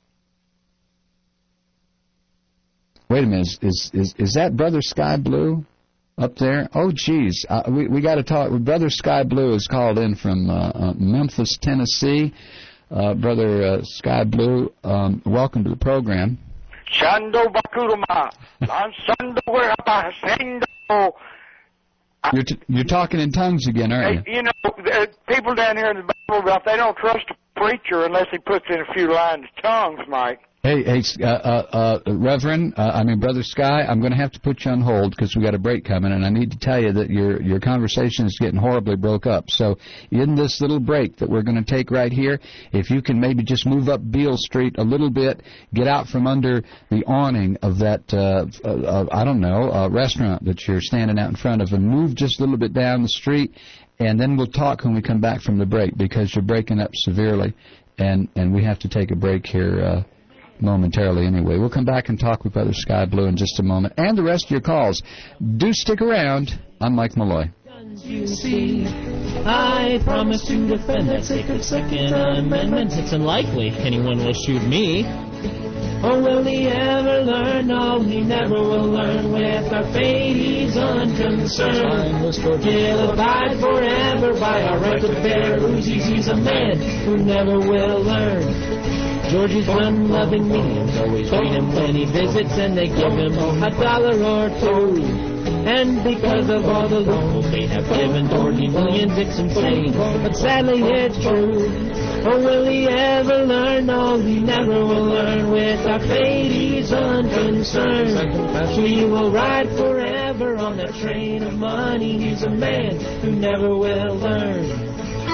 Wait a minute, is, is, is, is that Brother Sky Blue up there? Oh, geez, uh, we, we got to talk. Brother Sky Blue is called in from uh, uh, Memphis, Tennessee. Uh, Brother uh, Sky Blue, um, welcome to the program. Shando Bakuruma, Lansando Werapasendo. You're, t- you're talking in tongues again, aren't you? You know, the people down here in the Bible Belt, they don't trust a preacher unless he puts in a few lines of tongues, Mike. Hey, hey, uh, uh, uh, Reverend, uh, I mean, Brother Sky, I'm going to have to put you on hold because we got a break coming, and I need to tell you that your your conversation is getting horribly broke up. So in this little break that we're going to take right here, if you can maybe just move up Beale Street a little bit, get out from under the awning of that, uh, uh, I don't know, uh, restaurant that you're standing out in front of, and move just a little bit down the street, and then we'll talk when we come back from the break because you're breaking up severely, and, and we have to take a break here uh momentarily anyway. We'll come back and talk with Brother Sky Blue in just a moment. And the rest of your calls. Do stick around. I'm Mike Malloy. You see, I promise to defend that sacred Second Amendment. It's unlikely anyone will shoot me. Or will he ever learn? No, he never will learn. With our fate, he's unconcerned. He'll abide forever by our right to bear Uzis. He's a man who never will learn. Georgie's gun-loving minions always greet him when he visits, and they give him a dollar or two. And because of all the loans they have given Georgie millions, it's insane, but sadly it's true. Or will he ever learn? No, he never will learn. With our fate, he's unconcerned. He will ride forever on the train of money. He's a man who never will learn.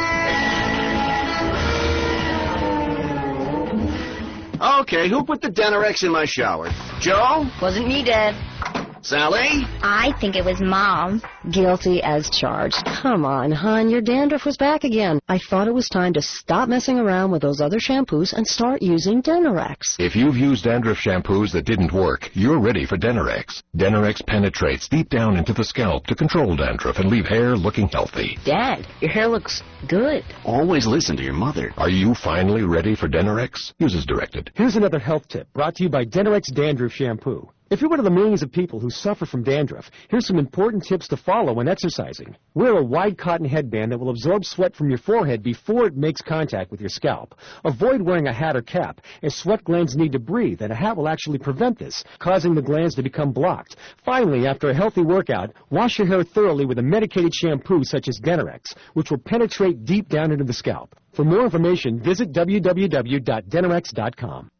Okay, who put the Denorex in my shower? Joe? Wasn't me, Dad. Sally? I think it was Mom. Guilty as charged. Come on, hon, your dandruff was back again. I thought it was time to stop messing around with those other shampoos and start using Denorex. If you've used dandruff shampoos that didn't work, you're ready for Denorex. Denorex penetrates deep down into the scalp to control dandruff and leave hair looking healthy. Dad, your hair looks good. Always listen to your mother. Are you finally ready for Denorex? Use as directed. Here's another health tip brought to you by Denorex Dandruff Shampoo. If you're one of the millions of people who suffer from dandruff, here's some important tips to follow when exercising. Wear a wide cotton headband that will absorb sweat from your forehead before it makes contact with your scalp. Avoid wearing a hat or cap, as sweat glands need to breathe, and a hat will actually prevent this, causing the glands to become blocked. Finally, after a healthy workout, wash your hair thoroughly with a medicated shampoo such as Denerex, which will penetrate deep down into the scalp. For more information, visit w w w dot denerex dot com.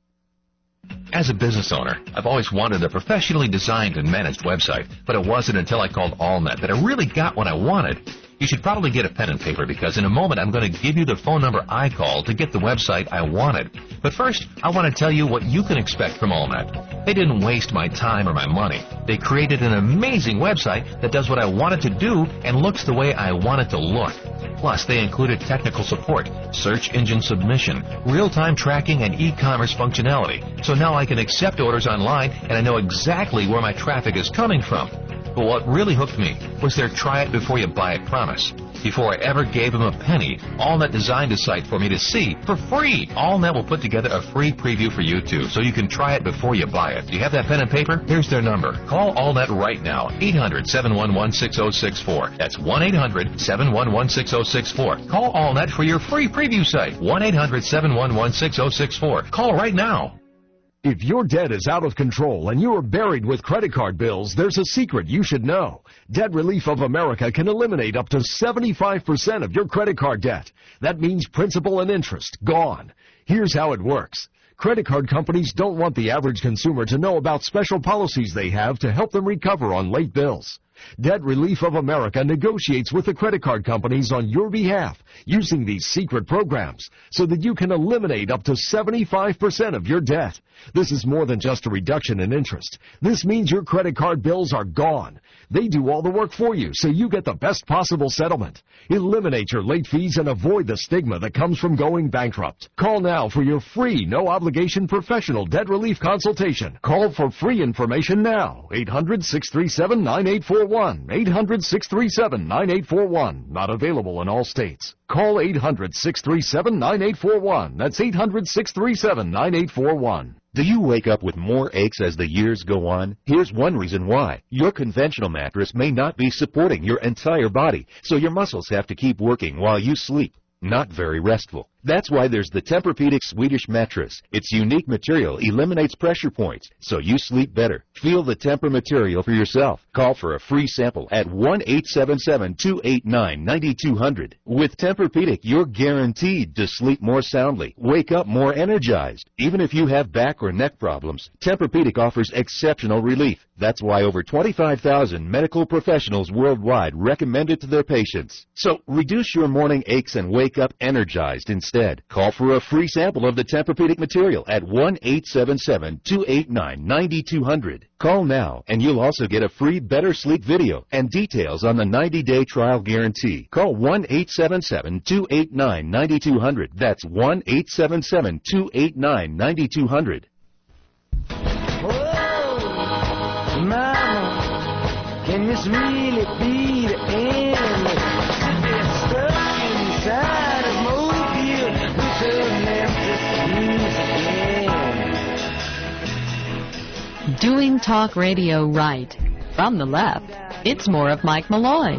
As a business owner, I've always wanted a professionally designed and managed website, but it wasn't until I called AllNet that I really got what I wanted. You should probably get a pen and paper because in a moment I'm going to give you the phone number I called to get the website I wanted. But first, I want to tell you what you can expect from AllNet. They didn't waste my time or my money. They created an amazing website that does what I want it to do and looks the way I want it to look. Plus, they included technical support, search engine submission, real-time tracking, and e-commerce functionality. So now I can accept orders online and I know exactly where my traffic is coming from. But what really hooked me was their try-it-before-you-buy-it promise. Before I ever gave them a penny, AllNet designed a site for me to see for free. AllNet will put together a free preview for you, too, so you can try it before you buy it. Do you have that pen and paper? Here's their number. Call AllNet right now, eight hundred, seven one one, six oh six four. That's one eight hundred, seven one one, six oh six four. Call AllNet for your free preview site, one eight hundred, seven one one, six oh six four. Call right now. If your debt is out of control and you are buried with credit card bills, there's a secret you should know. Debt Relief of America can eliminate up to seventy-five percent of your credit card debt. That means principal and interest gone. Here's how it works. Credit card companies don't want the average consumer to know about special policies they have to help them recover on late bills. Debt Relief of America negotiates with the credit card companies on your behalf using these secret programs so that you can eliminate up to seventy-five percent of your debt. This is more than just a reduction in interest. This means your credit card bills are gone. They do all the work for you so you get the best possible settlement. Eliminate your late fees and avoid the stigma that comes from going bankrupt. Call now for your free, no-obligation professional debt relief consultation. Call for free information now. eight hundred, six three seven, nine eight four one. eight hundred, six three seven, nine eight four one. Not available in all states. Call eight hundred, six three seven, nine eight four one. That's eight hundred, six three seven, nine eight four one. Do you wake up with more aches as the years go on? Here's one reason why. Your conventional mattress may not be supporting your entire body, so your muscles have to keep working while you sleep. Not very restful. That's why there's the Tempur-Pedic Swedish mattress. Its unique material eliminates pressure points, so you sleep better. Feel the Tempur material for yourself. Call for a free sample at one eight seven seven, two eight nine, nine two zero zero. With Tempur-Pedic, you're guaranteed to sleep more soundly, wake up more energized. Even if you have back or neck problems, Tempur-Pedic offers exceptional relief. That's why over twenty-five thousand medical professionals worldwide recommend it to their patients. So reduce your morning aches and wake up energized instead. Instead, call for a free sample of the Tempur-Pedic material at one eight seven seven, two eight nine, nine two zero zero. Call now, and you'll also get a free Better Sleep video and details on the ninety-day trial guarantee. Call one eight seven seven, two eight nine, nine two zero zero. That's one eight seven seven, two eight nine, nine two zero zero. Whoa, mama, can this really be the end? It's stuck inside. Doing talk radio right. From the left, it's more of Mike Malloy.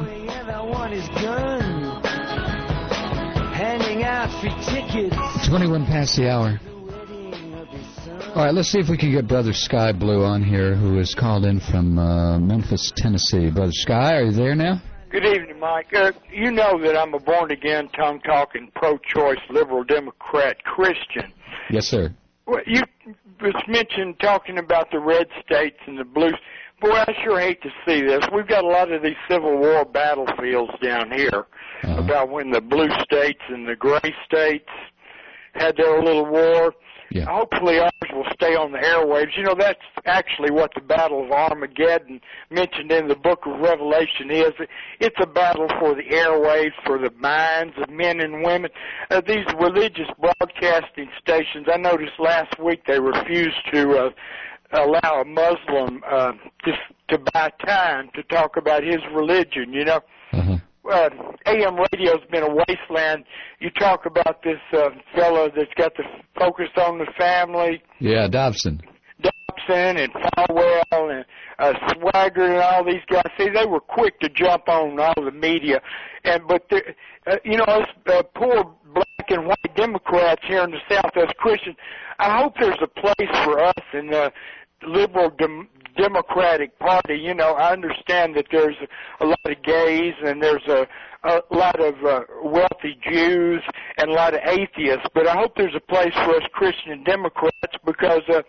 twenty-one past the hour. All right, let's see if we can get Brother Sky Blue on here, who is called in from uh, Memphis, Tennessee. Brother Sky, are you there now? Good evening, Mike. Uh, you know that I'm a born-again, tongue-talking, pro-choice, liberal Democrat Christian. Yes, sir. Well, you was mentioned talking about the red states and the blue. Boy, I sure hate to see this. We've got a lot of these Civil War battlefields down here uh-huh. about when the blue states and the gray states had their little war. Yeah. Hopefully ours will stay on the airwaves. You know, that's actually what the Battle of Armageddon mentioned in the book of Revelation is. It's a battle for the airwaves, for the minds of men and women. Uh, these religious broadcasting stations, I noticed last week they refused to uh, allow a Muslim uh, just to buy time to talk about his religion, you know. Uh-huh. Uh, A M radio's been a wasteland. You talk about this uh, fellow that's got the focus on the family. Yeah, Dobson. Dobson, Thompson and Falwell and uh, Swagger and all these guys, see, they were quick to jump on all the media. And but the, uh, you know, us uh, poor black and white Democrats here in the South, as Christians, I hope there's a place for us in the liberal dem- Democratic Party. You know, I understand that there's a lot of gays and there's a, a lot of uh, wealthy Jews and a lot of atheists, but I hope there's a place for us Christian Democrats, because uh,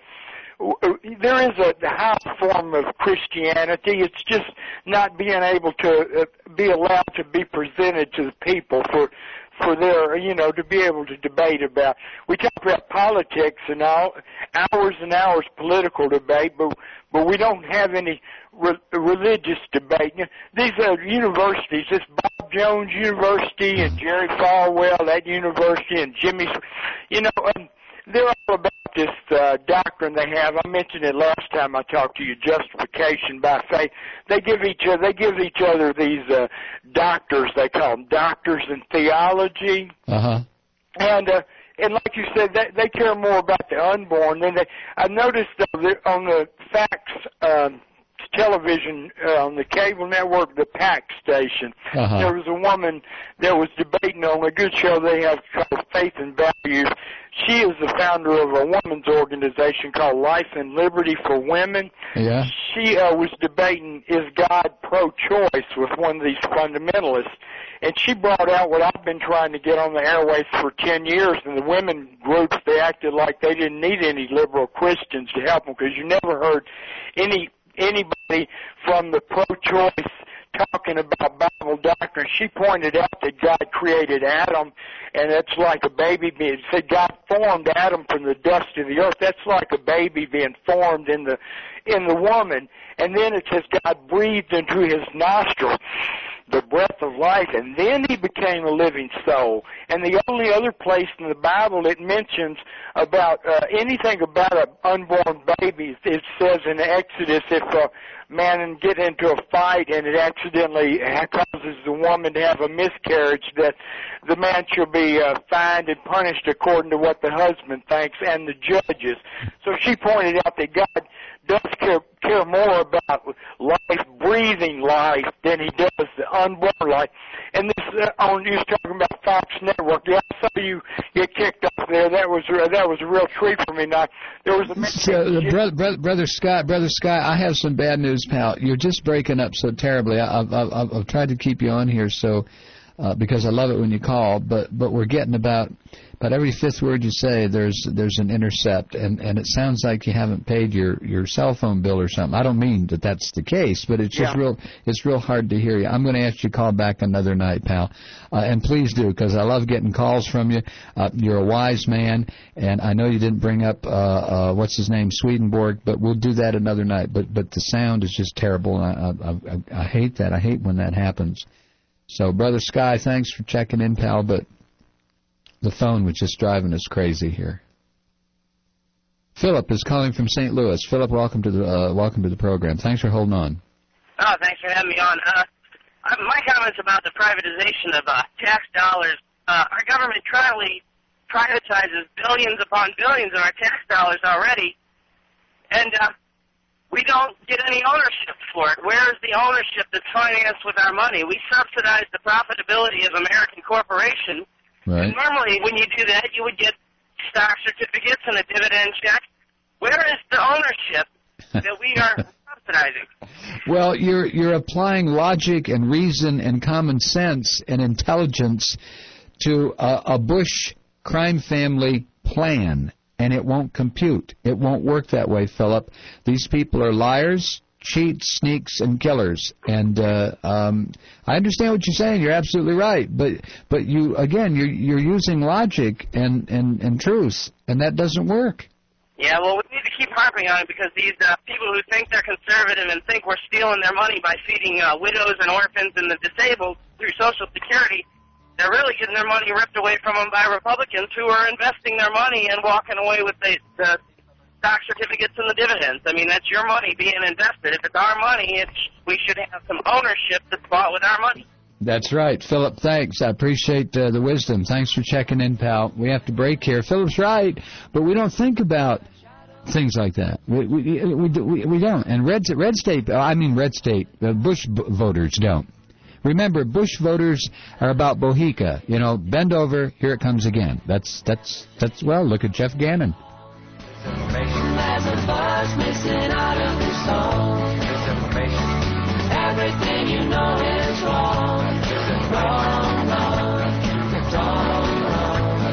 there is a high form of Christianity. It's just not being able to uh, be allowed to be presented to the people for for their, you know, to be able to debate about. We talk about politics and all, hours and hours political debate, but but we don't have any re- religious debate. You know, these are universities, this Bob Jones University and Jerry Falwell, that university, and Jimmy, you know, um, they're all about this uh, doctrine they have. I mentioned it last time I talked to you, justification by faith. They give each other, they give each other these uh, doctors. They call them doctors in theology. Uh-huh. And uh, and like you said, they, they care more about the unborn than they. I noticed though that on the Fox um, television, uh, on the cable network, the PAC station, uh-huh. there was a woman that was debating on a good show they have called Faith and Values. She is the founder of a women's organization called Life and Liberty for Women. Yeah. She uh, was debating, is God pro-choice, with one of these fundamentalists. And she brought out what I've been trying to get on the airways for ten years, and the women groups, they acted like they didn't need any liberal Christians to help them, because you never heard any anybody from the pro-choice talking about Bible doctrine. She pointed out that God created Adam, and it's like a baby being, said God formed Adam from the dust of the earth. That's like a baby being formed in the in the woman. And then it says God breathed into his nostril the breath of life, and then he became a living soul. And the only other place in the Bible it mentions about uh, anything about an unborn baby, it says in Exodus, if a man get into a fight and it accidentally causes the woman to have a miscarriage, that the man shall be uh, fined and punished according to what the husband thinks and the judges. So she pointed out that God does care, care more about life, breathing life, than he does the unborn life. And this, uh, on you was talking about Fox Network. Yeah, I saw you get kicked off there. That was uh, that was a real treat for me. Now there was a so, uh, brother, brother, brother Scott, brother Scott, I have some bad news, pal. You're just breaking up so terribly. I, I've, I've, I've tried to keep you on here so uh, because I love it when you call, but but we're getting about. But every fifth word you say, there's there's an intercept, and, and it sounds like you haven't paid your, your cell phone bill or something. I don't mean that that's the case, but it's just yeah. real it's real hard to hear you. I'm going to ask you to call back another night, pal, uh, and please do, because I love getting calls from you. Uh, you're a wise man, and I know you didn't bring up uh, uh, what's his name, Swedenborg, but we'll do that another night. But but the sound is just terrible, and I I, I, I hate that. I hate when that happens. So, Brother Sky, thanks for checking in, pal, but the phone was just driving us crazy here. Philip is calling from Saint Louis. Philip, welcome to the uh, welcome to the program. Thanks for holding on. Oh, thanks for having me on. Uh, my comments about the privatization of uh, tax dollars. Uh, our government currently privatizes billions upon billions of our tax dollars already, and uh, we don't get any ownership for it. Where is the ownership that's financed with our money? We subsidize the profitability of American corporations. Right. And normally, when you do that, you would get stock certificates and a dividend check. Where is the ownership that we are subsidizing? Well, you're you're applying logic and reason and common sense and intelligence to a, a Bush crime family plan, and it won't compute. It won't work that way, Philip. These people are liars, cheats, sneaks, and killers. And uh, um, I understand what you're saying. You're absolutely right. But but you again, you're you're using logic and, and, and truth, and that doesn't work. Yeah, well, we need to keep harping on it, because these uh, people who think they're conservative and think we're stealing their money by feeding uh, widows and orphans and the disabled through Social Security, they're really getting their money ripped away from them by Republicans who are investing their money and walking away with the, the stock certificates and the dividends. I mean, that's your money being invested. If it's our money, it's, we should have some ownership that's bought with our money. That's right. Philip, thanks. I appreciate uh, the wisdom. Thanks for checking in, pal. We have to break here. Philip's right, but we don't think about Things like that. We we we, we, we don't. And red red state. I mean red state. Uh, Bush b- voters don't. Remember, Bush voters are about Bohica. You know, bend over. Here it comes again. That's that's that's. Well, look at Jeff Gannon. There's a buzz missing out of the song. Misinformation. Everything you know is wrong. Wrong, wrong, wrong, wrong.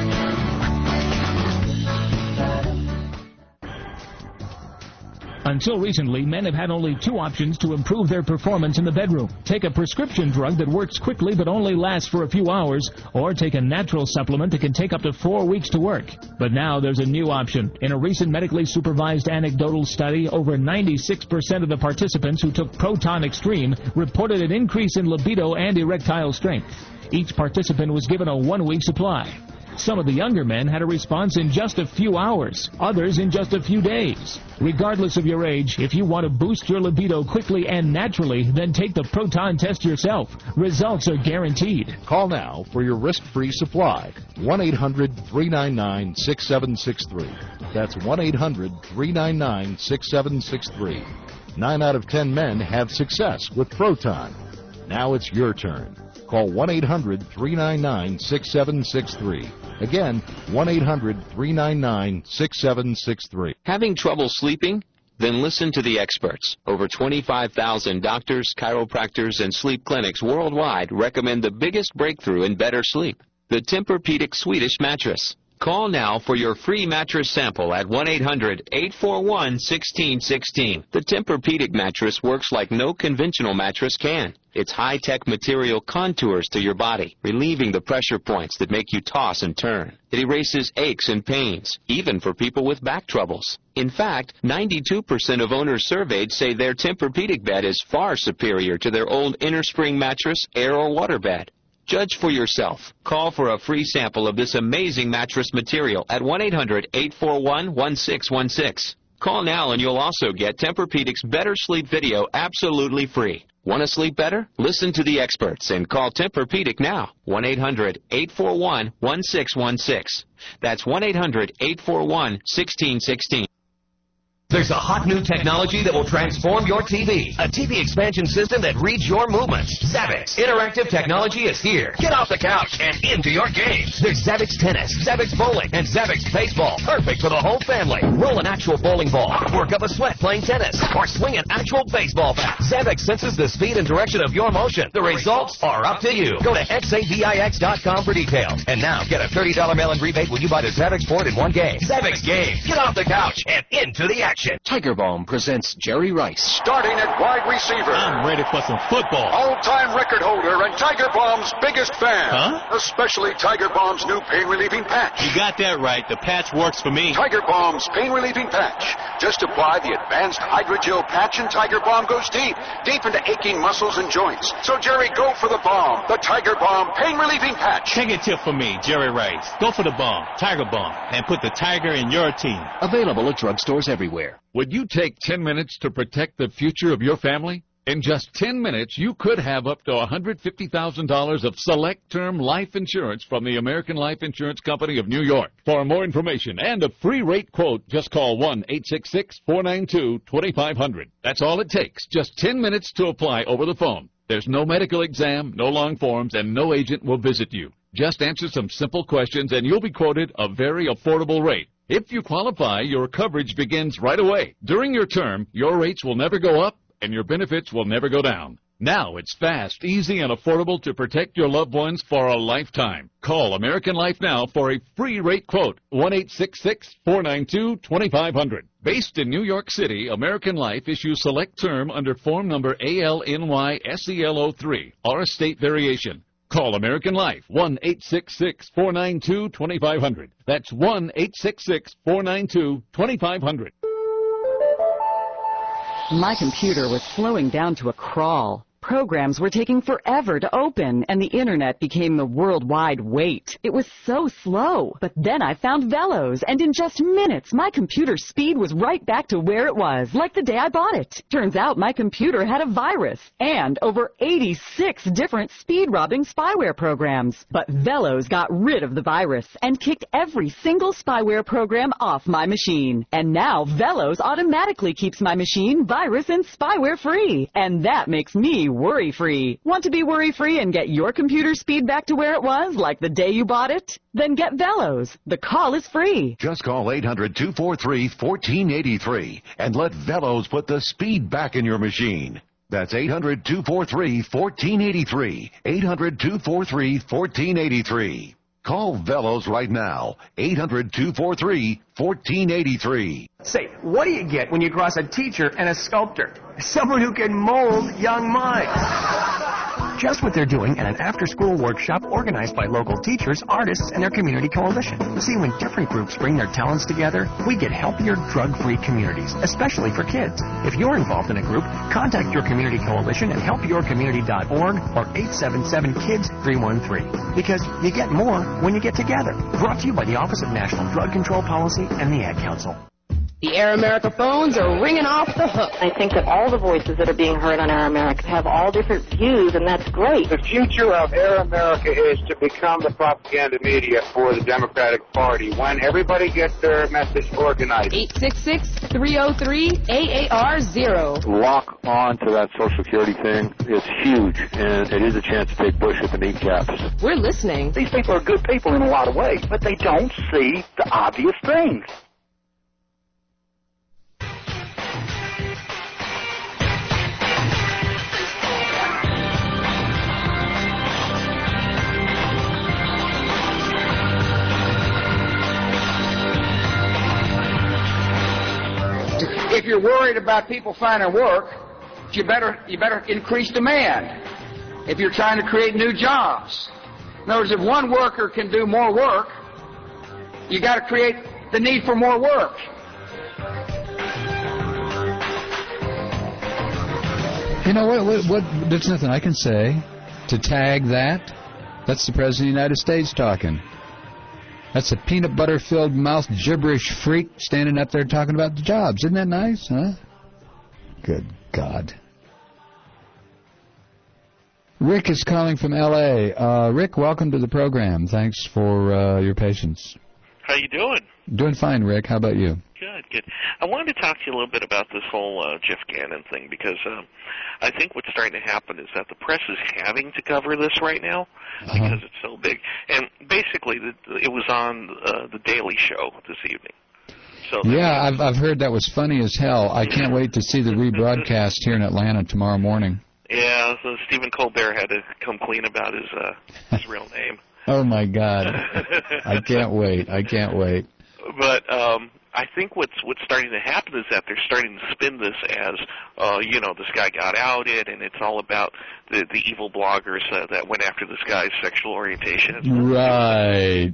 Until recently, men have had only two options to improve their performance in the bedroom. Take a prescription drug that works quickly but only lasts for a few hours, or take a natural supplement that can take up to four weeks to work. But now there's a new option. In a recent medically supervised anecdotal study, over ninety-six percent of the participants who took Proton Extreme reported an increase in libido and erectile strength. Each participant was given a one-week supply. Some of the younger men had a response in just a few hours, others in just a few days. Regardless of your age, if you want to boost your libido quickly and naturally, then take the Proton test yourself. Results are guaranteed. Call now for your risk-free supply. one eight hundred three nine nine six seven six three. That's one eight hundred three nine nine six seven six three. Nine out of ten men have success with Proton. Now it's your turn. Call one eight hundred three nine nine six seven six three. Again, one eight hundred three nine nine six seven six three. Having trouble sleeping? Then listen to the experts. Over twenty-five thousand doctors, chiropractors, and sleep clinics worldwide recommend the biggest breakthrough in better sleep, the Tempur-Pedic Swedish mattress. Call now for your free mattress sample at one eight hundred eight four one one six one six. The Tempur-Pedic mattress works like no conventional mattress can. Its high-tech material contours to your body, relieving the pressure points that make you toss and turn. It erases aches and pains, even for people with back troubles. In fact, ninety-two percent of owners surveyed say their Tempur-Pedic bed is far superior to their old innerspring mattress, air, or water bed. Judge for yourself. Call for a free sample of this amazing mattress material at one eight hundred eight four one one six one six. Call now and you'll also get Tempur-Pedic's Better Sleep video absolutely free. Want to sleep better? Listen to the experts and call Tempur-Pedic now. one eight hundred eight four one one six one six. That's one eight hundred eight four one one six one six. There's a hot new technology that will transform your T V. A T V expansion system that reads your movements. Zabbix. Interactive technology is here. Get off the couch and into your games. There's Zabbix Tennis, Zabbix Bowling, and Zabbix Baseball. Perfect for the whole family. Roll an actual bowling ball. Work up a sweat playing tennis. Or swing an actual baseball bat. Zabbix senses the speed and direction of your motion. The results are up to you. Go to X A V I X dot com for details. And now get a thirty dollars mail-in rebate when you buy the Zabbix board in one game. Zabbix Game. Get off the couch and into the action. Tiger Balm presents Jerry Rice. Starting at wide receiver. I'm ready for some football. All-time record holder and Tiger Balm's biggest fan. Huh? Especially Tiger Balm's new pain-relieving patch. You got that right. The patch works for me. Tiger Balm's pain-relieving patch. Just apply the advanced Hydrogel patch and Tiger Balm goes deep, deep into aching muscles and joints. So, Jerry, go for the balm. The Tiger Balm pain-relieving patch. Take a tip from me, Jerry Rice. Go for the balm, Tiger Balm, and put the tiger in your team. Available at drugstores everywhere. Would you take ten minutes to protect the future of your family? In just ten minutes, you could have up to one hundred fifty thousand dollars of select-term life insurance from the American Life Insurance Company of New York. For more information and a free rate quote, just call one eight six six, four nine two, two five zero zero. That's all it takes, just ten minutes to apply over the phone. There's no medical exam, no long forms, and no agent will visit you. Just answer some simple questions and you'll be quoted a very affordable rate. If you qualify, your coverage begins right away. During your term, your rates will never go up and your benefits will never go down. Now it's fast, easy, and affordable to protect your loved ones for a lifetime. Call American Life now for a free rate quote, one eight six six, four nine two, two five zero zero. Based in New York City, American Life issues select term under form number A L N Y S E L O three, or a state variation. Call American Life, one eight six six, four nine two, two five zero zero. That's one eight six six, four nine two, two five zero zero. My computer was slowing down to a crawl. programs were taking forever to open, and the internet became the worldwide wait. It was so slow. But then I found Velos, and in just minutes, my computer speed was right back to where it was, like the day I bought it. Turns out my computer had a virus, and over eighty-six different speed-robbing spyware programs. But Velos got rid of the virus and kicked every single spyware program off my machine. And now Velos automatically keeps my machine virus and spyware-free. And that makes me worry-free. Want to be worry-free and get your computer speed back to where it was, like the day you bought it? Then get Velos. The call is free. Just call eight hundred, two four three, one four eight three and let Velos put the speed back in your machine. That's eight hundred, two four three, one four eight three. eight hundred, two four three, one four eight three. Call Velos right now. eight hundred, two four three, one four eight three. Say, what do you get when you cross a teacher and a sculptor? Someone who can mold young minds. Just what they're doing at an after-school workshop organized by local teachers, artists, and their community coalition. See, when different groups bring their talents together, we get healthier, drug-free communities, especially for kids. If you're involved in a group, contact your community coalition at help your community dot org or eight seven seven, kids three one three. Because you get more when you get together. Brought to you by the Office of National Drug Control Policy and the Ad Council. The Air America phones are ringing off the hook. I think that all the voices that are being heard on Air America have all different views, and that's great. The future of Air America is to become the propaganda media for the Democratic Party when everybody gets their message organized. eight six six, three oh three, A A R zero. Lock on to that Social Security thing. It's huge, and it is a chance to take Bush at the kneecaps. We're listening. These people are good people in a lot of ways, but they don't see the obvious things. If you're worried about people finding work, you better you better increase demand. If you're trying to create new jobs, in other words, if one worker can do more work, you got to create the need for more work. You know what? What? what there's nothing I can say to tag that. That's the President of the United States talking. That's a peanut butter-filled mouth gibberish freak standing up there talking about the jobs. Isn't that nice, huh? Good God. Rick is calling from L A Uh, Rick, welcome to the program. Thanks for uh, your patience. How you doing? Doing fine, Rick. How about you? Good, good. I wanted to talk to you a little bit about this whole uh, Jeff Gannon thing because um, I think what's starting to happen is that the press is having to cover this right now uh-huh. because it's so big. And basically, the, it was on uh, the Daily Show this evening. So yeah, I've I've heard that was funny as hell. I can't wait to see the rebroadcast here in Atlanta tomorrow morning. Yeah, so Stephen Colbert had to come clean about his uh, his real name. Oh my God! I can't wait. I can't wait. But um, I think what's what's starting to happen is that they're starting to spin this as, uh, you know, this guy got outed, and it's all about the the evil bloggers uh, that went after this guy's sexual orientation. Right.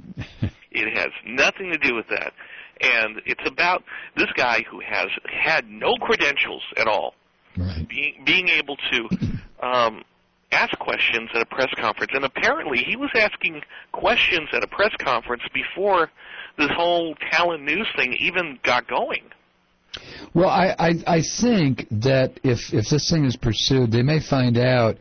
It has nothing to do with that, and it's about this guy who has had no credentials at all, right. being being able to. Um, ask questions at a press conference, and apparently he was asking questions at a press conference before this whole Talon News thing even got going. Well, I, I, I think that if, if this thing is pursued, they may find out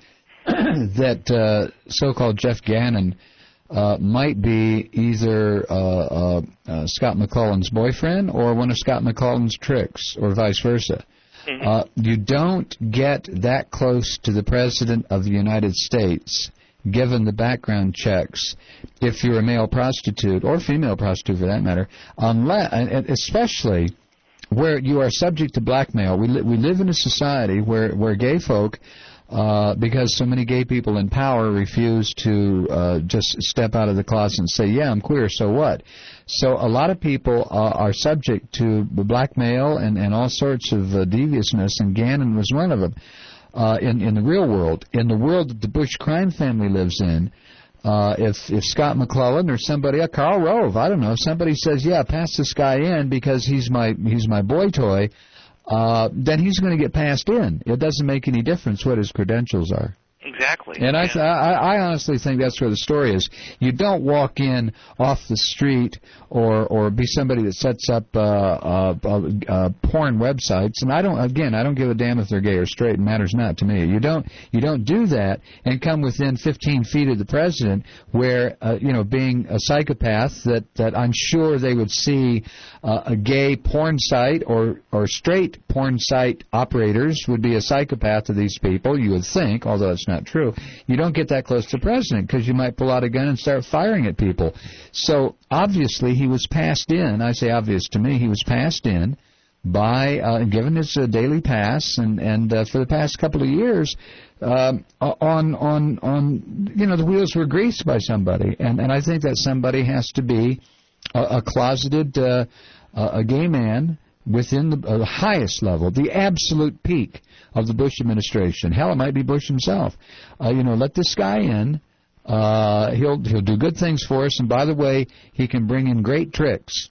that uh, so-called Jeff Gannon uh, might be either uh, uh, uh, Scott McClellan's boyfriend or one of Scott McClellan's tricks, or vice versa. Mm-hmm. Uh, you don't get that close to the President of the United States, given the background checks, if you're a male prostitute, or female prostitute for that matter, unless, especially where you are subject to blackmail. We, li- we live in a society where, where gay folk, uh, because so many gay people in power refuse to uh, just step out of the closet and say, yeah, I'm queer, so what? So a lot of people uh, are subject to blackmail and, and all sorts of uh, deviousness, and Gannon was one of them uh, in, in the real world. In the world that the Bush crime family lives in, uh, if, if Scott McClellan or somebody, uh, Karl Rove, I don't know, if somebody says, yeah, pass this guy in because he's my, he's my boy toy, uh, then he's going to get passed in. It doesn't make any difference what his credentials are. Exactly. And I, th- I, I honestly think that's where the story is. You don't walk in off the street or or be somebody that sets up uh, uh, uh, uh, porn websites. And I don't. Again, I don't give a damn if they're gay or straight. It matters not to me. You don't. You don't do that and come within fifteen feet of the president, where uh, you know, being a psychopath, that, that I'm sure they would see uh, a gay porn site or or straight porn site operators would be a psychopath to these people. You would think, although it's not true. You don't get that close to the president because you might pull out a gun and start firing at people. So obviously he was passed in. I say obvious to me. He was passed in by uh, given his uh, daily pass, and and uh, for the past couple of years, um, on on on you know, the wheels were greased by somebody, and and I think that somebody has to be a, a closeted uh, a gay man within the uh, highest level, the absolute peak of the Bush administration. Hell, it might be Bush himself. Uh, you know, let this guy in. Uh, he'll he'll do good things for us, and by the way, he can bring in great tricks.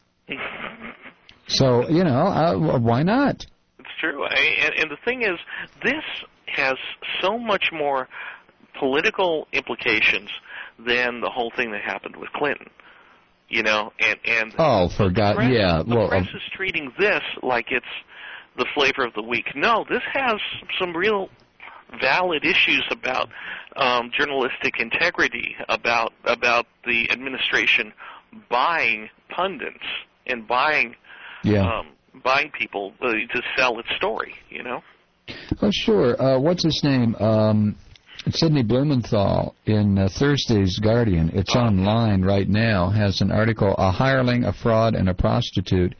So, you know, uh, why not? It's true. I, and, and the thing is, this has so much more political implications than the whole thing that happened with Clinton. You know, and and oh, for God, press, yeah. The well, press uh, is treating this like it's the flavor of the week. No, this has some real valid issues about um, journalistic integrity, about about the administration buying pundits and buying yeah. um, buying people uh, to sell its story. You know. Oh, sure. Uh, what's his name? Um, Sidney Blumenthal in uh, Thursday's Guardian. It's online right now. Has an article: "A hireling, a fraud, and a prostitute."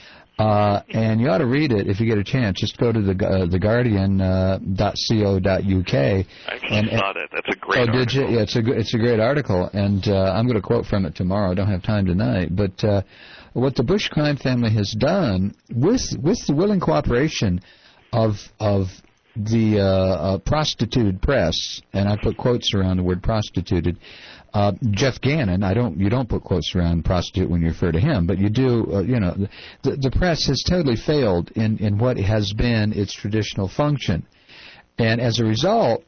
Uh, and you ought to read it if you get a chance. Just go to the uh, the Guardian uh, dot co dot uk. I just and, saw that. That's a great oh, article. did you? Yeah, it's a it's a great article, and uh, I'm going to quote from it tomorrow. I don't have time tonight, but uh, what the Bush crime family has done with with the willing cooperation of of the uh, uh, prostituted press, and I put quotes around the word prostituted. Uh, Jeff Gannon, I don't. You don't put quotes around prostitute when you refer to him, but you do. Uh, you know, the, the press has totally failed in, in what has been its traditional function, and as a result,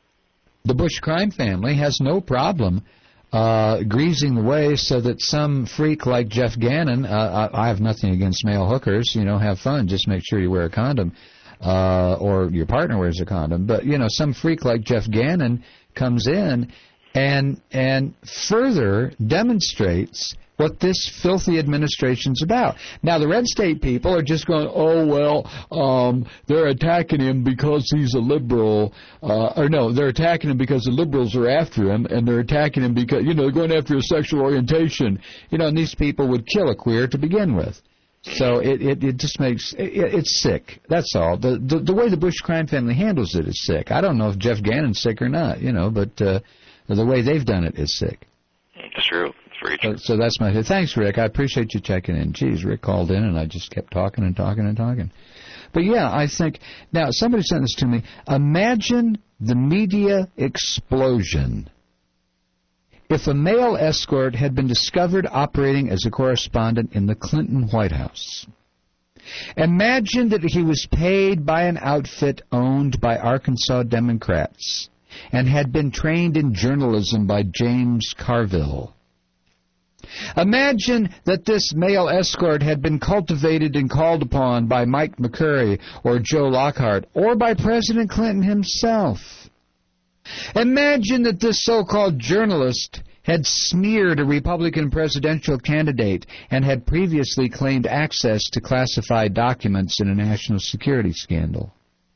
the Bush crime family has no problem uh, greasing the way so that some freak like Jeff Gannon. Uh, I, I have nothing against male hookers. You know, have fun. Just make sure you wear a condom, uh, or your partner wears a condom. But you know, some freak like Jeff Gannon comes in and and further demonstrates what this filthy administration's about. Now, the red state people are just going, oh, well, um, they're attacking him because he's a liberal. Uh, or no, they're attacking him because the liberals are after him, and they're attacking him because, you know, they're going after his sexual orientation. You know, and these people would kill a queer to begin with. So it, it, it just makes, it, it's sick. That's all. The, the the way the Bush crime family handles it is sick. I don't know if Jeff Gannon's sick or not, you know, but uh, the way they've done it is sick. It's true. It's very true. So, so that's my... Thanks, Rick. I appreciate you checking in. Geez, Rick called in, and I just kept talking and talking and talking. But, yeah, I think... Now, somebody sent this to me. Imagine the media explosion if a male escort had been discovered operating as a correspondent in the Clinton White House. Imagine that he was paid by an outfit owned by Arkansas Democrats and had been trained in journalism by James Carville. Imagine that this male escort had been cultivated and called upon by Mike McCurry or Joe Lockhart or by President Clinton himself. Imagine that this so-called journalist had smeared a Republican presidential candidate and had previously claimed access to classified documents in a national security scandal.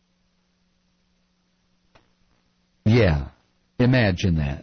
Yeah, imagine that.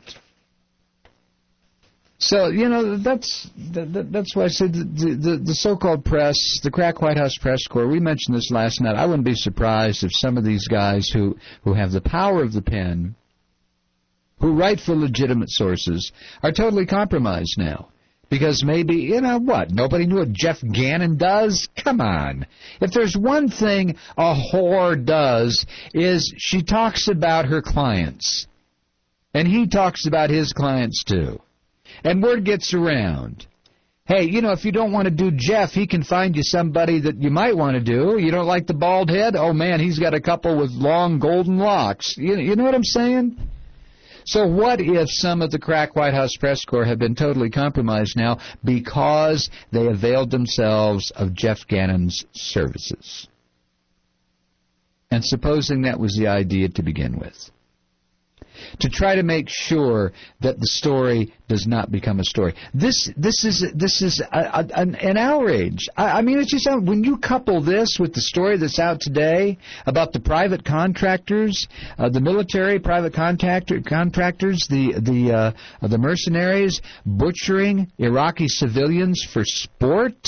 So, you know, that's that, that's why I said the, the, the so-called press, the crack White House press corps, we mentioned this last night. I wouldn't be surprised if some of these guys who, who have the power of the pen, who write for legitimate sources, are totally compromised now. Because maybe, you know what, nobody knew what Jeff Gannon does? Come on. If there's one thing a whore does, is she talks about her clients. And he talks about his clients too. And word gets around. Hey, you know, if you don't want to do Jeff, he can find you somebody that you might want to do. You don't like the bald head? Oh, man, he's got a couple with long golden locks. You, you know what I'm saying? So what if some of the crack White House press corps have been totally compromised now because they availed themselves of Jeff Gannon's services? And supposing that was the idea to begin with, to try to make sure that the story does not become a story. This this is this is a, a, an, an outrage. I, I mean, it's just when you couple this with the story that's out today about the private contractors, uh, the military private contractor contractors, the the uh, the mercenaries butchering Iraqi civilians for sport,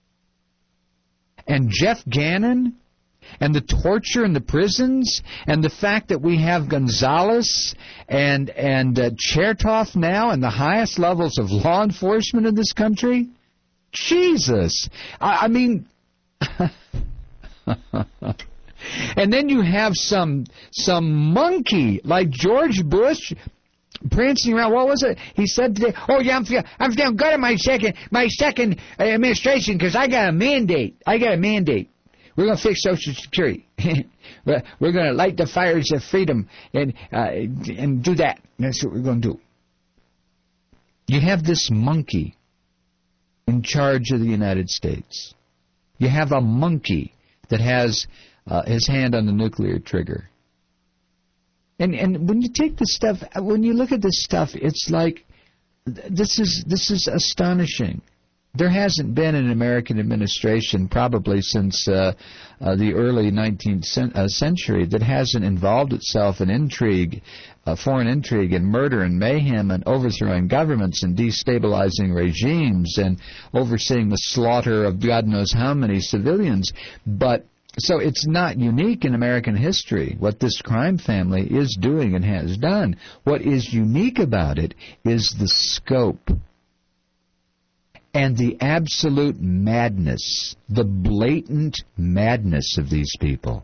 and Jeff Gannon, and the torture in the prisons, and the fact that we have Gonzalez and and uh, Chertoff now in the highest levels of law enforcement in this country. Jesus, I, I mean, and then you have some some monkey like George Bush prancing around. What was it he said today? Oh yeah, I'm feel, I'm feeling good in my second my second administration because I got a mandate. I got a mandate. We're going to fix Social Security. We're going to light the fires of freedom and uh, and do that. That's what we're going to do. You have this monkey in charge of the United States. You have a monkey that has uh, his hand on the nuclear trigger. And and when you take this stuff, when you look at this stuff, it's like this is this is astonishing. There hasn't been an American administration probably since uh, uh, the early nineteenth cent- uh, century that hasn't involved itself in intrigue, uh, foreign intrigue and murder and mayhem and overthrowing governments and destabilizing regimes and overseeing the slaughter of God knows how many civilians. But so it's not unique in American history what this crime family is doing and has done. What is unique about it is the scope and the absolute madness, the blatant madness of these people.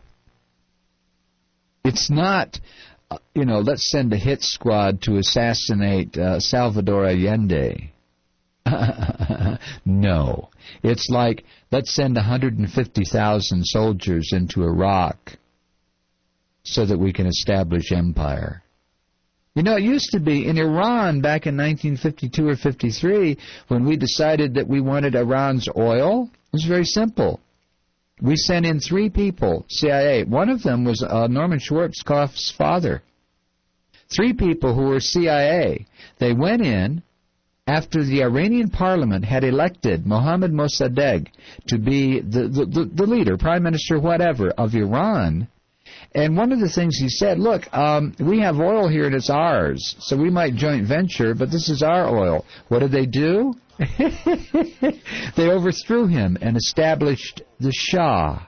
It's not, uh, you know, let's send a hit squad to assassinate uh, Salvador Allende. No. It's like, let's send one hundred fifty thousand soldiers into Iraq so that we can establish empire. You know, it used to be in Iran back in nineteen fifty-two or fifty-three when we decided that we wanted Iran's oil. It was very simple. We sent in three people, C I A. One of them was uh, Norman Schwarzkopf's father. Three people who were C I A. They went in after the Iranian parliament had elected Mohammad Mossadegh to be the, the, the, the leader, prime minister, whatever, of Iran. And one of the things he said, look, um, we have oil here and it's ours, so we might joint venture, but this is our oil. What did they do? They overthrew him and established the Shah.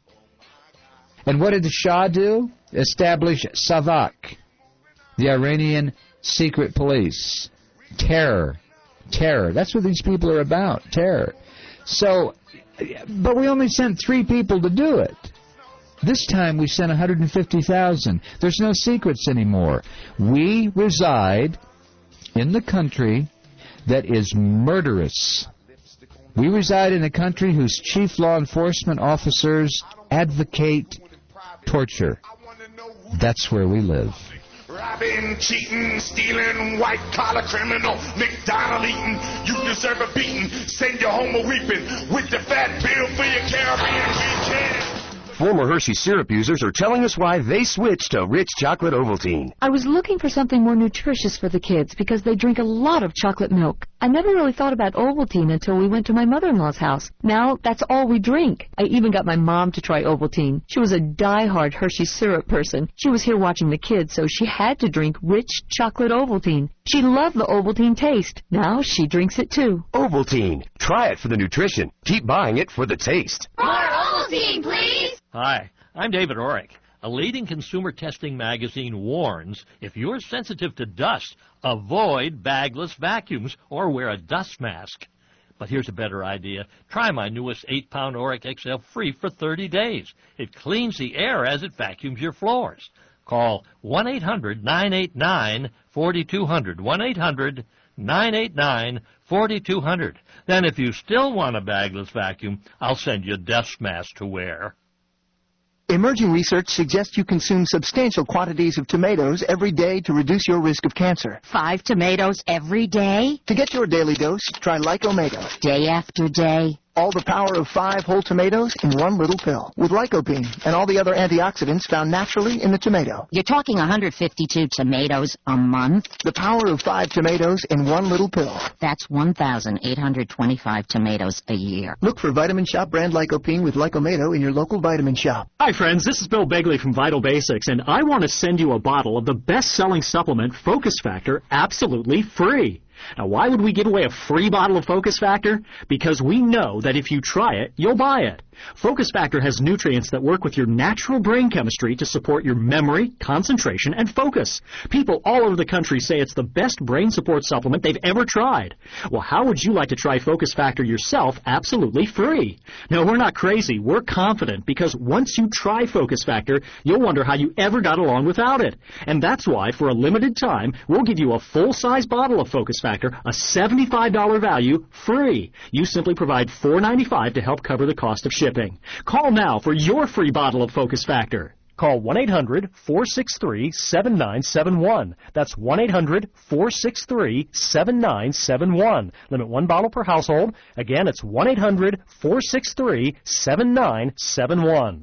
And what did the Shah do? Establish Savak, the Iranian secret police. Terror. Terror. That's what these people are about, terror. So, but we only sent three people to do it. This time we sent one hundred fifty thousand. There's no secrets anymore. We reside in the country that is murderous. We reside in a country whose chief law enforcement officers advocate torture. That's where we live. Robbing, cheating, stealing, white-collar criminal, McDonald eating, you deserve a beating. Send you home a weeping with the fat bill for your Caribbean weekend. Former Hershey syrup users are telling us why they switched to Rich Chocolate Ovaltine. I was looking for something more nutritious for the kids because they drink a lot of chocolate milk. I never really thought about Ovaltine until we went to my mother-in-law's house. Now, that's all we drink. I even got my mom to try Ovaltine. She was a die-hard Hershey syrup person. She was here watching the kids, so she had to drink Rich Chocolate Ovaltine. She loved the Ovaltine taste. Now she drinks it too. Ovaltine. Try it for the nutrition. Keep buying it for the taste. More Ovaltine, please! Hi, I'm David Orick. A leading consumer testing magazine warns if you're sensitive to dust, avoid bagless vacuums or wear a dust mask. But here's a better idea. Try my newest eight pound Orick X L free for thirty days. It cleans the air as it vacuums your floors. Call one eight hundred nine eight nine four two zero zero, one eight hundred nine eight nine, four two zero zero. Then if you still want a bagless vacuum, I'll send you a desk mask to wear. Emerging research suggests you consume substantial quantities of tomatoes every day to reduce your risk of cancer. Five tomatoes every day? To get your daily dose, try Lycomega. Day after day? All the power of five whole tomatoes in one little pill, with lycopene and all the other antioxidants found naturally in the tomato. You're talking one hundred fifty-two tomatoes a month? The power of five tomatoes in one little pill. That's one thousand eight hundred twenty-five tomatoes a year. Look for Vitamin Shop brand lycopene with Lycomedo in your local Vitamin Shop. Hi friends, this is Bill Begley from Vital Basics, and I want to send you a bottle of the best-selling supplement, Focus Factor, absolutely free. Now, why would we give away a free bottle of Focus Factor? Because we know that if you try it, you'll buy it. Focus Factor has nutrients that work with your natural brain chemistry to support your memory, concentration, and focus. People all over the country say it's the best brain support supplement they've ever tried. Well, how would you like to try Focus Factor yourself absolutely free? No, we're not crazy. We're confident because once you try Focus Factor, you'll wonder how you ever got along without it. And that's why, for a limited time, we'll give you a full-size bottle of Focus Factor, a seventy-five dollars value, free. You simply provide four ninety-five to help cover the cost of shipping. Shipping. Call now for your free bottle of Focus Factor. Call one eight hundred, four six three, seven nine seven one. That's one eight hundred, four six three, seven nine seven one. Limit one bottle per household. Again, it's one eight hundred, four six three, seven nine seven one.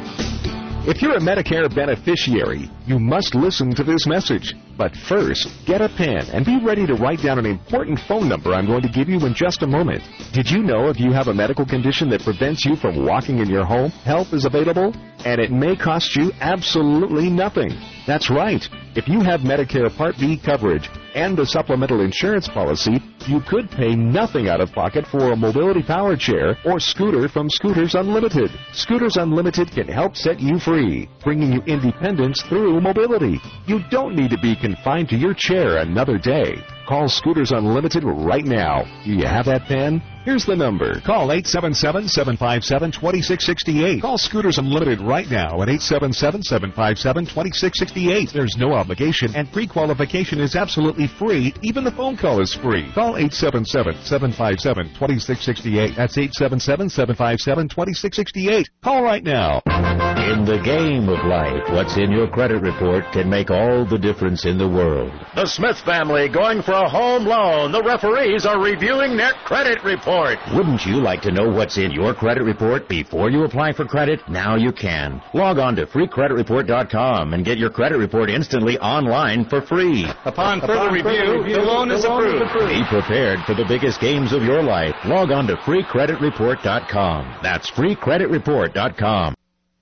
If you're a Medicare beneficiary, you must listen to this message. But first, get a pen and be ready to write down an important phone number I'm going to give you in just a moment. Did you know if you have a medical condition that prevents you from walking in your home, help is available? And it may cost you absolutely nothing. That's right. If you have Medicare Part B coverage and a supplemental insurance policy, you could pay nothing out of pocket for a mobility power chair or scooter from Scooters Unlimited. Scooters Unlimited can help set you free, bringing you independence through mobility. You don't need to be confined to your chair another day. Call Scooters Unlimited right now. Do you have that pen? Here's the number. Call eight seven seven, seven five seven, two six six eight. Call Scooters Unlimited right now at eight seven seven, seven five seven, two six six eight. There's no obligation, and pre-qualification is absolutely free. Even the phone call is free. Call eight seven seven, seven five seven, two six six eight. That's eight seven seven, seven five seven, two six six eight. Call right now. In the game of life, what's in your credit report can make all the difference in the world. The Smith family going for a home loan. The referees are reviewing their credit report. Wouldn't you like to know what's in your credit report before you apply for credit? Now you can. Log on to free credit report dot com and get your credit report instantly online for free. Upon further Upon review, further review, the loan is approved. approved. Be prepared for the biggest games of your life. Log on to free credit report dot com. That's free credit report dot com.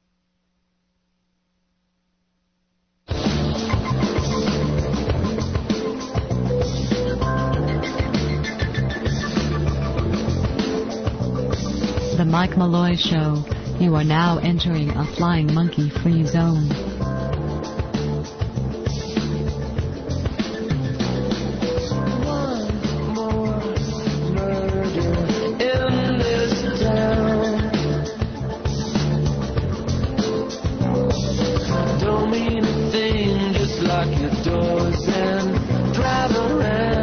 The Mike Malloy Show. You are now entering a flying monkey-free zone. Don't mean a thing, just lock your doors and drive around.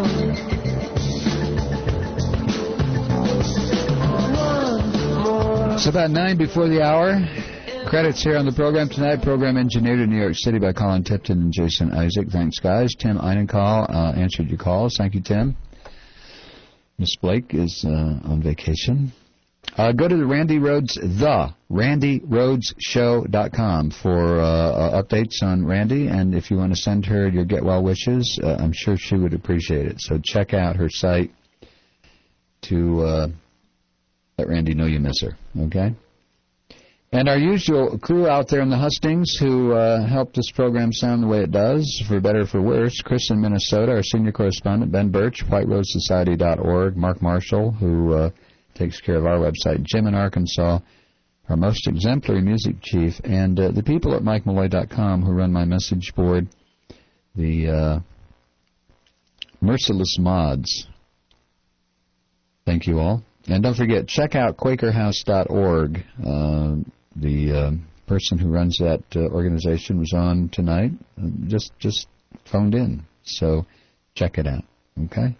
It's about nine before the hour. Credits here on the program tonight. Program engineered in New York City by Colin Tipton and Jason Isaac. Thanks, guys. Tim Einenkahl uh, answered your calls. Thank you, Tim. Miss Blake is uh, on vacation. Uh, go to the Randy Rhodes, the Randy Rhodes Show dot com for uh, uh, updates on Randy. And if you want to send her your get well wishes, uh, I'm sure she would appreciate it. So check out her site to uh, let Randy know you miss her, okay? And our usual crew out there in the hustings who uh, help this program sound the way it does, for better or for worse. Chris in Minnesota, our senior correspondent, Ben Birch, white rose society dot org, Mark Marshall, who uh, takes care of our website, Jim in Arkansas, our most exemplary music chief, and uh, the people at mike malloy dot com who run my message board, the uh, merciless mods. Thank you all. And don't forget, check out Quaker House dot org. Uh, the uh, person who runs that uh, organization was on tonight, uh, just just phoned in. So check it out, Okay.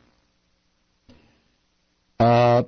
Uh,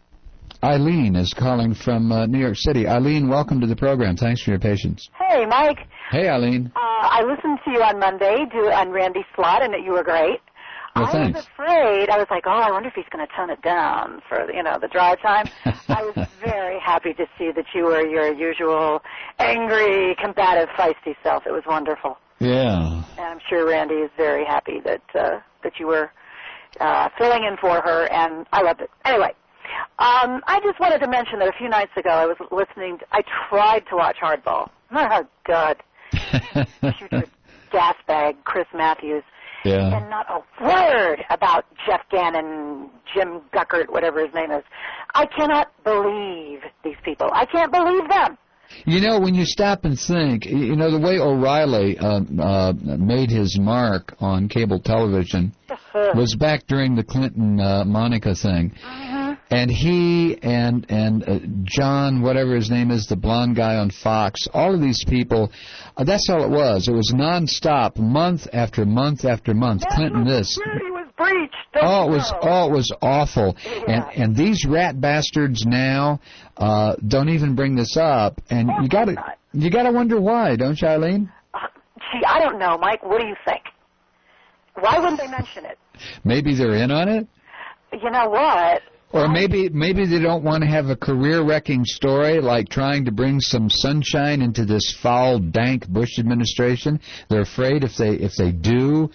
Eileen is calling from uh, New York City. Eileen, welcome to the program. Thanks for your patience. Hey, Mike. Hey, Eileen. Uh, I listened to you on Monday do, on Randy's slot, and that you were great. Well, I thanks. was afraid. I was like, oh, I wonder if he's going to tone it down for, you know, the drive time. I was very happy to see that you were your usual angry, combative, feisty self. It was wonderful. Yeah. And I'm sure Randy is very happy that uh, that you were uh, filling in for her, and I loved it. Anyway, um, I just wanted to mention that a few nights ago I was listening. To, I tried to watch Hardball. Oh, God. Shoot your gas bag, Chris Matthews. Yeah. And not a word about Jeff Gannon, Jim Guckert, whatever his name is. I cannot believe these people. I can't believe them. You know, when you stop and think, you know, the way O'Reilly uh, uh, made his mark on cable television was back during the Clinton-Monica uh, thing. Mm-hmm. And he and and uh, John, whatever his name is, the blonde guy on Fox, all of these people, uh, that's all it was. It was nonstop, month after month after month. That's Clinton this. Security was breached. Oh, it was oh, it was awful. Yeah. And and these rat bastards now uh, don't even bring this up. And you got to you got to wonder why, don't you, Eileen? Uh, gee, I don't know, Mike. What do you think? Why wouldn't they mention it? Maybe they're in on it. You know what? Or maybe maybe they don't want to have a career-wrecking story like trying to bring some sunshine into this foul, dank Bush administration. They're afraid if they if they do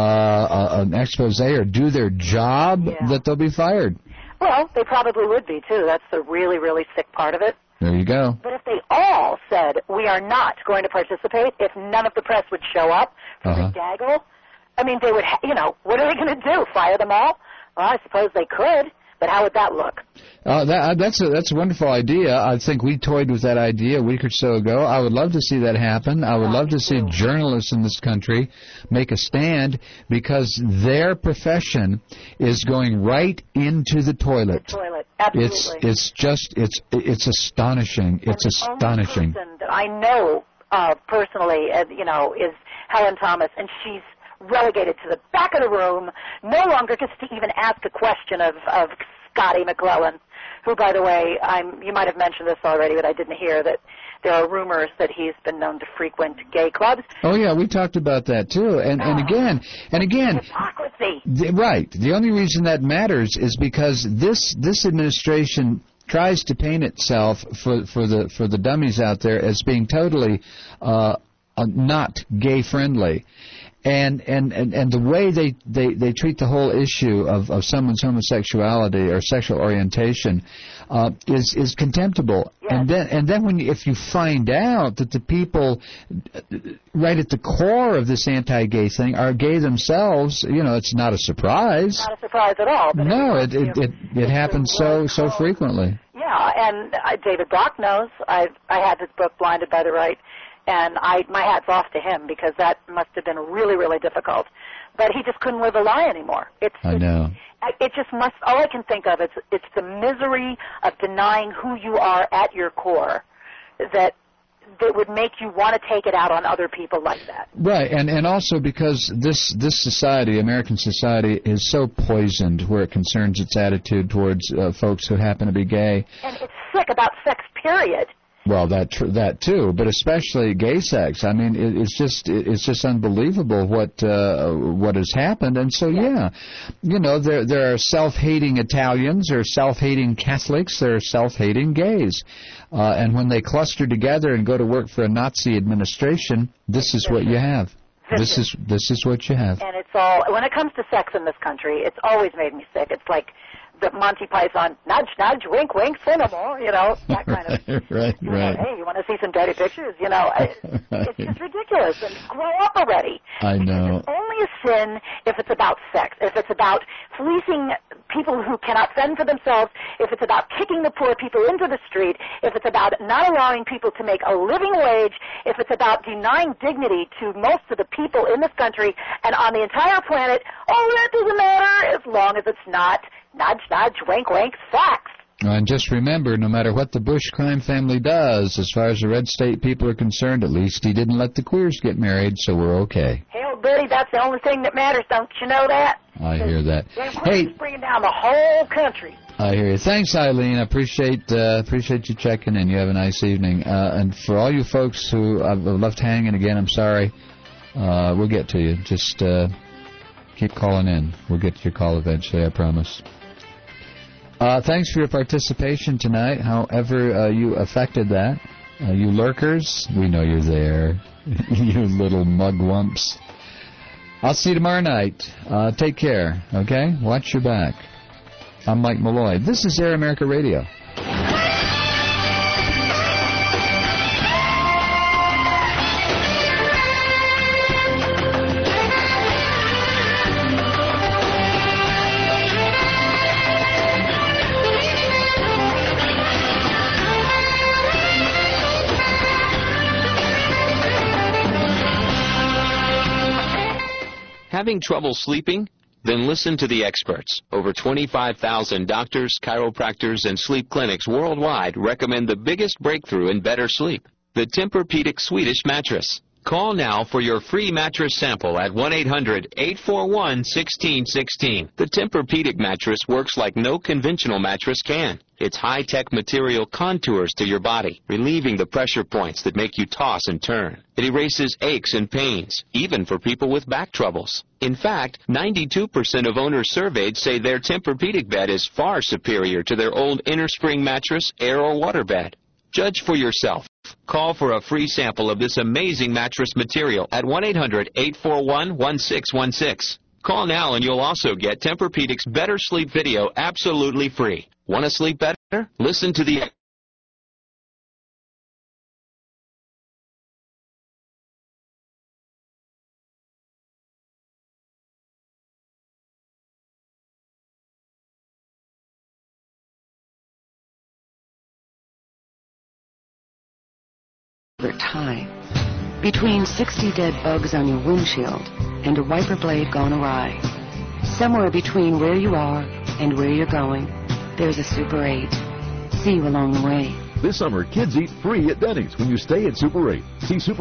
uh, an expose or do their job Yeah. that they'll be fired. Well, they probably would be, too. That's the really, really sick part of it. There you go. But if they all said, we are not going to participate, if none of the press would show up for Uh-huh. the gaggle, I mean, they would, ha- you know, what are they going to do, fire them all? Well, I suppose they could, but how would that look? Uh, that, that's a that's a wonderful idea. I think we toyed with that idea a week or so ago. I would love to see that happen. I would love to see journalists in this country make a stand because their profession is going right into the toilet. The toilet, absolutely. It's it's just it's it's astonishing. It's And the only astonishing. person that I know uh, personally, uh, you know, is Helen Thomas, and she's relegated to the back of the room, no longer gets to even ask a question of, of Scotty McClellan, who, by the way, I'm, you might have mentioned this already, but I didn't hear that there are rumors that he's been known to frequent gay clubs. Oh yeah, we talked about that too. And and again, and again, Hypocrisy. the, right. The only reason that matters is because this this administration tries to paint itself for for the for the dummies out there as being totally uh, uh, not gay friendly. And, and, and, and the way they, they, they treat the whole issue of, of someone's homosexuality or sexual orientation uh, is is contemptible. Yes. And then and then when you, if you find out that the people right at the core of this anti-gay thing are gay themselves, you know, it's not a surprise. Not a surprise at all. But No, it, it it, it, it happens so so frequently. Yeah, and uh, David Brock knows. I I had this book, Blinded by the Right, and I my hat's off to him because that must have been really, really difficult. But he just couldn't live a lie anymore. It's I know. I- It just must. All I can think of is it's the misery of denying who you are at your core that that would make you want to take it out on other people like that. Right, and and also because this this society, American society, is so poisoned where it concerns its attitude towards uh, folks who happen to be gay. And it's sick about sex, period. Well, that tr- that too, but especially gay sex. I mean, it, it's just it, it's just unbelievable what uh, what has happened. And so, yeah, you know, there there are self-hating Italians, there are self-hating Catholics, there are self-hating gays, uh, and when they cluster together and go to work for a Nazi administration, this is what you have. This is this is what you have. And it's all, when it comes to sex in this country, it's always made me sick. It's like the Monty Python, nudge, nudge, wink, wink, cinema, you know, that kind of. right, You know, right. hey, you want to see some dirty pictures? You know, it, Right. it's just ridiculous. And grow up already. I know. It's only a sin if it's about sex, if it's about fleecing people who cannot fend for themselves, if it's about kicking the poor people into the street, if it's about not allowing people to make a living wage, if it's about denying dignity to most of the people in this country and on the entire planet. Oh, that doesn't matter as long as it's not nudge, nudge, wink, wink, sex. And just remember, no matter what the Bush crime family does, as far as the red state people are concerned, at least he didn't let the queers get married, so we're okay. Hell, Betty, that's the only thing that matters. Don't you know that? I hear that. Damn Hey, Clinton's bringing down the whole country. I hear you. Thanks, Eileen. I appreciate uh, appreciate you checking in. You have a nice evening. Uh, and for all you folks who I've left hanging again, I'm sorry. Uh, we'll get to you. Just uh, keep calling in. We'll get to your call eventually, I promise. Uh, thanks for your participation tonight, however uh, you affected that. Uh, you lurkers, we know you're there. You little mugwumps. I'll see you tomorrow night. Uh, take care, okay? Watch your back. I'm Mike Malloy. This is Air America Radio. Having trouble sleeping? Then listen to the experts. Over twenty-five thousand doctors, chiropractors, and sleep clinics worldwide recommend the biggest breakthrough in better sleep, the Tempur-Pedic Swedish mattress. Call now for your free mattress sample at one eight hundred, eight four one, one six one six. The Tempur-Pedic mattress works like no conventional mattress can. Its high-tech material contours to your body, relieving the pressure points that make you toss and turn. It erases aches and pains, even for people with back troubles. In fact, ninety-two percent of owners surveyed say their Tempur-Pedic bed is far superior to their old innerspring mattress, air, or water bed. Judge for yourself. Call for a free sample of this amazing mattress material at one eight hundred, eight four one, one six one six. Call now and you'll also get Tempur-Pedic's Better Sleep video absolutely free. Want to sleep better? Listen to the... Over time, between sixty dead bugs on your windshield and a wiper blade gone awry, somewhere between where you are and where you're going, there's a Super eight. See you along the way. This summer, kids eat free at Denny's when you stay at Super eight. See Super